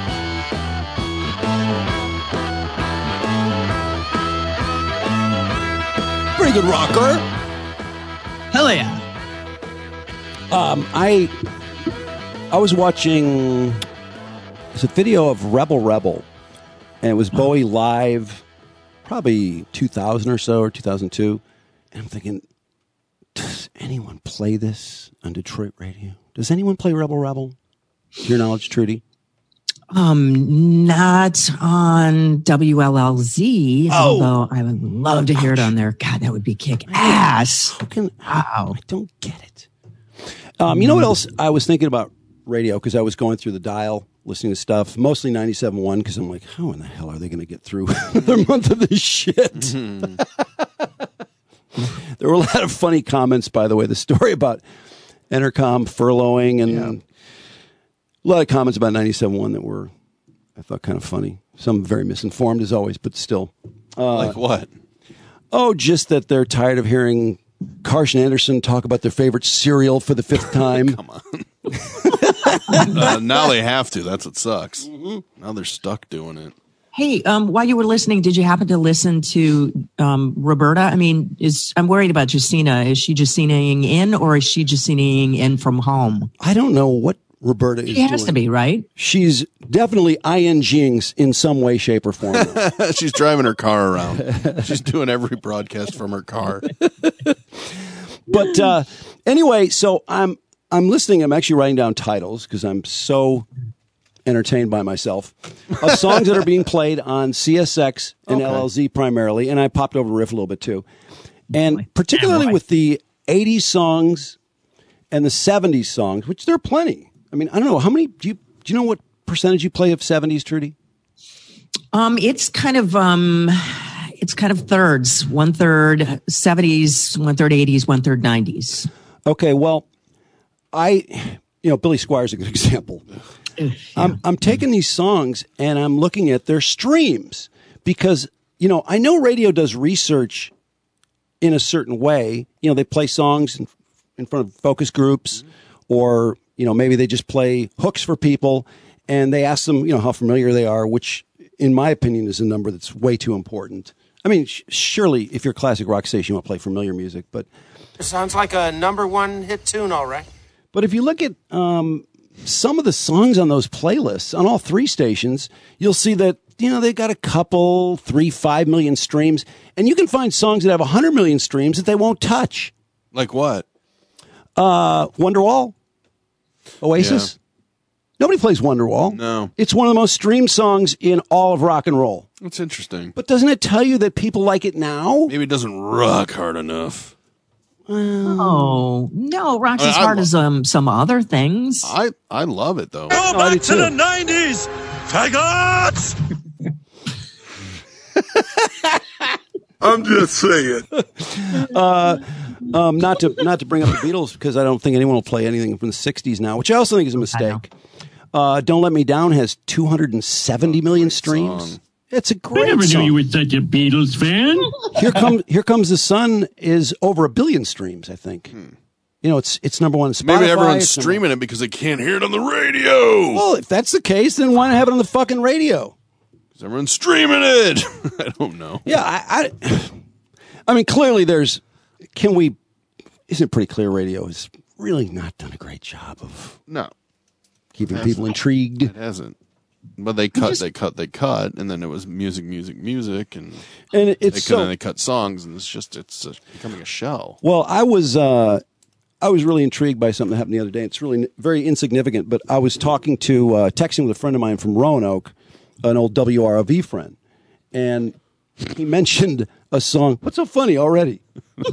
Pretty good rocker. Hell yeah. Um, I I was watching it's a video of Rebel Rebel, and it was Bowie live, probably two thousand or so, or two thousand two. And I'm thinking, does anyone play this on Detroit radio? Does anyone play Rebel Rebel? To your knowledge, Trudy? Um, not on W L L Z, Oh. although I would love to hear it on there. God, that would be kick ass. How can, Wow. I don't get it. Um, you know what else I was thinking about radio, because I was going through the dial, listening to stuff, mostly ninety-seven point one, because I'm like, how in the hell are they going to get through another month of this shit? There were a lot of funny comments, by the way. The story about Entercom furloughing and Yeah. a lot of comments about ninety-seven point one that were, I thought, kind of funny. Some very misinformed, as always, but still. Uh, Like what? Oh, just that they're tired of hearing Carson Anderson talk about their favorite cereal for the fifth time. Come on. uh, now they have to. That's what sucks. Now they're stuck doing it. Hey, um, while you were listening, did you happen to listen to um, Roberta? I mean, is I'm worried about Justina. Is she Justinaing in, or is she Justinaing in from home? I don't know what Roberta is She has doing. to be, right? She's definitely INGing in some way, shape, or form. She's driving her car around. She's doing every broadcast from her car. But uh, anyway, so I'm I'm listening. I'm actually writing down titles because I'm so entertained by myself of songs that are being played on C S X and Okay. L L Z primarily, and I popped over riff a little bit too, and particularly with the eighties songs and the seventies songs, which there are plenty. I mean, I don't know how many do you do you know what percentage you play of seventies, Trudy? Um, it's kind of um, it's kind of thirds. One third seventies, one third eighties, one third nineties. Okay, well, I, you know, Billy Squire's a good example. I'm, I'm taking these songs and I'm looking at their streams because, you know, I know radio does research in a certain way. You know, they play songs in, in front of focus groups, or, you know, maybe they just play hooks for people and they ask them, you know, how familiar they are, which in my opinion is a number that's way too important. I mean, sh- surely if you're a classic rock station, you want to play familiar music, but Sounds like a number one hit tune, all right. But if you look at um, some of the songs on those playlists on all three stations, you'll see that, you know, they got a couple, three, five million streams. And you can find songs that have a hundred million streams that they won't touch. Like what? Uh, Wonderwall, Oasis. Nobody plays Wonderwall. No. It's one of the most streamed songs in all of rock and roll. That's interesting. But doesn't it tell you that people like it now? Maybe it doesn't rock hard enough. Oh no, rock's I- as I hard lo- as um some other things. I, I love it, though. Go I do back to too. the nineties, faggots! I'm just saying. Uh, um, not to not to bring up the Beatles, because I don't think anyone will play anything from the sixties now, which I also think is a mistake. Uh, Don't Let Me Down has two hundred seventy million streams. song. It's a great I never song. knew you were such a Beatles fan. Here comes Here Comes the Sun is over a billion streams, I think. You know, it's it's number one on Spotify. Maybe everyone's it's number- streaming it because they can't hear it on the radio. Well, if that's the case, then why not have it on the fucking radio? Because everyone's streaming it. I don't know. Yeah, I, I, I mean, clearly there's. Can we? Isn't it pretty clear? Radio has really not done a great job of No. keeping people intrigued. It hasn't. But they cut, just- they cut, they cut, and then it was music, music, music, and And it's they cut, so- and they cut songs, and it's just it's uh, becoming a shell. Well, I was uh, I was really intrigued by something that happened the other day. It's really n- very insignificant, but I was talking to uh, texting with a friend of mine from Roanoke, an old W R O V friend, and he mentioned a song. What's so funny already?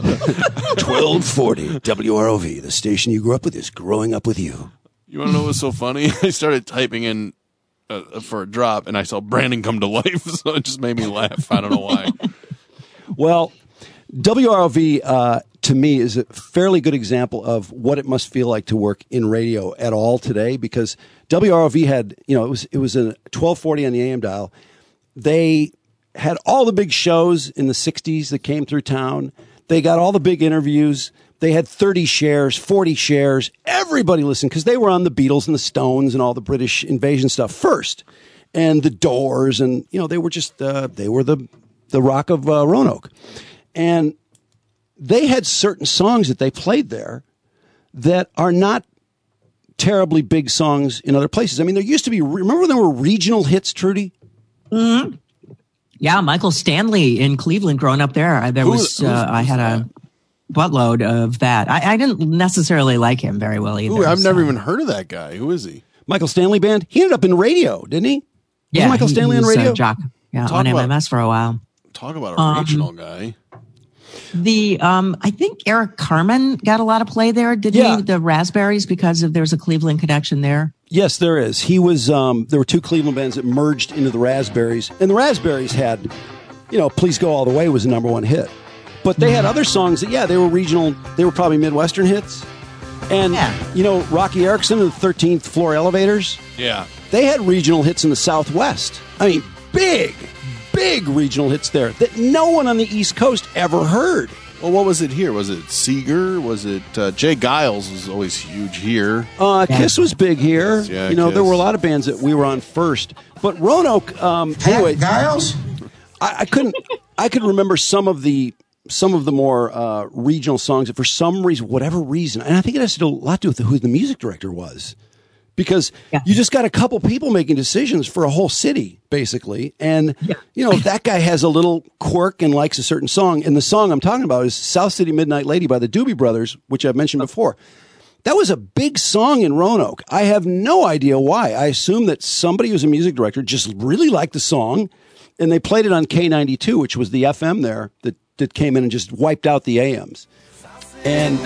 twelve forty W R O V, the station you grew up with is growing up with you. You want to know what's so funny? I started typing in uh, for a drop, and I saw Brandon come to life, so it just made me laugh. I don't know why. Well, W R O V uh, to me is a fairly good example of what it must feel like to work in radio at all today, because W R O V had, you know, it was it was a twelve forty on the A M dial. They had all the big shows in the sixties that came through town. They got all the big interviews. They had thirty shares, forty shares. Everybody listened because they were on the Beatles and the Stones and all the British invasion stuff first, and the Doors, and you know they were just uh, they were the the rock of uh, Roanoke, and they had certain songs that they played there that are not terribly big songs in other places. I mean, there used to be. Remember when there were regional hits, Trudy? Mm-hmm. Yeah, Michael Stanley in Cleveland. Growing up there, there Who- was who's- uh, I had a buttload of that. I, I didn't necessarily like him very well either. Ooh, I've so- never even heard of that guy. Who is he? Michael Stanley Band. He ended up in radio, didn't he? Yeah, Wasn't Michael he- Stanley he on was, uh, radio? jock, yeah, Talk on about- M M S for a while. Talk about a Um, regional guy. The um, I think Eric Carmen got a lot of play there, didn't Yeah. he? The Raspberries, because of there's a Cleveland connection there. Yes, there is. He was. Um, there were two Cleveland bands that merged into the Raspberries, and the Raspberries had, you know, "Please Go All the Way" was the number one hit. But they had other songs that, yeah, they were regional. They were probably Midwestern hits. And you know, Rocky Erickson and the thirteenth Floor Elevators. Yeah. They had regional hits in the Southwest. I mean, big, big regional hits there that no one on the East Coast ever heard. Well, what was it here? Was it Seeger? Was it uh, Jay Giles was always huge here? Uh, Kiss was big here. Yeah, you know, there Kiss. were a lot of bands that we were on first. But Roanoke, um, anyway, Giles? I, I couldn't. I could remember some of the some of the more uh, regional songs that, for some reason, whatever reason, and I think it has to do a lot to do with who the music director was, because you just got a couple people making decisions for a whole city, basically, and you know, if that guy has a little quirk and likes a certain song, and the song I'm talking about is "South City Midnight Lady" by the Doobie Brothers, which I've mentioned before. That was a big song in Roanoke. I have no idea why. I assume that somebody who's a music director just really liked the song, and they played it on K ninety-two, which was the F M there that, that came in and just wiped out the A Ms. And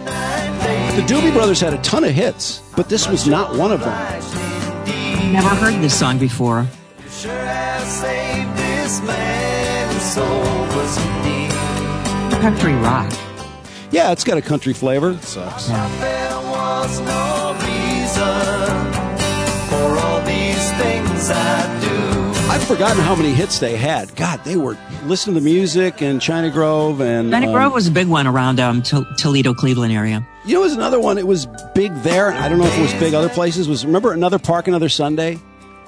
the Doobie Brothers had a ton of hits, but this was not one of them. Never heard this song before. Sure has saved this man whose soul was in need. Country rock. Yeah, it's got a country flavor. It sucks. There was no reason for all these things I do. I've forgotten how many hits they had. God, they were Listen to the Music and China Grove and China um, Grove was a big one around um, Tol- Toledo, Cleveland area. You know, it was another one. It was big there. I don't know if it was big other places. Was remember Another Park, Another Sunday?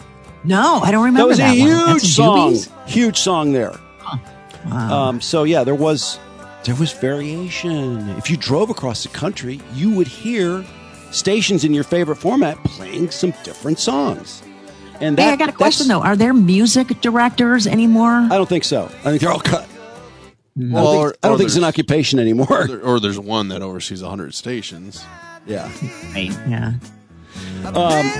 No, I don't remember that was that a one. huge That's a song. Doobies? Huge song there. Wow. Um, so yeah, there was there was variation. If you drove across the country, you would hear stations in your favorite format playing some different songs. And that, hey, I got a question though. Are there music directors anymore? I don't think so. I think they're all cut. Mm. I don't Or- think, I don't or think it's an there's- occupation anymore. Or, there- or there's one that oversees one hundred stations. Yeah. Right. Yeah. Um,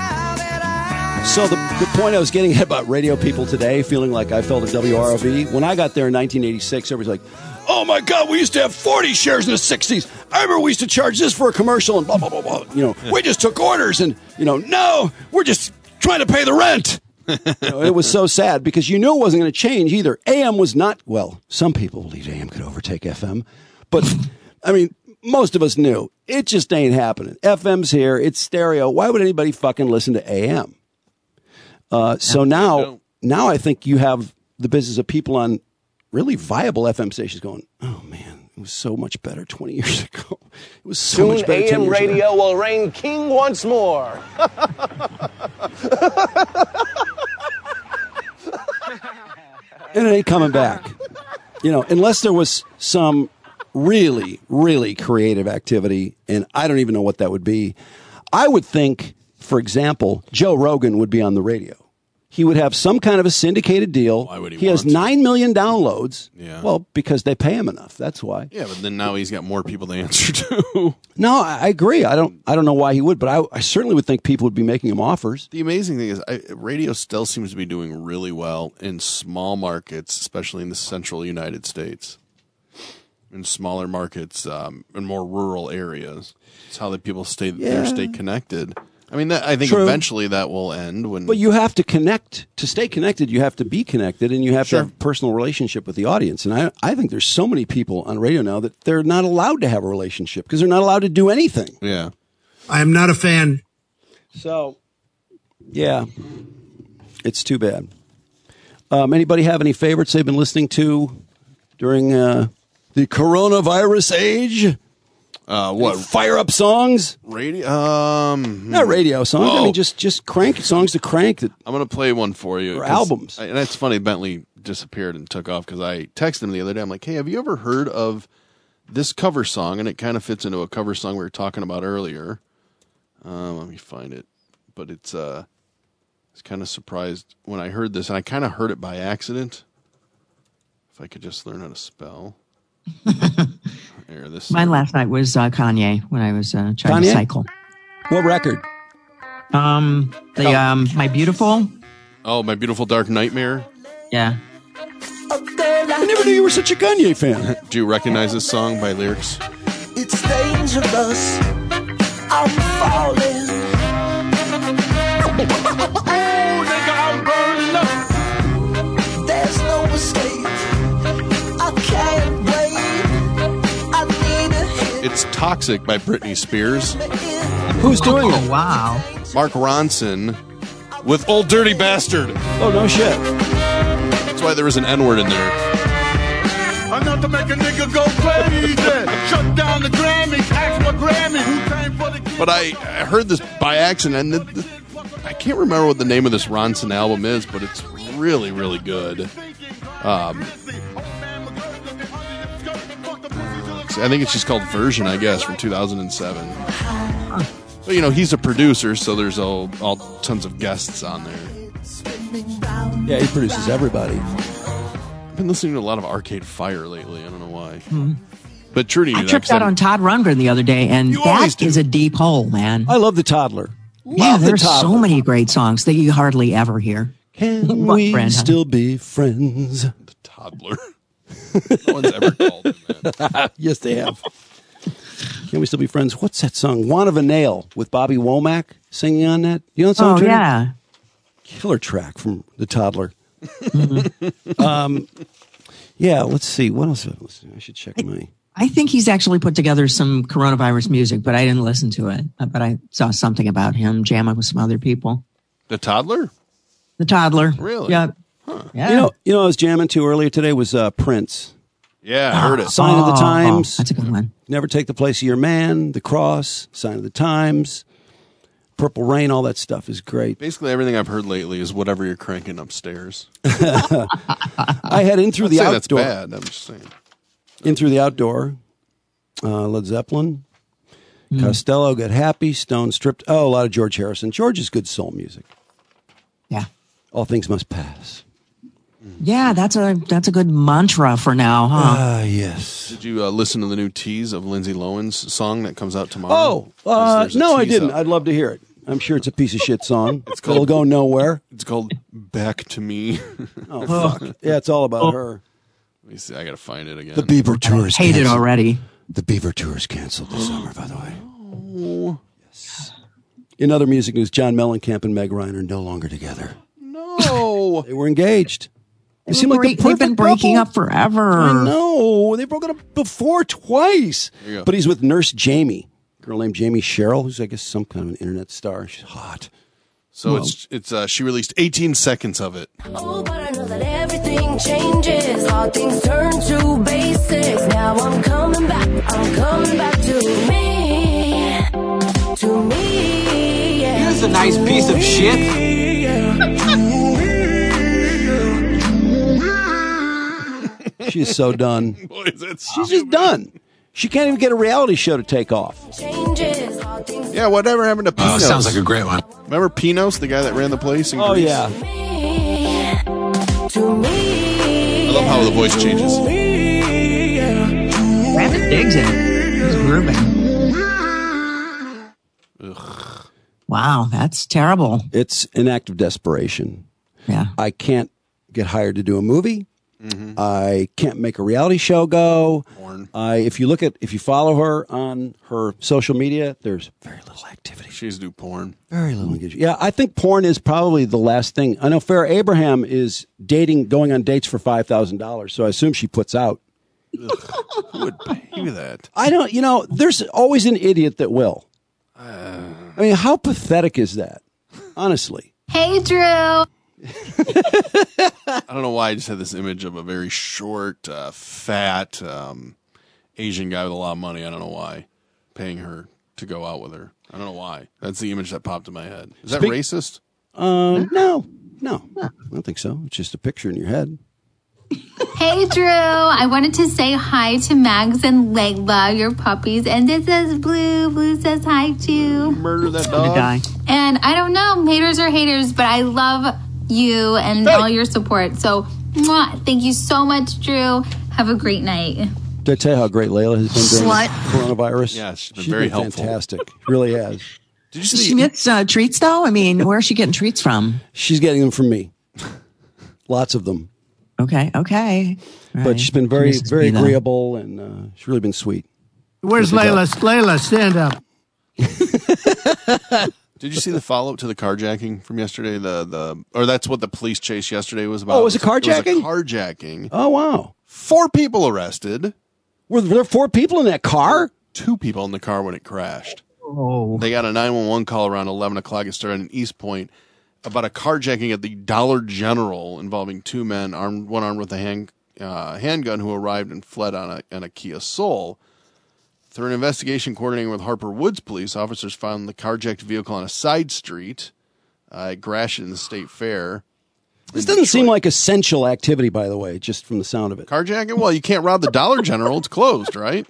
so the, the point I was getting at about radio people today feeling like I felt at W R O V, when I got there in nineteen eighty-six, everybody's like, oh my God, we used to have forty shares in the sixties. I remember we used to charge this for a commercial and blah, blah, blah, blah. You know, we just took orders and, you know, no, we're just trying to pay the rent. You know, it was so sad because you knew it wasn't going to change either. A M was not, well, some people believed A M could overtake F M, but I mean, most of us knew it just ain't happening. F M's here. It's stereo. Why would anybody fucking listen to A M? Uh, so now, now I think you have the business of people on really viable F M stations going, oh man, It was so much better twenty years ago. It was so Soon much better. A M radio will reign king once more. And it ain't coming back. You know, unless there was some really, really creative activity, and I don't even know what that would be. I would think, for example, Joe Rogan would be on the radio. He would have some kind of a syndicated deal. Why would he He has want to? nine million downloads. Yeah. Well, because they pay him enough. That's why. Yeah, but then now he's got more people to answer to. No, I I agree. I don't. I don't know why he would, but I, I certainly would think people would be making him offers. The amazing thing is, I, radio still seems to be doing really well in small markets, especially in the central United States. In smaller markets, um, in more rural areas, it's how the people stay Yeah. there, stay connected. I mean, that, I think True. eventually that will end when. But you have to connect. To stay connected, you have to be connected, and you have Sure. to have a personal relationship with the audience. And I, I think there's so many people on radio now that they're not allowed to have a relationship because they're not allowed to do anything. Yeah. I am not a fan. So, yeah, it's too bad. Um, anybody have any favorites they've been listening to during uh, the coronavirus age? Uh, what? Fire up songs? Radio? Um, Not radio songs. I Oh. mean, just just crank songs to crank. That I'm going to play one for you. Or 'cause albums. I, and it's funny, Bentley disappeared and took off because I texted him the other day. I'm like, hey, have you ever heard of this cover song? And it kind of fits into a cover song we were talking about earlier. Uh, let me find it. But it's, uh, I was kind of surprised when I heard this, and I kind of heard it by accident. If I could just learn how to spell. There, this Mine last night was uh, Kanye when I was uh, trying Kanye? to cycle. What record? Um, the um, My Beautiful. Oh, My Beautiful Dark Nightmare. Yeah. I never knew you were such a Kanye fan. Do you recognize this song by lyrics? It's dangerous. I'm falling. Oh, nigga, I'm burning up. There's no mistake. I can't wait. I need a hit. It's Toxic by Britney Spears. Who's doing it? Wow. Mark Ronson with Old Dirty Bastard. Oh, no shit. That's why there was an N-word in there. I'm not to make a nigga go crazy. Shut down the Grammys, ask my Grammy. Who came for the But I, I heard this by accident. And the, the, I can't remember what the name of this Ronson album is, but it's really, really good. Um, I think it's just called Version, I guess, from two thousand seven. But, you know, he's a producer, so there's all, all tons of guests on there. Yeah, he produces everybody. I've been listening to a lot of Arcade Fire lately. I don't know why. Hmm. But true to you, I that, tripped 'cause out I'm- on Todd Rundgren the other day, and You always that do. is a deep hole, man. I love the Toddler. Yeah, Love the there's Toddler. so many great songs that you hardly ever hear. Can What we friend, huh? still be friends? The Toddler. No one's ever called him, man. Yes, they have. Can we still be friends? What's that song? Want of a Nail with Bobby Womack singing on that. You know that song? Oh, Trini? yeah. Killer track from the Toddler. um, yeah, let's see. What else have I listened to? I should check my. I think he's actually put together some coronavirus music, but I didn't listen to it. Uh, But I saw something about him jamming with some other people. The Toddler? The Toddler. Really? Yeah. Yeah. You know, you know, I was jamming to earlier today was uh, Prince. Yeah, I heard it. Sign of the Oh, Times. that's a good one. Never Take the Place of Your Man. The Cross. Sign of the Times. Purple Rain. All that stuff is great. Basically, everything I've heard lately is whatever you're cranking upstairs. I had In Through Not the saying Outdoor. that's bad. I'm just saying. In Through the Outdoor. Uh, Led Zeppelin. Costello, Get Happy. Stone Stripped. Oh, a lot of George Harrison. George is good soul music. Yeah. All Things Must Pass. Yeah, that's a that's a good mantra for now, huh? Ah, yes. Did you uh, listen to the new tease of Lindsay Lohan's song that comes out tomorrow? Oh, 'Cause uh, there's a no, I tease didn't. out. I'd love to hear it. I'm sure it's a piece of shit song. It's called- It'll go nowhere. It's called Back to Me. Oh, fuck. Yeah, it's all about her. Let me see. I got to find it again. The Bieber tour is Hate it canceled. already. The Bieber tour is canceled this summer, by the way. Yes. In other music news, John Mellencamp and Meg Ryan are no longer together. No. They were engaged. They They've seem like the been perfect breaking couple. up forever. I know. They've broken up before twice. There you go. But he's with Nurse Jamie, a girl named Jamie Sherrill, who's, I guess, some kind of an internet star. She's hot. So Whoa. it's it's uh, she released eighteen seconds of it. Oh, but I know that everything changes. All things turn to basics. Now I'm coming back. I'm coming back to me. To me. Yeah. Here's a nice piece of shit. She's so done. Boy, is that She's just done. She can't even get a reality show to take off. Yeah, whatever happened to Pinos? Oh, sounds like a great one. Remember Pinos, the guy that ran the place in Oh, Greece? yeah. I love how the voice changes. Rabbit digs it. He's grooving. Ugh. Wow, that's terrible. It's an act of desperation. Yeah. I can't get hired to do a movie. Mm-hmm. I can't make a reality show go. Porn. I, if you look at, if you follow her on her social media, there's very little activity. She's do porn. Very little engagement. Yeah, I think porn is probably the last thing. I know Farrah Abraham is dating, going on dates for five thousand dollars, so I assume she puts out. Ugh. Who would pay that? I don't, you know, there's always an idiot that will. Uh, I mean, how pathetic is that? Honestly. Hey, Drew. I don't know why I just had this image of a very short, uh, fat um, Asian guy with a lot of money. I don't know why. Paying her to go out with her. I don't know why. That's the image that popped in my head. Is that Speak- racist? Uh, no, no, I don't think so. It's just a picture in your head. Hey, Drew. I wanted to say hi to Mags and Layla, your puppies. And this is Blue. Blue says hi too. Murder that To dog. die. And I don't know, haters are haters, but I love you and Hey. all your support. So, mwah, thank you so much, Drew. Have a great night. Did I tell you how great Layla has been during Slut. the coronavirus? Yeah, she's been very helpful. Fantastic. Really has. Did you She see? gets uh, treats, though? I mean, where is she getting treats from? She's getting them from me. Lots of them. Okay, okay. All But right. she's been very, Missus very Vila. agreeable, and uh, she's really been sweet. Where's Look at Layla? Layla, stand up. Did you see the follow up to the carjacking from yesterday? The the or that's what the police chase yesterday was about. Oh, it was a carjacking? It was a carjacking. Oh, wow. Four people arrested. Were there four people in that car? Two people in the car when it crashed. Oh. They got a nine one one call around eleven o'clock. It started in East Point about a carjacking at the Dollar General involving two men, armed, one armed with a hand, uh, handgun, who arrived and fled on a, on a Kia Soul. Through an investigation coordinating with Harper Woods police, officers found the carjacked vehicle on a side street uh, at Gratiot State Fair. This doesn't seem like essential activity, by the way, just from the sound of it. Carjacking? Well, you can't rob the Dollar General. It's closed, right?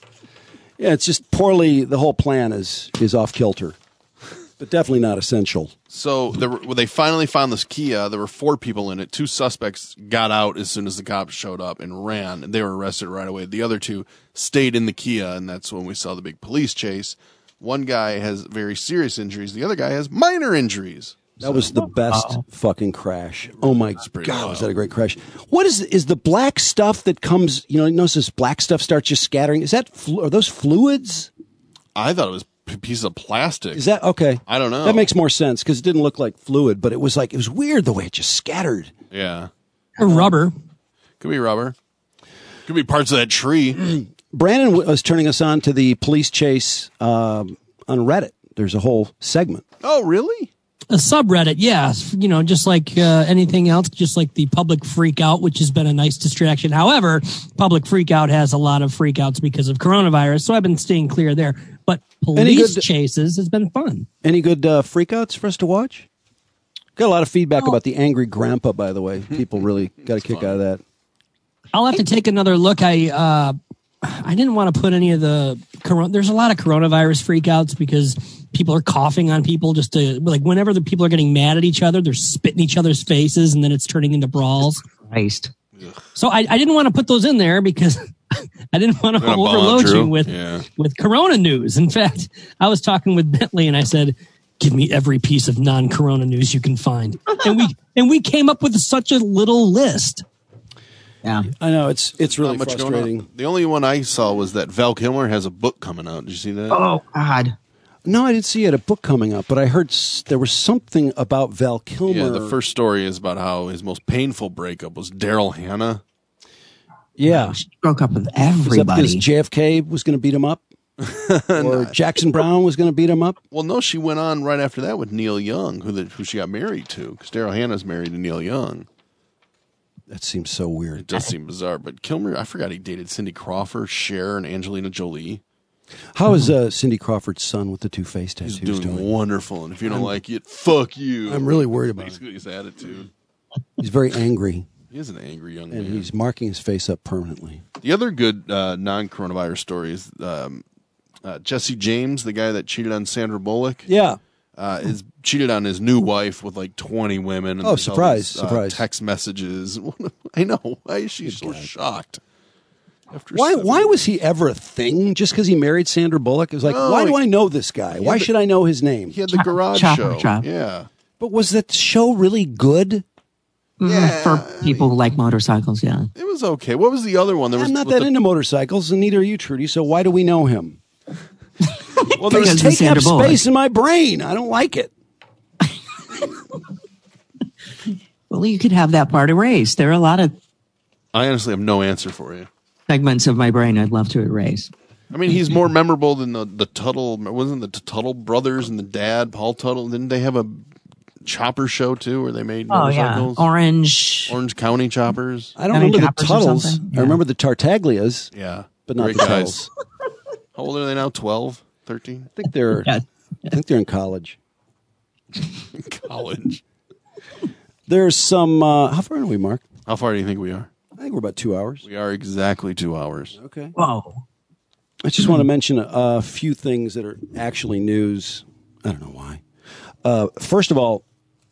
Yeah, it's just poorly, the whole plan is is off kilter. But definitely not essential. So there were, when they finally found this Kia, there were four people in it. Two suspects got out as soon as the cops showed up and ran, and they were arrested right away. The other two stayed in the Kia, and that's when we saw the big police chase. One guy has very serious injuries. The other guy has minor injuries. That was the best Uh-oh. fucking crash. Oh my pretty God, wild. was that a great crash? What is is the black stuff that comes? You know, you notice this black stuff starts just scattering. Is that flu- are those fluids? I thought it was a piece of plastic. Is that okay? I don't know. That makes more sense because it didn't look like fluid, but it was like it was weird the way it just scattered. Yeah. Or rubber. Could be rubber. Could be parts of that tree. Brandon was turning us on to the police chase um, on Reddit. There's a whole segment. Oh, really? A subreddit, yeah. You know, just like uh, anything else, just like the public freak out, which has been a nice distraction. However, public freak out has a lot of freakouts because of coronavirus, so I've been staying clear there. But police good- chases has been fun. Any good uh, freakouts for us to watch? Got a lot of feedback about the angry grandpa, by the way. People really got a kick out of that. I'll have to take another look. I uh, I didn't want to put any of the corona. There's a lot of coronavirus freakouts because people are coughing on people just to like whenever the people are getting mad at each other, they're spitting each other's faces, and then it's turning into brawls. Christ. So I, I didn't want to put those in there because I didn't want to Gonna bomb, overload Drew. you with Yeah. with Corona news. In fact, I was talking with Bentley and I said, "Give me every piece of non-Corona news you can find," and we and we came up with such a little list. Yeah, I know it's it's really Not much going frustrating. on. The only one I saw was that Val Kilmer has a book coming out. Did you see that? Oh God. No, I didn't see it, a book coming up, but I heard s- there was something about Val Kilmer. Yeah, the first story is about how his most painful breakup was Daryl Hannah. Yeah. She broke up with Is that everybody. because J F K was going to beat him up? Or Jackson Brown was going to beat him up? Well, no, she went on right after that with Neil Young, who the, who she got married to, because Daryl Hannah's married to Neil Young. That seems so weird. It does seem bizarre, but Kilmer, I forgot he dated Cindy Crawford, Cher, and Angelina Jolie. How is uh, Cindy Crawford's son with the two face tattoos He's doing, doing? wonderful, and if you don't I'm- like it, fuck you. I'm really worried about Basically his attitude. He's very angry. He is an angry young And man. he's marking his face up permanently. The other good uh, non-coronavirus story is um, uh, Jesse James, the guy that cheated on Sandra Bullock. Yeah. Uh, is cheated on his new wife with like twenty women. And Oh, there's all surprise, these, uh, surprise. text messages. I know. Why is she so shocked? After Why seven- Why was he ever a thing just because he married Sandra Bullock? It was like, No, why do he- I know this guy? he Why had the- should I know his name? He had the garage Chopper show. Chop. Yeah. But was that show really good? Mm, for people who like motorcycles, yeah. It was okay. What was the other one? There was I'm not with that the- into motorcycles, and neither are you, Trudy, so why do we know him? Well, He's Because of taking up Sandra Bullock. space in my brain. I don't like it. Well, you could have that part erased. There are a lot of I honestly have no answer for you. segments of my brain I'd love to erase. I mean, he's more memorable than the the Tuttle. Wasn't the Tuttle brothers and the dad, Paul Tuttle? Didn't they have a chopper show too, where they made Oh, yeah. motorcycles? Orange. Choppers? County choppers. I don't County remember the Choppers or Tuttles. something? I Yeah. remember the Tartaglias, Yeah, but not Great the guys. Tuttles. How old are they now? twelve, thirteen? I think they're. Yeah. I think they're in college. College. There's some. Uh, how far are we, Mark? How far do you think we are? I think we're about two hours. We are exactly two hours. Okay. Whoa. I just want to mention a, a few things that are actually news. I don't know why. Uh, first of all,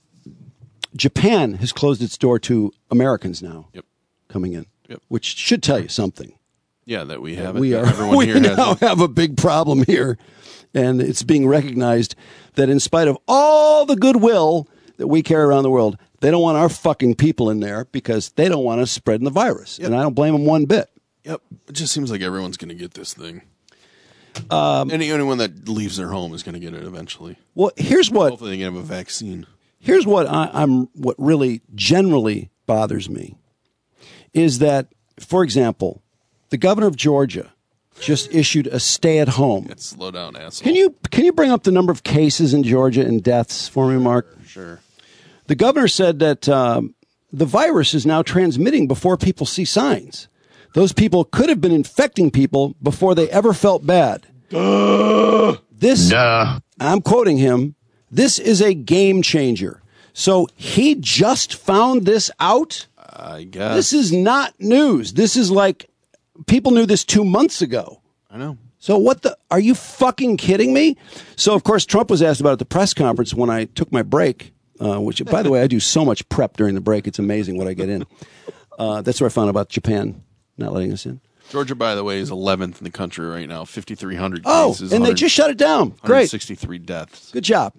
Japan has closed its door to Americans now. Yep. Coming in. Yep. Which should tell you something. Yeah, that we have it. We that are. Everyone We here has now it. have a big problem here, and it's being recognized that in spite of all the goodwill that we carry around the world, they don't want our fucking people in there because they don't want us spreading the virus, Yep. and I don't blame them one bit. Yep. It just seems like everyone's going to get this thing. Um, Any anyone that leaves their home is going to get it eventually. well, here's what Hopefully, they can have a vaccine. Here's what I, I'm. What really generally bothers me is that, for example, the governor of Georgia just issued a stay-at-home. Yeah, slow down, asshole. Can you can you bring up the number of cases in Georgia and deaths for me, Mark? Sure. The governor said that um, the virus is now transmitting before people see signs. Those people could have been infecting people before they ever felt bad. Duh. This, Duh. I'm quoting him, this is a game changer. So he just found this out? I guess. This is not news. This is like, people knew this two months ago. I know. So what the, are you fucking kidding me? So of course Trump was asked about it at the press conference when I took my break, uh, which by the way, I do so much prep during the break. It's amazing what I get in. Uh, that's where I found out about Japan not letting us in. Georgia, by the way, is eleventh in the country right now. fifty-three hundred Oh, cases. and they just shut it down. Great. sixty-three deaths. Good job.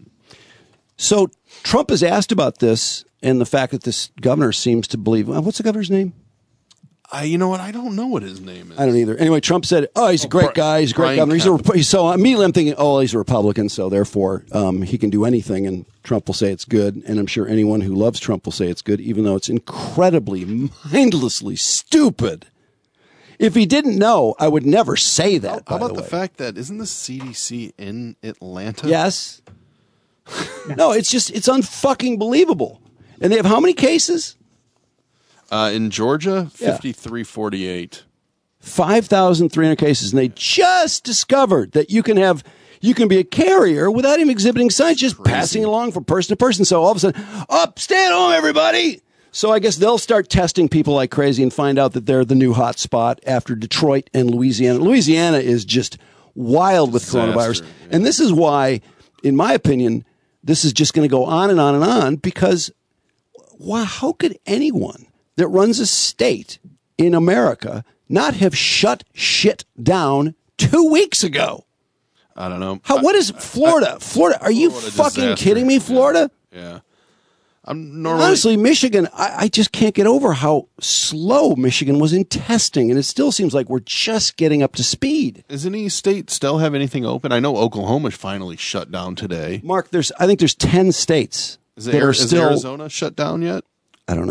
So Trump is asked about this and the fact that this governor seems to believe, uh, what's the governor's name? I, you know what? I don't know what his name is. I don't either. Anyway, Trump said, "Oh, he's a great Bri- guy. He's a great Brian governor." He's a, Kemp. Rep- so immediately I'm thinking, "Oh, he's a Republican, so therefore um, he can do anything." And Trump will say it's good, and I'm sure anyone who loves Trump will say it's good, even though it's incredibly, mindlessly stupid. If he didn't know, I would never say that. How by about the the, way. fact that isn't the C D C in Atlanta? Yes. No, it's just it's unfucking believable. And they have how many cases? Uh, in Georgia, Yeah. fifty-three forty-eight. five thousand three hundred cases, and they just discovered that you can have you can be a carrier without even exhibiting signs, just passing along from person to person. So all of a sudden, up, stay at home, everybody. So I guess they'll start testing people like crazy and find out that they're the new hot spot after Detroit and Louisiana. Louisiana is just wild with Disaster, coronavirus, yeah. and this is why, in my opinion, this is just going to go on and on and on because, wow, how could anyone that runs a state in America not have shut shit down two weeks ago? I don't know. How, what is Florida? Florida? Are you Florida fucking disaster. kidding me, Florida? Yeah. I'm normally Honestly, Michigan, I, I just can't get over how slow Michigan was in testing, and it still seems like we're just getting up to speed. Does any state still have anything open? I know Oklahoma finally shut down today. Mark, there's I think there's ten states Is, it, that are is still. Arizona shut down yet? I don't know.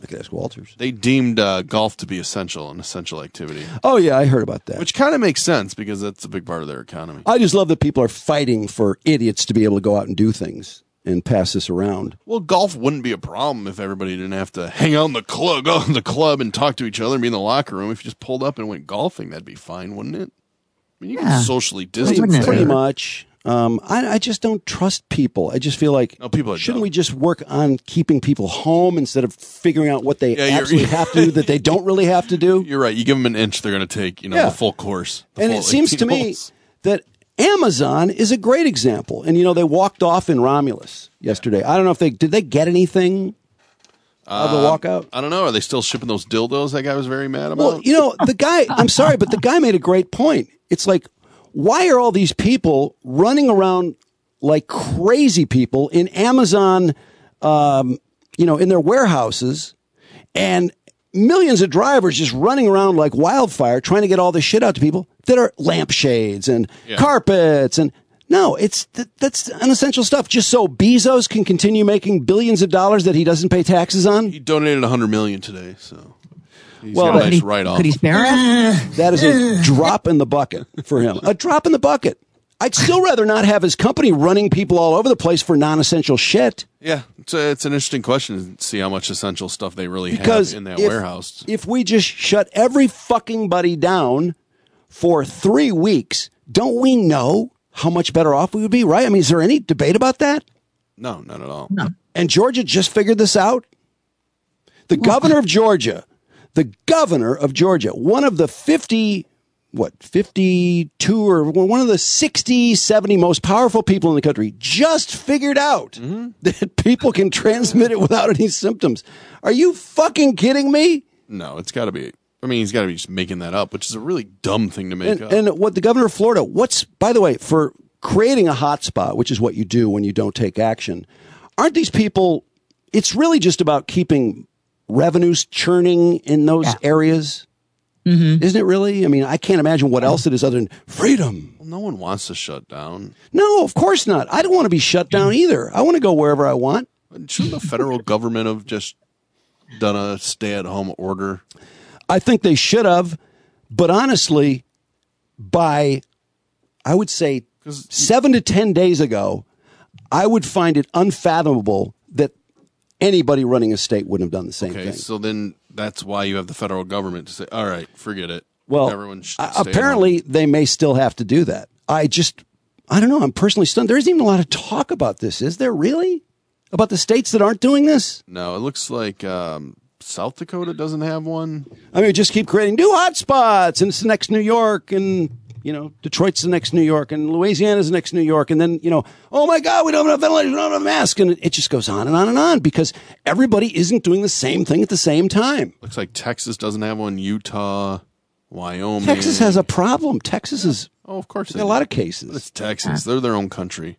I could ask Walters. They deemed uh, golf to be essential, an essential activity. Oh, yeah, I heard about that. Which kind of makes sense because that's a big part of their economy. I just love that people are fighting for idiots to be able to go out and do things and pass this around. Well, golf wouldn't be a problem if everybody didn't have to hang out in the club, go in the club and talk to each other and be in the locker room. If you just pulled up and went golfing, that'd be fine, wouldn't it? I mean, you Yeah. can socially distance there. Pretty much. Um, I, I just don't trust people. I just feel like no, people are shouldn't dumb. we just work on keeping people home instead of figuring out what they Yeah, you're- absolutely have to do that they don't really have to do? You're right. You give them an inch, they're going to take, you know, Yeah. the full course. the And full it seems to eighteen me holes. that Amazon is a great example. And, you know, they walked off in Romulus yesterday. I don't know if they, did they get anything out of the Um, walkout? I don't know. Are they still shipping those dildos that guy was very mad about? Well, you know, the guy, I'm sorry, but the guy made a great point. It's like, why are all these people running around like crazy people in Amazon, um, you know, in their warehouses, and millions of drivers just running around like wildfire trying to get all this shit out to people that are lampshades and Yeah. carpets and no, it's th- that's unessential stuff just so Bezos can continue making billions of dollars that he doesn't pay taxes on. He donated a hundred million today, so he's Well, got a could nice he- write off. Could he spare it? That is a drop in the bucket for him. A drop in the bucket. I'd still rather not have his company running people all over the place for non-essential shit. Yeah, it's, a, it's an interesting question to see how much essential stuff they really Because have in that if, warehouse. if we just shut every fucking buddy down for three weeks, don't we know how much better off we would be, right? I mean, is there any debate about that? No, not at all. No. And Georgia just figured this out? The governor of Georgia, the governor of Georgia, one of the fifty, what, fifty-two or one of the sixty, seventy most powerful people in the country just figured out that people can transmit it without any symptoms. Are you fucking kidding me? No, it's got to be. I mean, he's got to be just making that up, which is a really dumb thing to make And, up. and what the governor of Florida, what's, by the way, for creating a hotspot, which is what you do when you don't take action, aren't these people, it's really just about keeping revenues churning in those Yeah. areas? Mm-hmm. Isn't it really? I mean, I can't imagine what else it is other than freedom. Well, no one wants to shut down. No, of course not. I don't want to be shut down either. I want to go wherever I want. Shouldn't the federal government have just done a stay-at-home order? I think they should have, but honestly, by, I would say, seven to ten days ago, I would find it unfathomable that anybody running a state wouldn't have done the same Okay, thing. so then that's why you have the federal government to say, all right, forget it. Well, Everyone should uh, stay at apparently home. they may still have to do that. I just, I don't know. I'm personally stunned. There isn't even a lot of talk about this, is there really? About the states that aren't doing this? No, it looks like um, South Dakota doesn't have one. I mean, just keep creating new hotspots, and it's the next New York, and, you know, Detroit's the next New York, and Louisiana's the next New York, and then, you know, oh my God, we don't have enough ventilators, we don't have enough masks, and it, it just goes on and on and on because everybody isn't doing the same thing at the same time. Looks like Texas doesn't have one. Utah, Wyoming. Texas has a problem. Texas is, Oh, of course. they got a lot of cases. But it's Texas. They're their own country.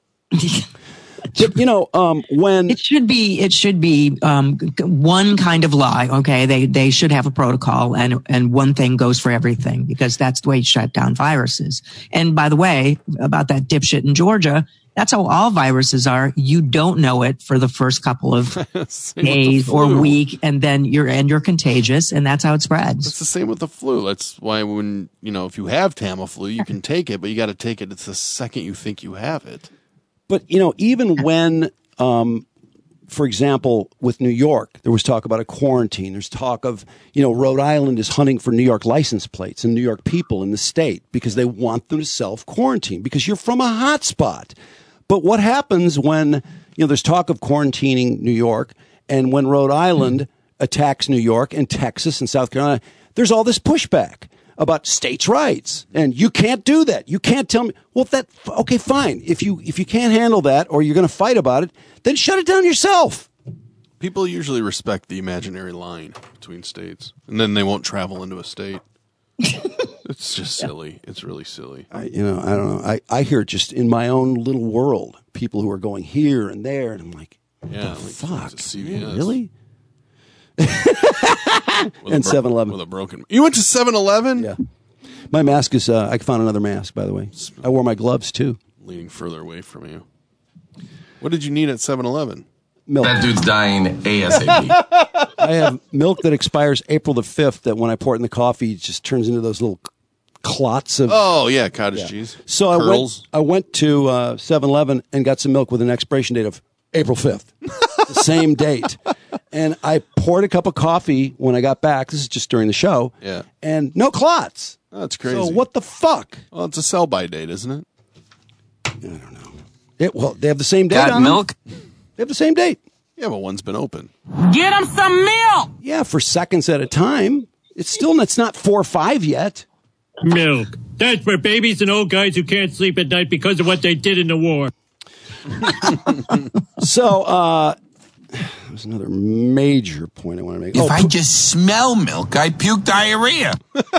But, you know, um, when It should be, it should be, um, g- one kind of lie. Okay. They, they should have a protocol and, and one thing goes for everything because that's the way you shut down viruses. And by the way, about that dipshit in Georgia, that's how all viruses are. You don't know it for the first couple of days or flu. week, and then you're, and you're contagious, and that's how it spreads. It's the same with the flu. That's why when, you know, if you have Tamiflu, you can take it, but you got to take it. It's the second you think you have it. But, you know, even when, um, for example, with New York, there was talk about a quarantine. There's talk of, you know, Rhode Island is hunting for New York license plates and New York people in the state because they want them to self-quarantine because you're from a hot spot. But what happens when, you know, there's talk of quarantining New York, and when Rhode Island attacks New York and Texas and South Carolina, there's all this pushback about states' rights, and you can't do that. You can't tell me. Well, that okay, fine. If you if you can't handle that, or you're going to fight about it, then shut it down yourself. People usually respect the imaginary line between states, and then they won't travel into a state. It's just silly. It's really silly. I, you know, I don't know. I, I hear just in my own little world, people who are going here and there, and I'm like, what Yeah, the like, fuck? it's a C V S. Really? With And a bro- seven eleven. With a broken. You went to seven eleven? Yeah. My mask is, uh, I found another mask, by the way. I wore my gloves, too. Leaning further away from you. What did you need at seven eleven? milk. That dude's dying ASAP. I have milk that expires April the fifth that when I pour it in the coffee, it just turns into those little clots of... Oh, yeah, cottage yeah. cheese. So I went, Curls. I went to uh, seven eleven and got some milk with an expiration date of April fifth. The same date. And I poured a cup of coffee when I got back. This is just during the show. Yeah. And no clots. Oh, that's crazy. So what the fuck? Well, it's a sell-by date, isn't it? I don't know. It, well, they have the same date Got on them. milk? They have the same date. Yeah, but one's been open. Get him some milk. Yeah, for seconds at a time. It's still, it's not four or five yet. Milk. That's for babies and old guys who can't sleep at night because of what they did in the war. So, uh, there's another major point I want to make. If oh, I Pu- just smell milk, I puke diarrhea.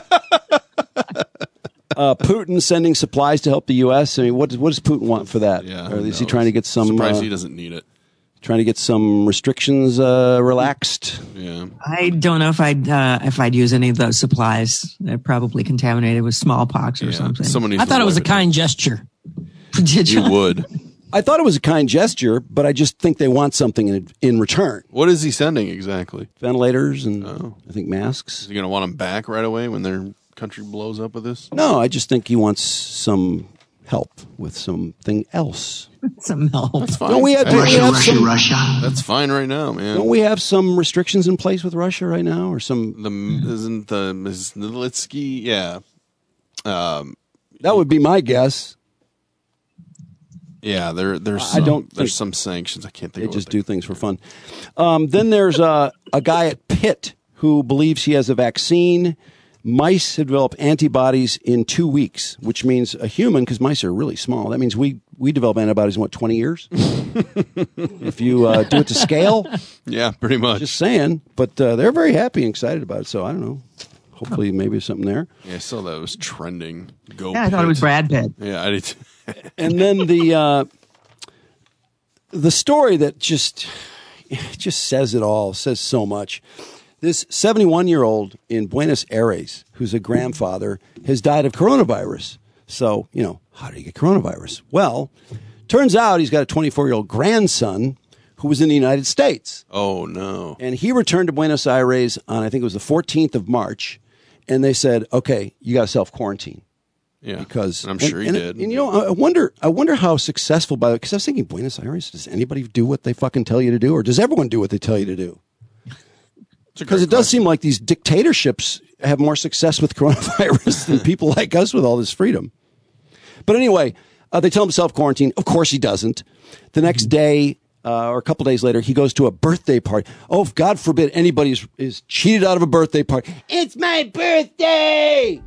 uh, Putin sending supplies to help the U S. I mean, what does, what does Putin want for that? Yeah, or who is he knows? trying to get some? Surprised uh, he doesn't need it. Trying to get some restrictions uh, relaxed. Yeah. I don't know if I'd uh, if I'd use any of those supplies. They're probably contaminated with smallpox or Yeah, something. someone needs I to thought it was a wipe kind gesture. Did you? You would. I thought it was a kind gesture, but I just think they want something in, in return. What is he sending exactly? Ventilators and Oh. I think masks. Is he going to want them back right away when their country blows up with this? No, I just think he wants some help with something else. Some help. That's fine. Don't we have, don't we Hey, have Russia, some, Russia. That's fine right now, man. don't we have some restrictions in place with Russia right now, or some? The isn't the Miz Nilitsky? Yeah, um, That would be my guess. yeah. There, there's I some, don't there's think- some sanctions. I can't think. They of just what do things for fun. Um, then there's a, a guy at Pitt who believes he has a vaccine. Mice have developed antibodies in two weeks, which means a human, because mice are really small. That means we, we develop antibodies in, what, twenty years? If you uh, do it to scale. Yeah, pretty much. Just saying. But uh, they're very happy and excited about it. So I don't know. Hopefully maybe there's something there. Yeah, I saw that was trending. Go. Yeah, I thought it was Pitt. Brad Pitt. Yeah, I did. too. And then the uh, the story that just it just says it all, says so much. This seventy-one-year-old in Buenos Aires, who's a grandfather, has died of coronavirus. So, you know, how did he get coronavirus? Well, turns out he's got a twenty-four-year-old grandson who was in the United States. Oh no! And he returned to Buenos Aires on, I think it was the fourteenth of March, and they said, okay, you got to self-quarantine. Yeah, Because and I'm and- sure he and, did. And you know, I wonder, I wonder how successful by because I was thinking Buenos Aires. Does anybody do what they fucking tell you to do, or does everyone do what they tell you to do? Because it does seem like these dictatorships have more success with coronavirus than people like us with all this freedom. But anyway, uh, they tell him self-quarantine. Of course he doesn't. The next day uh, or a couple days later, he goes to a birthday party. Oh, God forbid anybody is, is cheated out of a birthday party. It's my birthday!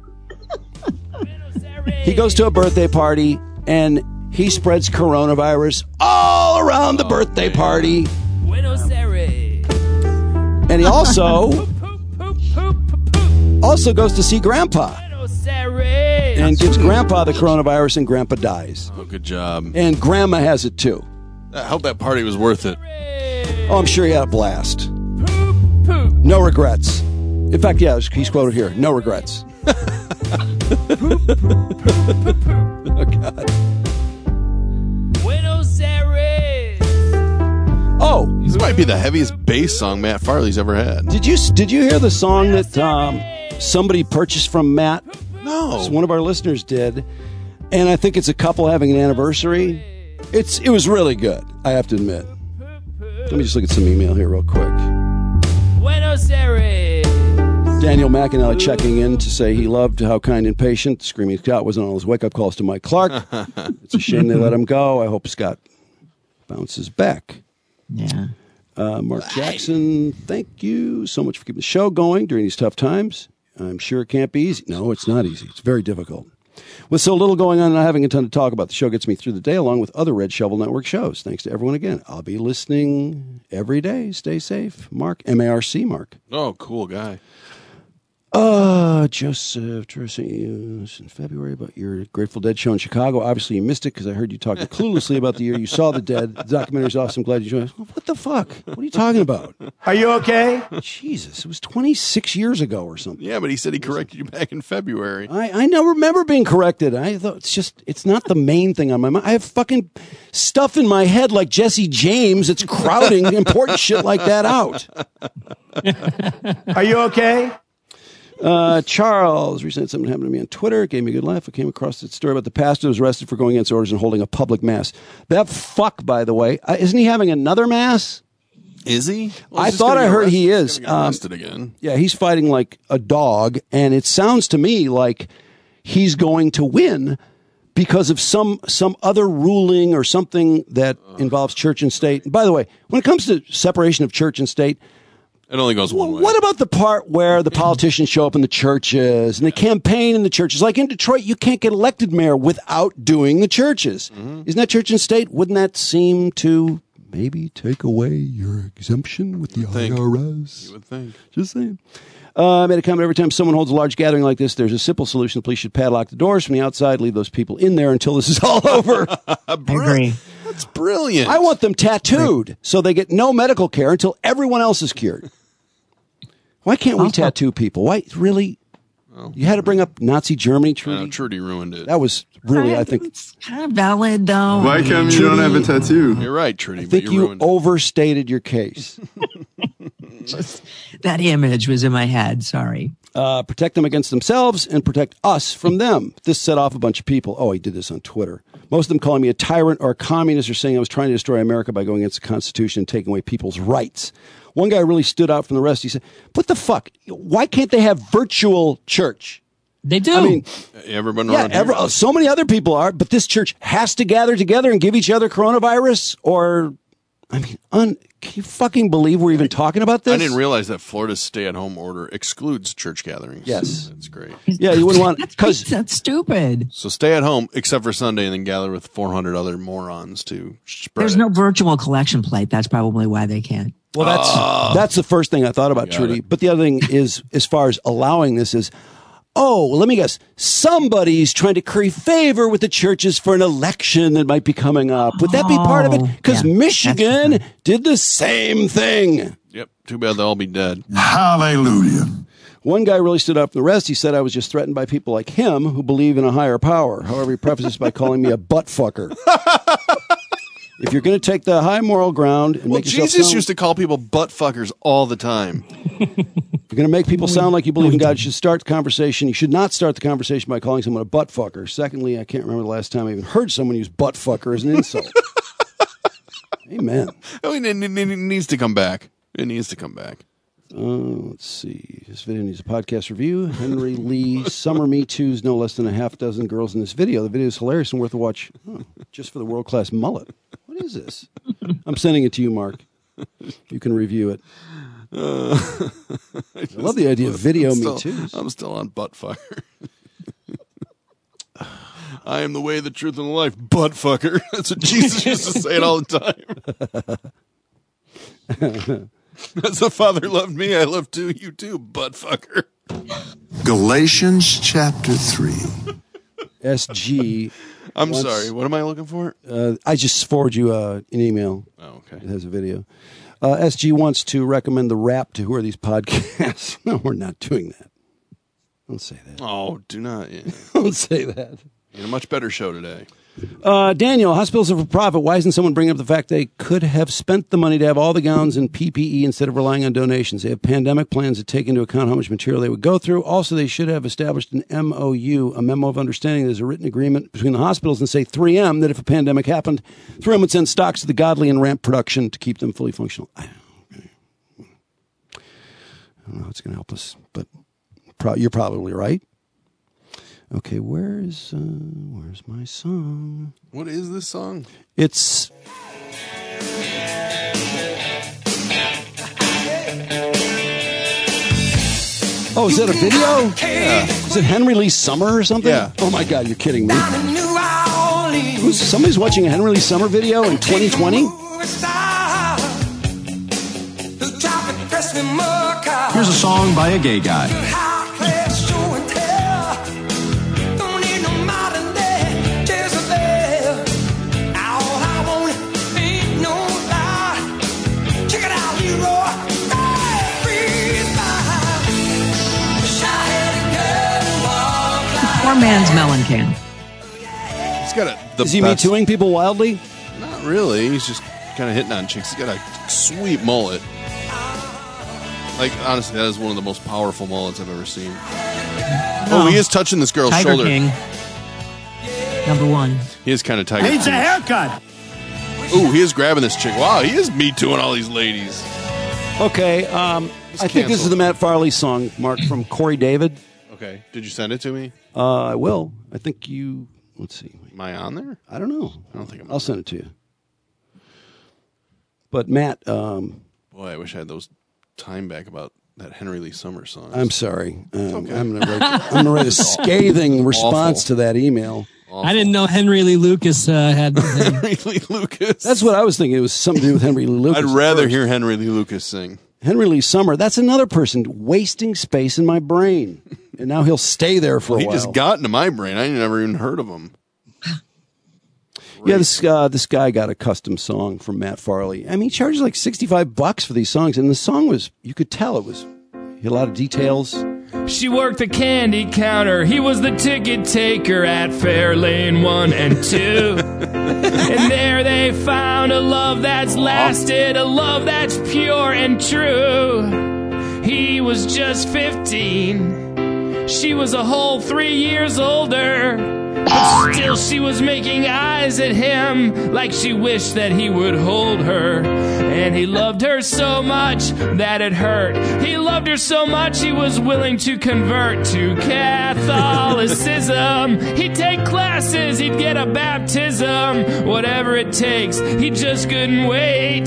He goes to a birthday party and he spreads coronavirus all around the birthday party. Buenos Aires. And he also also goes to see Grandpa and gives Grandpa the coronavirus, and Grandpa dies. Oh, good job. And Grandma has it too. I hope that party was worth it. Oh, I'm sure he had a blast. No regrets. In fact, yeah, he's quoted here. No regrets. Oh, God. Buenos Aires. Oh, This might be the heaviest bass song Matt Farley's ever had. did you did you hear the song that um, somebody purchased from Matt? No. One of our listeners did, and I think it's a couple having an anniversary. It's it was really good, I have to admit. Let me just look at some email here real quick. Buenos Aires. Daniel McAnally checking in to say he loved how kind and patient Screaming Scott was on all his wake-up calls to Mike Clark. It's a shame they let him go. I hope Scott bounces back. Yeah. Uh, Mark Jackson, thank you so much for keeping the show going during these tough times. I'm sure it can't be easy. No, it's not easy. It's very difficult. With so little going on and not having a ton to talk about, the show gets me through the day along with other Red Shovel Network shows. Thanks to everyone again. I'll be listening every day. Stay safe. Mark, M A R C, Mark. Oh, cool guy. Uh, Joseph, Tracy, in February about your Grateful Dead show in Chicago. Obviously, you missed it because I heard you talking cluelessly about the year you saw the Dead. The documentary's awesome. Glad you joined us. What the fuck? What are you talking about? Are you okay? Jesus, it was twenty-six years ago or something. Yeah, but he said he corrected you back in February. I, I now remember being corrected. I thought it's just, it's not the main thing on my mind. I have fucking stuff in my head like Jesse James. It's crowding important shit like that out. Are you okay? Uh, Charles recently had something happened to me on Twitter. It gave me a good laugh. I came across that story about the pastor who was arrested for going against orders and holding a public mass. That fuck, by the way, uh, isn't he having another mass? Is he? Well, I thought I heard arrested. he is. He's gonna get arrested um, again. Yeah, he's fighting like a dog, and it sounds to me like he's going to win because of some some other ruling or something that involves church and state. And by the way, when it comes to separation of church and state, it only goes one way. What about the part where the politicians show up in the churches and they campaign in the churches? Like in Detroit, you can't get elected mayor without doing the churches. Mm-hmm. Isn't that church and state? Wouldn't that seem to maybe take away your exemption with the I R S? You would think. Just saying. Uh, I made a comment, every time someone holds a large gathering like this, there's a simple solution. The police should padlock the doors from the outside, leave those people in there until this is all over. I agree. That's brilliant. I want them tattooed so they get no medical care until everyone else is cured. Why can't we also tattoo people? Why, really? Well, you had to bring up Nazi Germany, Trudy? Uh, Trudy ruined it. That was really, I think... It's kind of valid, though. Why come you don't have a tattoo? You're right, Trudy, I think but you, you ruined overstated your case. Just, that image was in my head, sorry. Uh, protect them against themselves and protect us from them. This set off a bunch of people. Oh, he did this on Twitter. Most of them calling me a tyrant or a communist or saying I was trying to destroy America by going against the Constitution and taking away people's rights. One guy really stood out from the rest. He said, what the fuck? Why can't they have virtual church? They do. I mean, everyone yeah, around every, here. so many other people are, but this church has to gather together and give each other coronavirus? Or, I mean, un, can you fucking believe we're even talking about this? I didn't realize that Florida's stay-at-home order excludes church gatherings. Yes. That's great. Yeah, you wouldn't want... That's, that's stupid. So stay at home, except for Sunday, and then gather with four hundred other morons to spread There's it. no virtual collection plate. That's probably why they can't. Well, that's Oh. that's the first thing I thought about, Got Trudy. it. But the other thing is, as far as allowing this is, oh, let me guess, somebody's trying to curry favor with the churches for an election that might be coming up. Would that be part of it? Because yeah, Michigan did the same thing. Yep. Too bad they'll all be dead. Hallelujah. One guy really stood up from the rest. He said I was just threatened by people like him who believe in a higher power. However, he prefaced this by calling me a butt fucker. If you're going to take the high moral ground and Well, make yourself Jesus sound, used to call people butt fuckers all the time. if you're going to make people sound like you believe in God, you should start the conversation. You should not start the conversation by calling someone a butt fucker. Secondly, I can't remember the last time I even heard someone use butt fucker as an insult. Amen. I mean, it, it, it needs to come back. It needs to come back. Uh, let's see. This video needs a podcast review. Henry Lee, Summer Me Too's no less than a half dozen girls in this video. The video is hilarious and worth a watch huh, just for the world-class mullet. What is this? I'm sending it to you, Mark. You can review it. Uh, I, I love the idea of video I'm Me still, Too's. I'm still on butt fucker. I am the way, the truth, and the life. Butt fucker. That's what Jesus used to say it all the time. As the Father loved me, I love too, you too, butt fucker. Galatians chapter three. S G. I'm wants- sorry. What am I looking for? Uh, I just forwarded you uh, an email. Oh, okay. It has a video. Uh, S G wants to recommend the rap to Who Are These Podcasts? No, we're not doing that. Don't say that. Oh, do not. Yeah. Don't say that. You had a much better show today. Uh, Daniel, hospitals are for profit. Why isn't someone bringing up the fact they could have spent the money to have all the gowns and P P E instead of relying on donations? They have pandemic plans that take into account how much material they would go through. Also, they should have established an M O U, a memo of understanding. There's a written agreement between the hospitals and, say, three M, that if a pandemic happened, three M would send stocks to the Godly and ramp production to keep them fully functional. I don't know how it's going to help us, but pro- you're probably right. Okay, where's uh, where's my song? What is this song? It's oh, is that a video? Yeah. Is it Henry Lee Summer or something? Yeah. Oh my God, you're kidding me. Who's, somebody's watching a Henry Lee Summer video in twenty twenty? Here's a song by a gay guy. Poor man's Mellencamp. He's got a. The Is he best, me tooing people wildly? Not really. He's just kind of hitting on chicks. He's got a sweet mullet. Like, honestly, that is one of the most powerful mullets I've ever seen. Oh, he is touching this girl's Tiger shoulder. King. Number one. He is kind of Tiger Needs a King. haircut. Ooh, he is grabbing this chick. Wow, he is me tooing all these ladies. Okay, um, I think this is the Matt Farley song, Mark, from Corey David. Okay, did you send it to me? Uh, I will. I think you. Let's see. Am I on there? I don't know. I don't think I'm. I'll send it to you. But Matt, um, Boy, I wish I had those time back about that Henry Lee Summers song. I'm sorry. Um, okay. I'm going to write. I'm going to write a scathing response to that email. Awful. I didn't know Henry Lee Lucas uh, had. Henry Lee Lucas. That's what I was thinking. It was something to do with Henry Lee Lucas. I'd rather first. hear Henry Lee Lucas sing. Henry Lee Summer. That's another person wasting space in my brain, and now he'll stay there for Well, a he while. just got into my brain. I never even heard of him. Yeah, this uh, this guy got a custom song from Matt Farley. I mean, he charges like sixty-five bucks for these songs, and the song was, you could tell it was, he had a lot of details. She worked the candy counter. He was the ticket taker at Fairlane one and two. And there they found a love that's lasted, a love that's pure and true. He was just fifteen. She was a whole three years older. But still she was making eyes at him like she wished that he would hold her. And he loved her so much that it hurt. He loved her so much he was willing to convert to Catholicism. He'd take classes, he'd get a baptism, whatever it takes. He just couldn't wait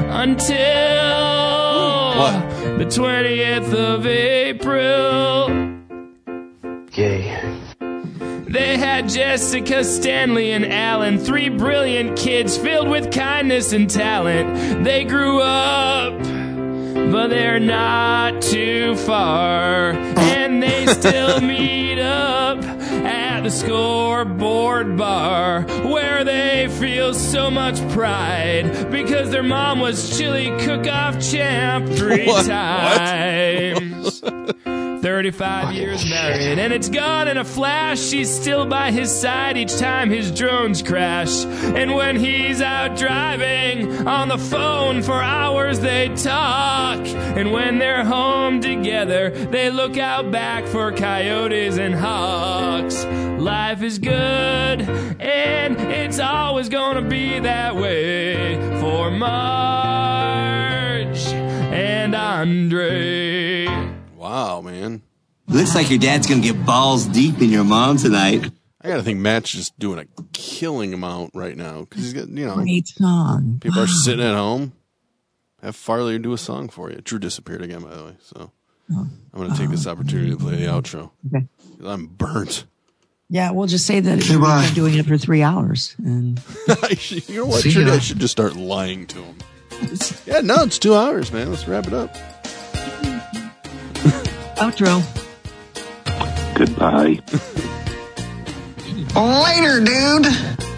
until What? the twentieth of April. Gay. They had Jessica, Stanley, and Alan, three brilliant kids filled with kindness and talent. They grew up, but they're not too far, and they still meet up at the scoreboard bar, where they feel so much pride because their mom was chili cook-off champ three What? times. thirty-five years married, and it's gone in a flash. She's still by his side each time his drones crash. And when he's out driving on the phone for hours, they talk. And when they're home together, they look out back for coyotes and hawks. Life is good, and it's always gonna be that way for Marge and Andre. Wow, man. Looks like your dad's gonna get balls deep in your mom tonight. I gotta think Matt's just doing a killing amount right now because he's got, you know, Great song. people are sitting at home. Have Farley do a song for you. Drew disappeared again, by the way, so Oh. I'm gonna take this opportunity to play the outro. Okay. I'm burnt. Yeah, we'll just say that Okay, we've bye. been doing it for three hours. And I should- you know what? See Should, ya. I should just start lying to him. Yeah, no, it's two hours, man. Let's wrap it up. outro. Goodbye. Later, dude.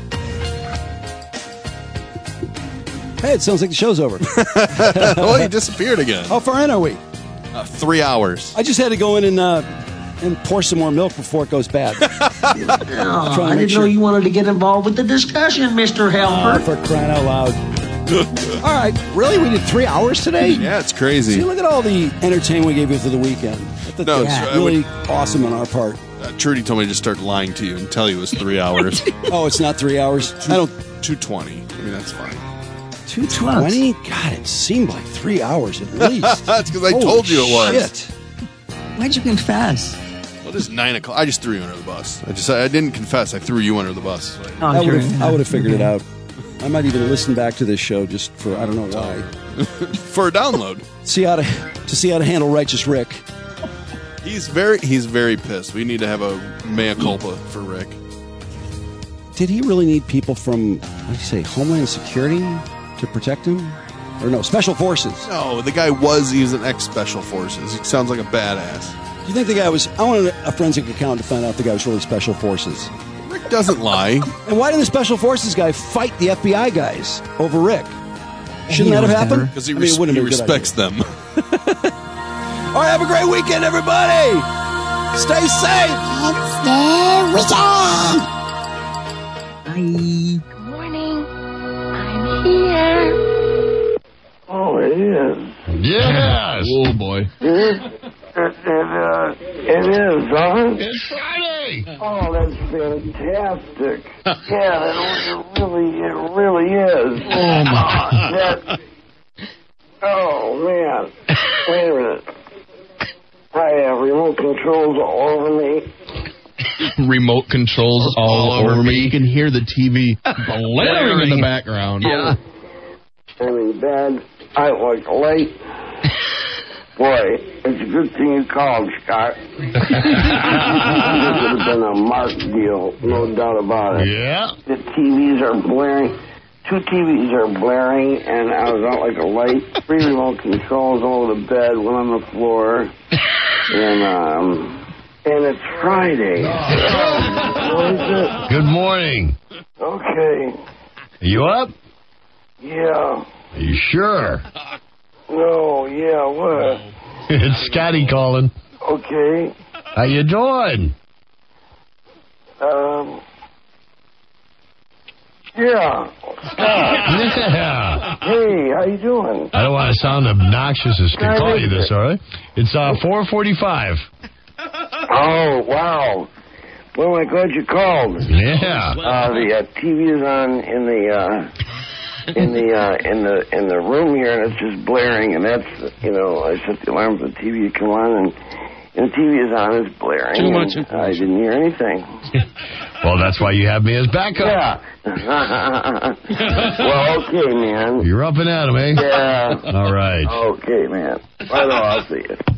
Hey, it sounds like the show's over. Oh, he disappeared again. How far in are we? Uh, three hours. I just had to go in and uh, and pour some more milk before it goes bad. Oh, Trying to I make didn't sure- know you wanted to get involved with the discussion, Mister Oh, Helper. for crying out loud. All right, really? We did three hours today? Yeah, it's crazy. See, look at all the entertainment we gave you for the weekend. I thought No, that it's- was I would- really awesome on our part. Uh, Trudy told me to just start lying to you and tell you it was three hours. Oh, it's not three hours? Two, I don't. two twenty. I mean, that's fine. two twenty? God, it seemed like three hours at least. That's because I Holy told you it was. shit. Why'd you confess? Well, it's nine o'clock. I just threw you under the bus. I just I didn't confess. I threw you under the bus. Oh, I would sure. have. I would have figured it out. I might even listen back to this show just for I don't know why. For a download. See how to to see how to handle Righteous Rick. He's very he's very pissed. We need to have a mea culpa for Rick. Did he really need people from what do you say Homeland Security to protect him? Or no, Special Forces? No, the guy was he was an ex Special Forces. He sounds like a badass. Do you think the guy was? I wanted a forensic account to find out the guy was really Special Forces. Rick doesn't lie. And why did the Special Forces guy fight the F B I guys over Rick? Shouldn't that have happened? Because he, I mean, it res- wouldn't he have been a good respects them. All right, have a great weekend, everybody. Stay safe. It's the weekend. Bye. Good morning. I'm here. Oh, it is. Yes. Oh, boy. It is. It, it, uh, it is, huh? It's Friday. Oh, that's fantastic. Yeah, it really, it really is. Oh, my. Uh, that, oh, man. Wait a minute. I have remote controls all over me. Remote controls all, all over me. You can hear the T V blaring in the background. Yeah. I'm in bed. I look late. Boy, it's a good thing you called, Scott. This would have been a Mark deal, no doubt about it. Yeah. The T Vs are blaring. Two T Vs are blaring, and I was out like a light. Three remote controls all over the bed, one on the floor. And, um... And it's Friday. What is it? Good morning. Okay. Are you up? Yeah. Are you sure? No, yeah, what? It's Scotty calling. Okay. How you doing? Um. Yeah. Yeah. Hey, how you doing? I don't want to sound obnoxious as to Can I call make you this, it? all right? It's uh, four forty-five. Oh, wow. Well, I'm glad you called. Yeah. Uh, the uh, T V is on in the uh, in the uh, in the in the room here, and it's just blaring. And that's you know, I set the alarm for the T V to come on, and, and the T V is on, it's blaring. Too much and I didn't hear anything. Well, that's why you have me as backup. Yeah. Well, okay, man. You're up and at 'em, eh? Yeah. All right. Okay, man. Right on, I'll see you.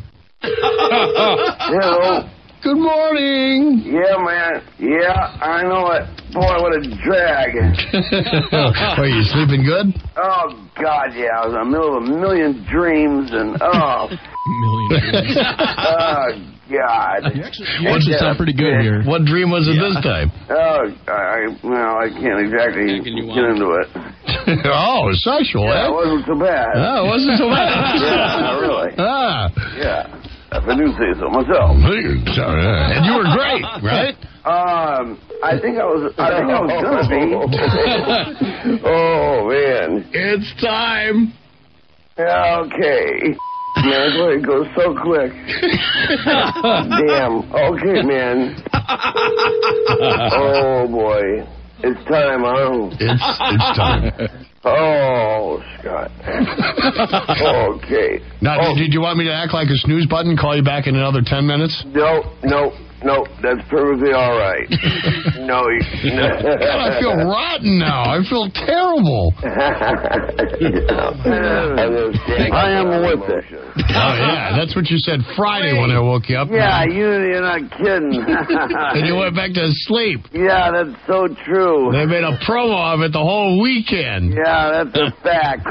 Hello. Good morning. Yeah, man. Yeah, I know it. Boy, what a drag. Are you sleeping good? Oh, God, yeah. I was in the middle of a million dreams, and, oh. Million dreams. Oh, God. You actually, you actually sound pretty good here. What dream was it Yeah. this time? Oh, I, well, I can't exactly Yeah, can you get into it. Oh, sexual, Yeah, eh? it wasn't so bad. Oh, it wasn't so bad. Yeah, really. Ah. Yeah. If I do say so myself. Sorry. And you were great, right? Um, I think I was. I think I was gonna be. Oh man, it's time. Yeah, okay. Man, boy, it goes so quick. Damn. Okay, man. Oh boy, it's time, huh? It's it's time. Oh, Scott. Okay. Now, oh. did you want me to act like a snooze button, call you back in another ten minutes? No, no, no. That's perfectly all right. No, you, God, I feel rotten now. I feel terrible. I am with it. Oh, yeah, that's what you said Friday when I woke you up. Yeah, you, you're not kidding. And you went back to sleep. Yeah, that's so true. They made a promo of it the whole weekend. Yeah, that's a fact.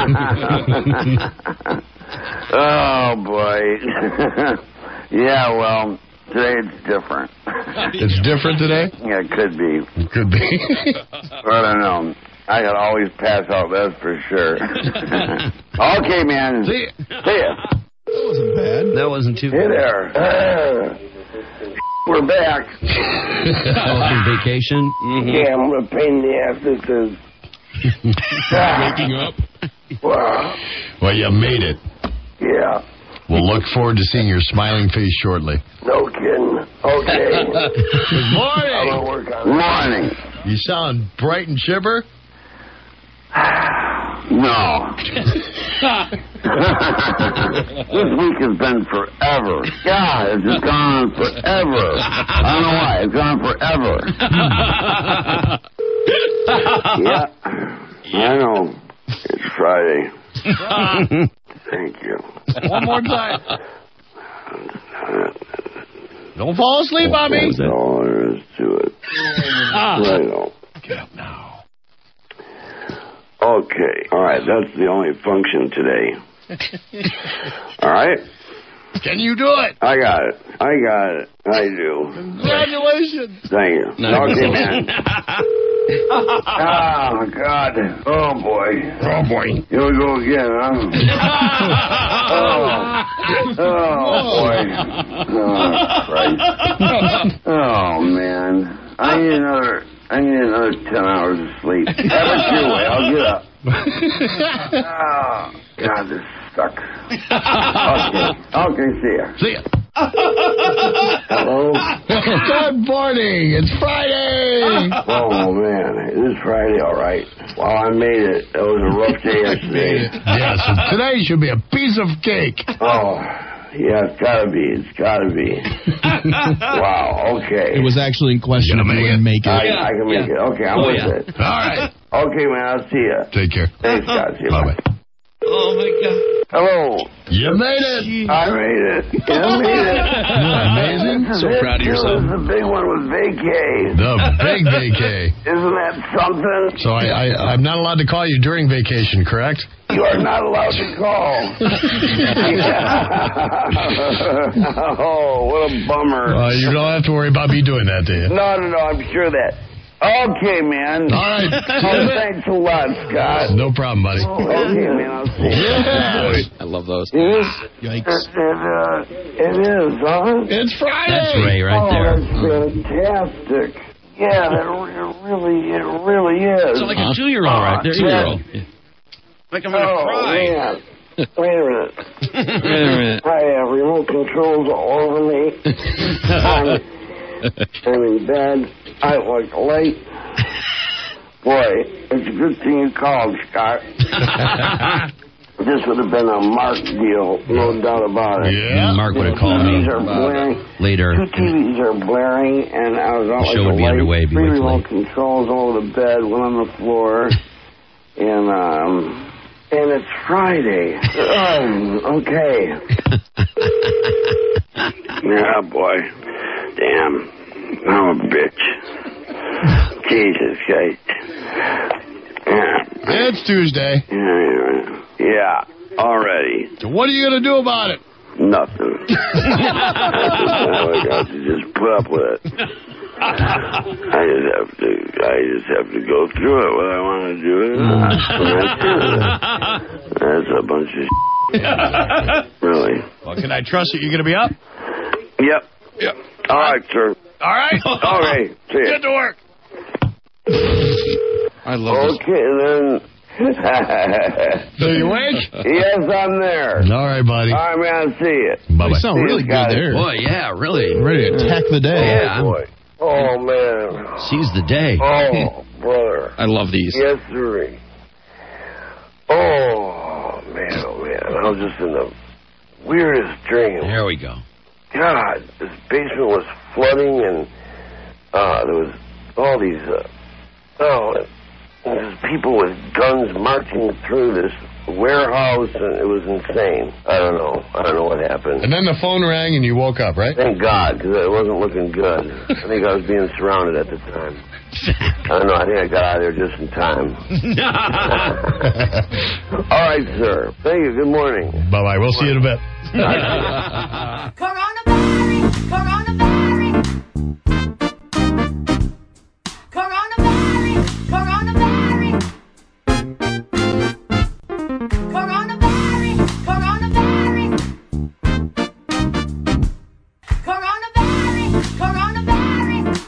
Oh, boy. Yeah, well, today it's different. It's different today? Yeah, it could be. It could be. I don't know. I could always pass out, that's for sure. Okay, man. See ya. See ya. That wasn't bad. That wasn't too Hey bad. there. Uh, we're back. On vacation? Mm-hmm. Yeah, what a pain in the ass this is. Waking up. Wow. Well, you made it. Yeah. We'll look forward to seeing your smiling face shortly. No kidding. Okay. Good morning. I'm gonna work on it. Morning. You sound bright and chipper. No. This week has been forever. God, it's just gone on forever. I don't know why. It's gone forever. Yeah. I know. It's Friday. Thank you. One more time. Don't fall asleep on me. That's all there is to it. Ah. I know. Get up now. Okay. All right. That's the only function today. All right. Can you do it? I got it. I got it. I do. Congratulations. Thank you. Okay, man. Oh, God. Oh, boy. Oh, boy. Here we go again, huh? Oh. Oh, boy. Oh, Christ. Oh, man. I need another, I need another ten hours of sleep. Have it your way. I'll get up. Oh, God, this sucks. Okay. Okay, see ya. See ya. Hello? Good morning. It's Friday. Oh, man. It is Friday, all right. Well, I made it. It was a rough day yesterday. Yes, and today should be a piece of cake. Oh, yeah, it's gotta be. It's gotta be. Wow, okay. It was actually in question if you wouldn't make it. I, yeah, I can make yeah. it. Okay, I'm oh, with yeah. it. All right. Okay, man, I'll see ya. Take care. Thanks, God. See you. Bye-bye. Oh, my God. Hello. You made it. I made it. I made it. Amazing. So this proud of yourself. This is the big one with vacay. The big vacay. Isn't that something? So I, I, I'm not allowed to call you during vacation, correct? You are not allowed to call. Oh, what a bummer. Uh, you don't have to worry about me doing that to you. No, no, no, I'm sure that. Okay, man. All right. Oh, thanks a lot, Scott. No problem, buddy. Okay, man, I'll see you. Yeah. I love those. It is? Yikes. It, it, uh, it is, huh? It's Friday. That's Ray right oh, there. That's fantastic. Yeah, that re- really, it really is. It's like a two-year-old right there. Two-year-old. Like I'm going to oh, cry. Man. Wait a minute. Wait a minute. I have remote controls all over me. I'm, I'm in bed. I look late. Boy, it's a good thing you called, Scott. This would have been a Mark deal, no doubt about it. Yeah. Mark would have called me are blaring. later. Two T Vs are blaring, and I was out The like show a would be light. underway. Be Three wait till remote late. controls all over the bed, one on the floor, and um, and it's Friday. Oh, okay. Yeah, boy. Damn. I'm a bitch. Jesus Christ. Yeah. It's Tuesday. Yeah, yeah, already. So what are you going to do about it? Nothing. I got to just put up with it. I just have to. I just have to go through it. What I want to do is not. That's a bunch of shit. Really. Well, can I trust that you're going to be up? Yep. Yep. All right, sir. All right. Okay. See ya. Get to work. I love Okay, then. So you awake? Yes, I'm there. All right, buddy. All right, man. See you. Bye-bye. You sound really good there. Boy, yeah, really. Ready to attack the day. Yeah. Boy. Oh, man. Seize the day. Oh, brother. I love these. Yes, sir. Oh, man, oh, man. I was just in the weirdest dream. There we go. God, this basement was flooding, and uh, there was all these, uh, oh, there's people with guns marching through this warehouse, and it was insane. I don't know. I don't know what happened. And then the phone rang and you woke up, right? Thank God, because it wasn't looking good. I think I was being surrounded at the time. I don't know. I think I got out of there just in time. All right, sir. Thank you. Good morning. Bye-bye. We'll see you in a bit. Coronavirus, coronavirus. Coronavirus, coronavirus. Coronavirus, coronavirus. Coronavirus, coronavirus.